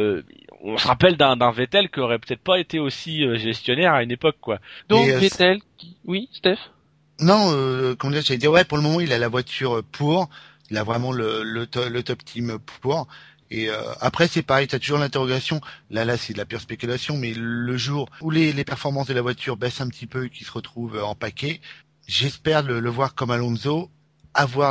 On se rappelle d'un Vettel qui aurait peut-être pas été aussi gestionnaire à une époque quoi. Donc Et, Vettel, oui, Steph. Non, comment dire, j'allais dire, ouais, pour le moment, il a la voiture pour. Il a vraiment le top team pour. Et après, c'est pareil, t'as toujours l'interrogation. Là, c'est de la pure spéculation, mais le jour où les performances de la voiture baissent un petit peu et qu'il se retrouve en paquet, j'espère le voir comme Alonso, avoir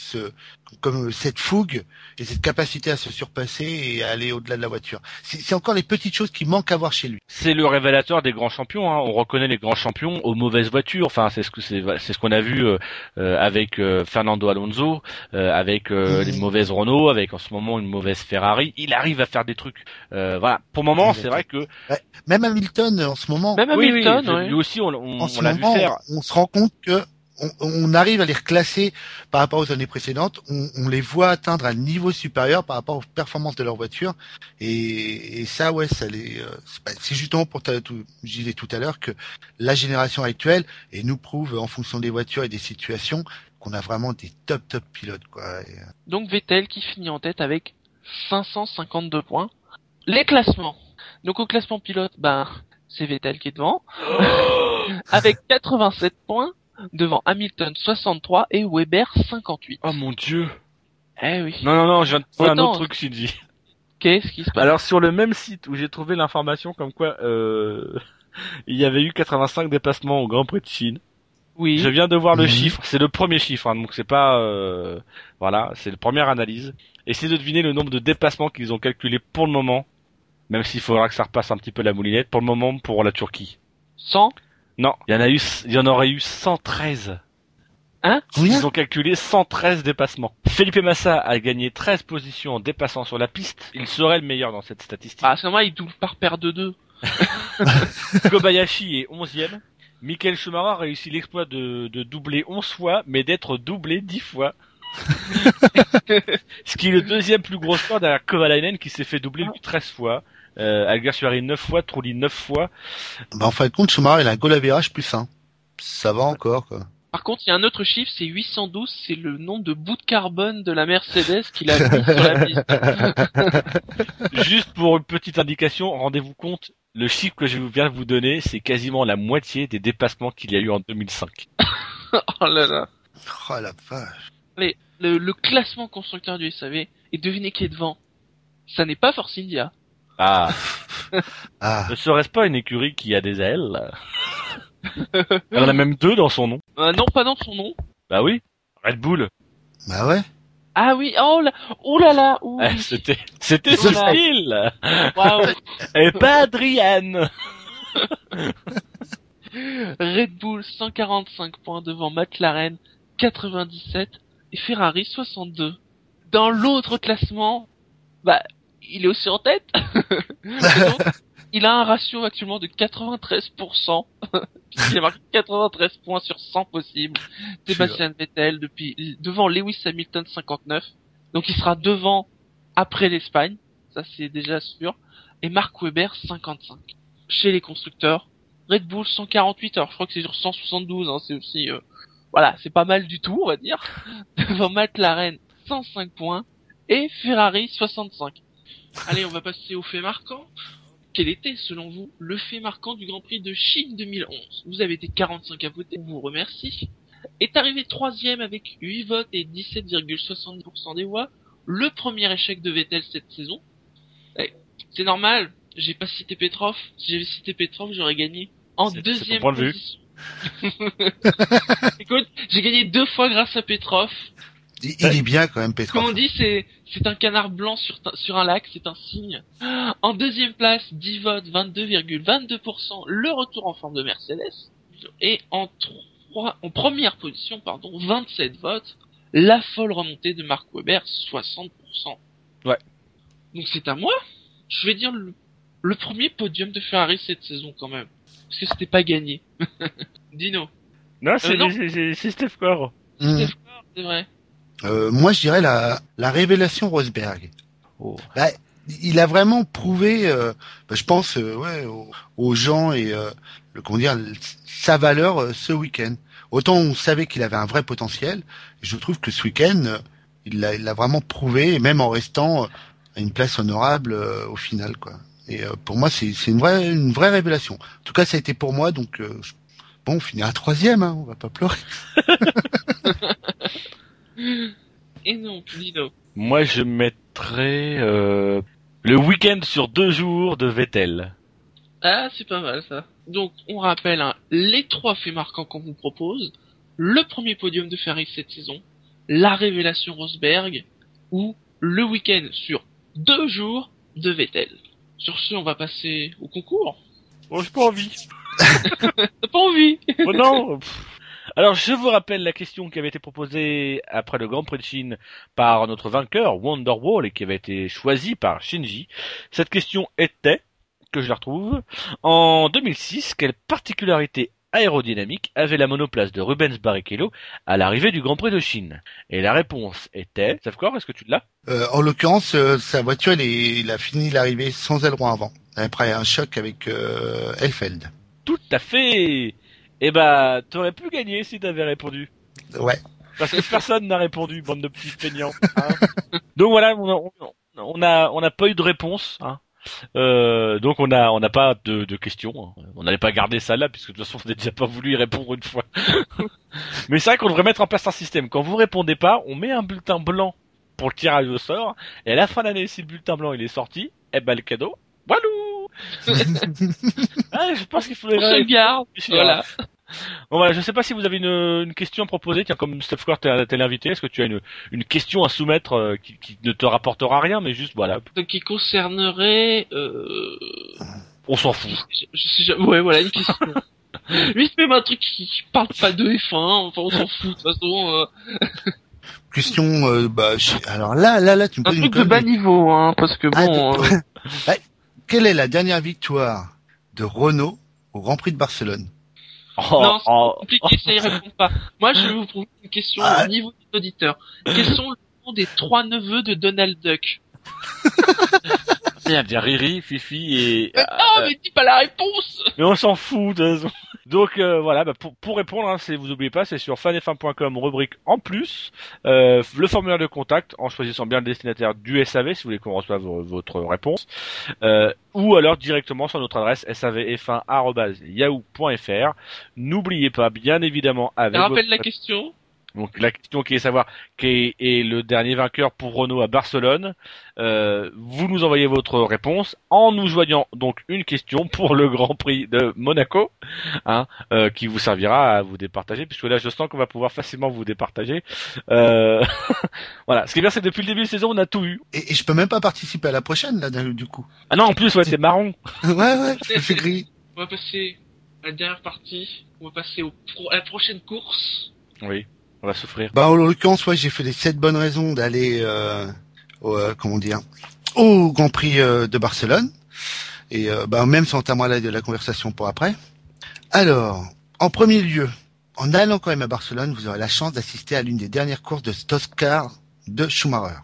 comme cette fougue et cette capacité à se surpasser et à aller au-delà de la voiture. C'est encore les petites choses qui manquent à voir chez lui. C'est le révélateur des grands champions. Hein. On reconnaît les grands champions aux mauvaises voitures. Enfin, c'est ce qu'on a vu avec Fernando Alonso, avec les mauvaises Renault, avec en ce moment une mauvaise Ferrari. Il arrive à faire des trucs. Voilà. Pour le moment, c'est vrai que Ouais. Même Hamilton en ce moment. Même oui, Hamilton, ouais. lui aussi, on En ce l'a vu moment, faire. on se rend compte que on arrive à les reclasser par rapport aux années précédentes. On les voit atteindre un niveau supérieur par rapport aux performances de leur voiture. Et ça, ouais, c'est justement je disais tout à l'heure que la génération actuelle et nous prouve en fonction des voitures et des situations qu'on a vraiment des top pilotes, quoi. Donc Vettel qui finit en tête avec 552 points. Les classements. Donc au classement pilote, c'est Vettel qui est devant. Avec 87 points. Devant Hamilton 63 et Weber 58. Oh mon dieu. Eh oui. Non, je viens de trouver un Autant. autre truc, Shinji. Qu'est-ce qui se passe? Alors sur le même site où j'ai trouvé l'information comme quoi il y avait eu 85 dépassements au Grand Prix de Chine. Oui. Je viens de voir le chiffre, c'est le premier chiffre, hein, donc c'est pas voilà, c'est la première analyse. Essayez de deviner le nombre de dépassements qu'ils ont calculé pour le moment, même s'il faudra que ça repasse un petit peu la moulinette pour le moment pour la Turquie. 100? Non, il y en aurait eu 113. Hein? Combien? Ils ont calculé 113 dépassements. Felipe Massa a gagné 13 positions en dépassant sur la piste. Il serait le meilleur dans cette statistique. Ah, c'est normal, il double par paire de 2. Kobayashi est 11e. Michael Schumacher a réussi l'exploit de doubler 11 fois, mais d'être doublé 10 fois. Ce qui est le deuxième plus gros score derrière Kovalainen qui s'est fait doubler lui 13 fois. Alguersuari 9 fois, Trulli 9 fois. En fin de compte, Schumacher, il a un goal average plus 1. Ça va encore, quoi. Par contre, il y a un autre chiffre, c'est 812, c'est le nombre de bouts de carbone de la Mercedes qu'il a mis sur la piste. Juste pour une petite indication, rendez-vous compte, le chiffre que je viens de vous donner, c'est quasiment la moitié des dépassements qu'il y a eu en 2005. Oh là là. Oh la vache. Allez, le classement constructeur du SAV, et devinez qui est devant. Ça n'est pas Force India. Ah, Ah. ne serait-ce pas une écurie qui a des ailes? Elle en a même deux dans son nom. Non, pas dans son nom. Bah oui, Red Bull. Bah ouais. Ah oui, oh là là, ouh. C'était Voilà. subtil. Waouh. Et pas Adrian. Red Bull 145 points devant McLaren 97 et Ferrari 62. Dans l'autre classement, il est aussi en tête. Et donc, il a un ratio actuellement de 93%, puisqu'il a marqué 93 points sur 100 possibles. Sébastien Vettel devant Lewis Hamilton 59. Donc il sera devant après l'Espagne, ça c'est déjà sûr. Et Mark Webber 55. Chez les constructeurs, Red Bull 148, alors je crois que c'est sur 172, hein, c'est aussi, c'est pas mal du tout, on va dire. Devant McLaren 105 points et Ferrari 65. Allez, on va passer au fait marquant. Quel était, selon vous, le fait marquant du Grand Prix de Chine 2011? Vous avez été 45 à voter, on vous remercie. Est arrivé troisième avec 8 votes et 17,70% des voix. Le premier échec de Vettel cette saison. C'est normal, j'ai pas cité Petrov. Si j'avais cité Petrov, j'aurais gagné. En deuxième position. Écoute, j'ai gagné 2 fois grâce à Petrov. Il est bien quand même, Petrov. Comme on dit, c'est un canard blanc sur un lac, c'est un signe. En deuxième place, 10 votes, 22,22%, le retour en forme de Mercedes. Et en première position, 27 votes, la folle remontée de Mark Webber, 60%. Ouais. Donc c'est à moi. Je vais dire le premier podium de Ferrari cette saison quand même. Parce que c'était pas gagné. Dino. Non, c'est Steph Core. Steph Core, c'est vrai. Moi, je dirais la révélation Rosberg. Oh. Il a vraiment prouvé, je pense, aux gens et sa valeur ce week-end. Autant on savait qu'il avait un vrai potentiel, je trouve que ce week-end, il l'a vraiment prouvé, et même en restant à une place honorable au final, quoi. Et pour moi, c'est une vraie révélation. En tout cas, ça a été pour moi, donc on finit à 3e, hein, on va pas pleurer. Et non, Dino. Moi, je mettrais le week-end sur 2 jours de Vettel. Ah, c'est pas mal ça. Donc, on rappelle les 3 faits marquants qu'on vous propose. Le premier podium de Ferrari cette saison, la révélation Rosberg, ou le week-end sur 2 jours de Vettel. Sur ce, on va passer au concours. Oh, j'ai pas envie. T'as pas envie? Oh non. Alors, je vous rappelle la question qui avait été proposée après le Grand Prix de Chine par notre vainqueur, Wonderwall, et qui avait été choisie par Shinji. Cette question était, que je la retrouve, en 2006, quelle particularité aérodynamique avait la monoplace de Rubens Barrichello à l'arrivée du Grand Prix de Chine? Et la réponse était, Safkor, est-ce que tu l'as? En l'occurrence, sa voiture, il a fini l'arrivée sans aileron avant, après un choc avec Elfeld. Tout à fait. T'aurais pu gagner si t'avais répondu. Ouais. Parce que personne n'a répondu, bande de petits feignants. Hein. Donc voilà, on n'a pas eu de réponse. Hein. Donc on n'a pas de questions. Hein. On n'allait pas garder ça là, puisque de toute façon on n'a déjà pas voulu y répondre une fois. Mais c'est vrai qu'on devrait mettre en place un système. Quand vous répondez pas, on met un bulletin blanc pour le tirage au sort. Et à la fin de l'année, si le bulletin blanc il est sorti, le cadeau, walou. Je pense qu'il faudrait... On se garde. Voilà. Bon voilà, je sais pas si vous avez une question à proposer. Tiens, comme Steph Core t'es l'invité, est-ce que tu as une question à soumettre qui ne te rapportera rien, mais juste voilà. Donc qui concernerait On s'en fout. Ouais, voilà, une question. Lui, c'est même un truc qui parle pas de F1, enfin on s'en fout de toute façon. Question, alors là, tu me Un poses une truc de colle, bas niveau, hein, parce que bon... Quelle est la dernière victoire de Renault au Grand Prix de Barcelone? Non, c'est compliqué, ça y répond pas. Moi, je vais vous poser une question au niveau des auditeurs. Quels sont le nom des 3 neveux de Donald Duck? Bien, Riri, Fifi et... Non, mais dis pas la réponse! Mais on s'en fout, de toute façon. Donc voilà, pour répondre, hein, vous oubliez pas, c'est sur fanf1.com, rubrique en plus, le formulaire de contact, en choisissant bien le destinataire du SAV, si vous voulez qu'on reçoive votre réponse, ou alors directement sur notre adresse savf1@yahoo.fr. N'oubliez pas, bien évidemment, avec... Rappelle la question. Donc la question qui est de savoir qui est le dernier vainqueur pour Renault à Barcelone. Vous nous envoyez votre réponse en nous joignant donc une question pour le Grand Prix de Monaco, hein, qui vous servira à vous départager, puisque là je sens qu'on va pouvoir facilement vous départager. Voilà. Ce qui est bien, c'est que depuis le début de saison, on a tout eu. Et je peux même pas participer à la prochaine, là, du coup. Ah non, en plus, ouais, c'est marron. Ouais, je me fais griller. On va passer à la dernière partie. On va passer à la prochaine course. Oui, on va souffrir. Bah, en l'occurrence, ouais, j'ai fait les 7 bonnes raisons d'aller, au Grand Prix de Barcelone. Et même sans entamer la conversation pour après. Alors, en premier lieu, en allant quand même à Barcelone, vous aurez la chance d'assister à l'une des dernières courses de Stock Car de Schumacher.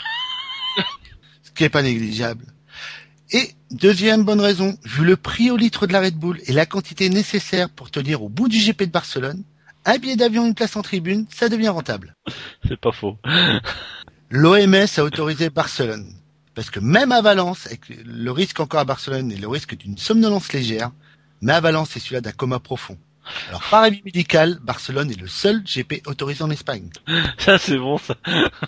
Ce qui est pas négligeable. Et deuxième bonne raison, vu le prix au litre de la Red Bull et la quantité nécessaire pour tenir au bout du GP de Barcelone, un billet d'avion et une place en tribune, ça devient rentable. C'est pas faux. L'OMS a autorisé Barcelone. Parce que même à Valence, avec le risque encore à Barcelone et le risque d'une somnolence légère, mais à Valence, c'est celui-là d'un coma profond. Alors, par avis médical, Barcelone est le seul GP autorisé en Espagne. Ça, c'est bon, ça.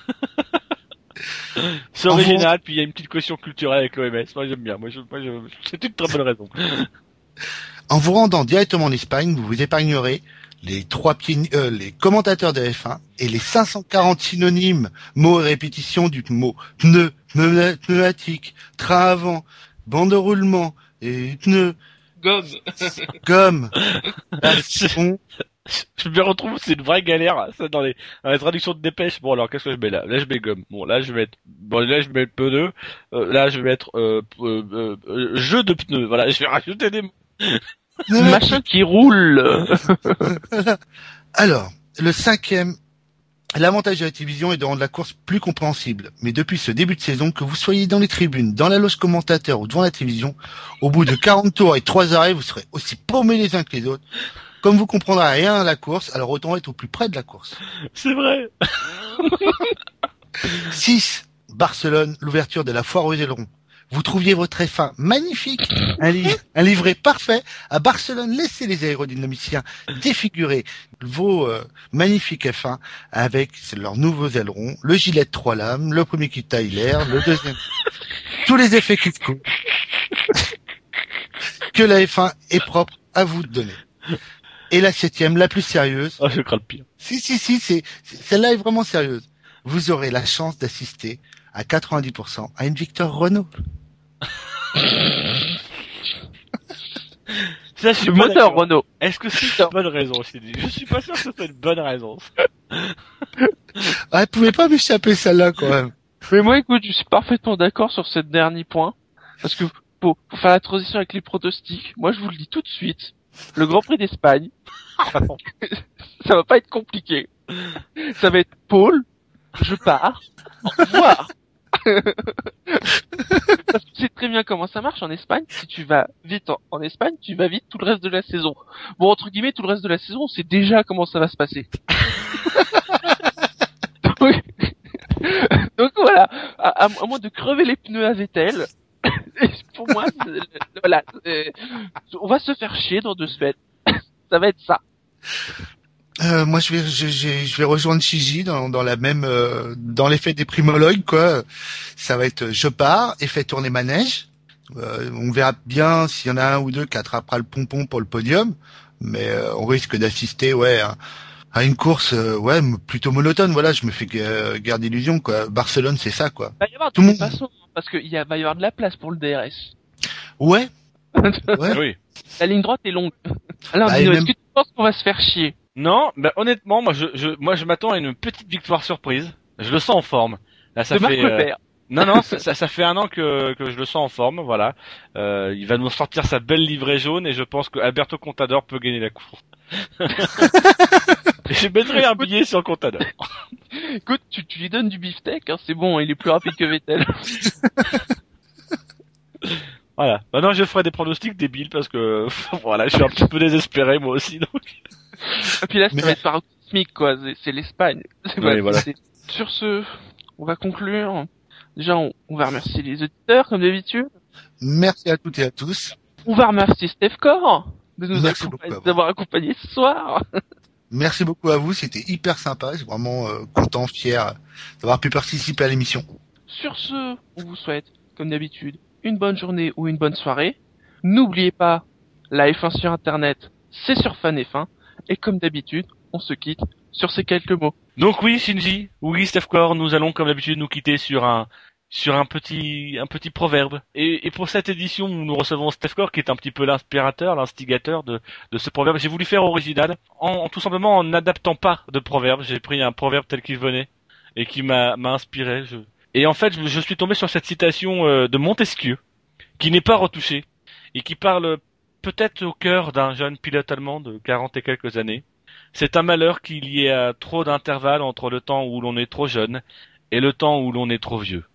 C'est original, puis il y a une petite caution culturelle avec l'OMS. Moi, j'aime bien. C'est une très bonne raison. En vous rendant directement en Espagne, vous vous épargnerez les les commentateurs de F1 et les 540 synonymes, mots et répétitions du mot pneu, pneumatique, train avant, bande de roulement et pneu, gomme, baston. Je me retrouve, c'est une vraie galère, ça, dans les traductions de dépêche. Bon, alors, qu'est-ce que je mets là? Là, je mets gomme. Bon, là, je vais mettre pneu. Là, je vais mettre, jeu de pneus. Voilà, je vais rajouter des mots. Machin qui roule. Alors, le cinquième, l'avantage de la télévision est de rendre la course plus compréhensible. Mais depuis ce début de saison, que vous soyez dans les tribunes, dans la loge commentateur ou devant la télévision, au bout de 40 tours et 3 arrêts, vous serez aussi paumés les uns que les autres. Comme vous comprendrez rien à la course, alors autant être au plus près de la course. C'est vrai. 6. Barcelone, l'ouverture de la foire aux ailerons. Vous trouviez votre F1 magnifique, un livret parfait. À Barcelone, laissez les aérodynamiciens défigurer vos magnifiques F1 avec leurs nouveaux ailerons, le gilet de 3 lames, le premier qui taille l'air, le deuxième, tous les effets qui coupent. Que la F1 est propre à vous de donner. Et la 7e, la plus sérieuse. Ah, je crains le pire. Si, celle-là est vraiment sérieuse. Vous aurez la chance d'assister à 90% à une victoire Renault. Ça, je suis Le pas moteur d'accord. Renault. Est-ce que c'est une bonne raison, je suis pas sûr que ce soit une bonne raison. Ah, elle pouvait pas m'échapper celle-là quand même. Mais moi, écoute, je suis parfaitement d'accord sur ce dernier point. Parce que pour faire la transition avec les pronostics, moi, je vous le dis tout de suite. Le Grand Prix d'Espagne, ça va pas être compliqué. Ça va être Paul, je pars, au revoir. Parce que tu sais très bien comment ça marche en Espagne. Si tu vas vite en Espagne, tu vas vite tout le reste de la saison. Bon, entre guillemets, tout le reste de la saison, on sait déjà comment ça va se passer. Donc voilà, à moins de crever les pneus à Vettel, pour moi, voilà, on va se faire chier dans 2 semaines. Ça va être ça. Moi, je vais rejoindre Chigi dans la même, dans l'effet des primologues, quoi. Ça va être, je pars et fais tourner manège. On verra bien s'il y en a un ou deux qui attrapera le pompon pour le podium, mais on risque d'assister, à une course, plutôt monotone. Voilà, je me fais guère d'illusions, quoi. Barcelone, c'est ça, quoi. Il va y avoir Tout de le toute monde. façon, parce qu'il va y avoir de la place pour le DRS. Ouais. Oui. La ligne droite est longue. Alors, Bah, Dino, et est-ce même- que tu penses qu'on va se faire chier? Non, bah honnêtement, moi je m'attends à une petite victoire surprise. Je le sens en forme. Là, ça De Marc fait. Leclerc. Non, ça fait 1 an que je le sens en forme, voilà. Il va nous sortir sa belle livrée jaune et je pense que Alberto Contador peut gagner la course. Je mettrai un billet sur Contador. Écoute, tu lui donnes du beefsteak, hein, c'est bon, il est plus rapide que Vettel. Voilà. Maintenant, je ferai des pronostics débiles parce que voilà, je suis un petit peu désespéré moi aussi. Donc. Et puis là, ça Mais- va être paroxysmique, quoi. C'est l'Espagne. Oui, voilà. Sur ce, on va conclure. Déjà, on va remercier les auditeurs, comme d'habitude. Merci à toutes et à tous. On va remercier Steph Core de nous Merci beaucoup, d'avoir accompagnés ce soir. Merci beaucoup à vous, c'était hyper sympa. Je suis vraiment content, fier d'avoir pu participer à l'émission. Sur ce, on vous souhaite, comme d'habitude, une bonne journée ou une bonne soirée. N'oubliez pas, la F1 sur Internet, c'est sur FanF1. Et comme d'habitude, on se quitte sur ces quelques mots. Donc oui, Shinji, oui, Stephcore, nous allons comme d'habitude nous quitter sur un petit proverbe. Et pour cette édition, nous recevons Stephcore qui est un petit peu l'instigateur de ce proverbe. J'ai voulu faire original, en tout simplement en n'adaptant pas de proverbe. J'ai pris un proverbe tel qu'il venait et qui m'a inspiré. Et en fait, je suis tombé sur cette citation de Montesquieu, qui n'est pas retouchée, et qui parle peut-être au cœur d'un jeune pilote allemand de 40 et quelques années. C'est un malheur qu'il y ait trop d'intervalles entre le temps où l'on est trop jeune et le temps où l'on est trop vieux.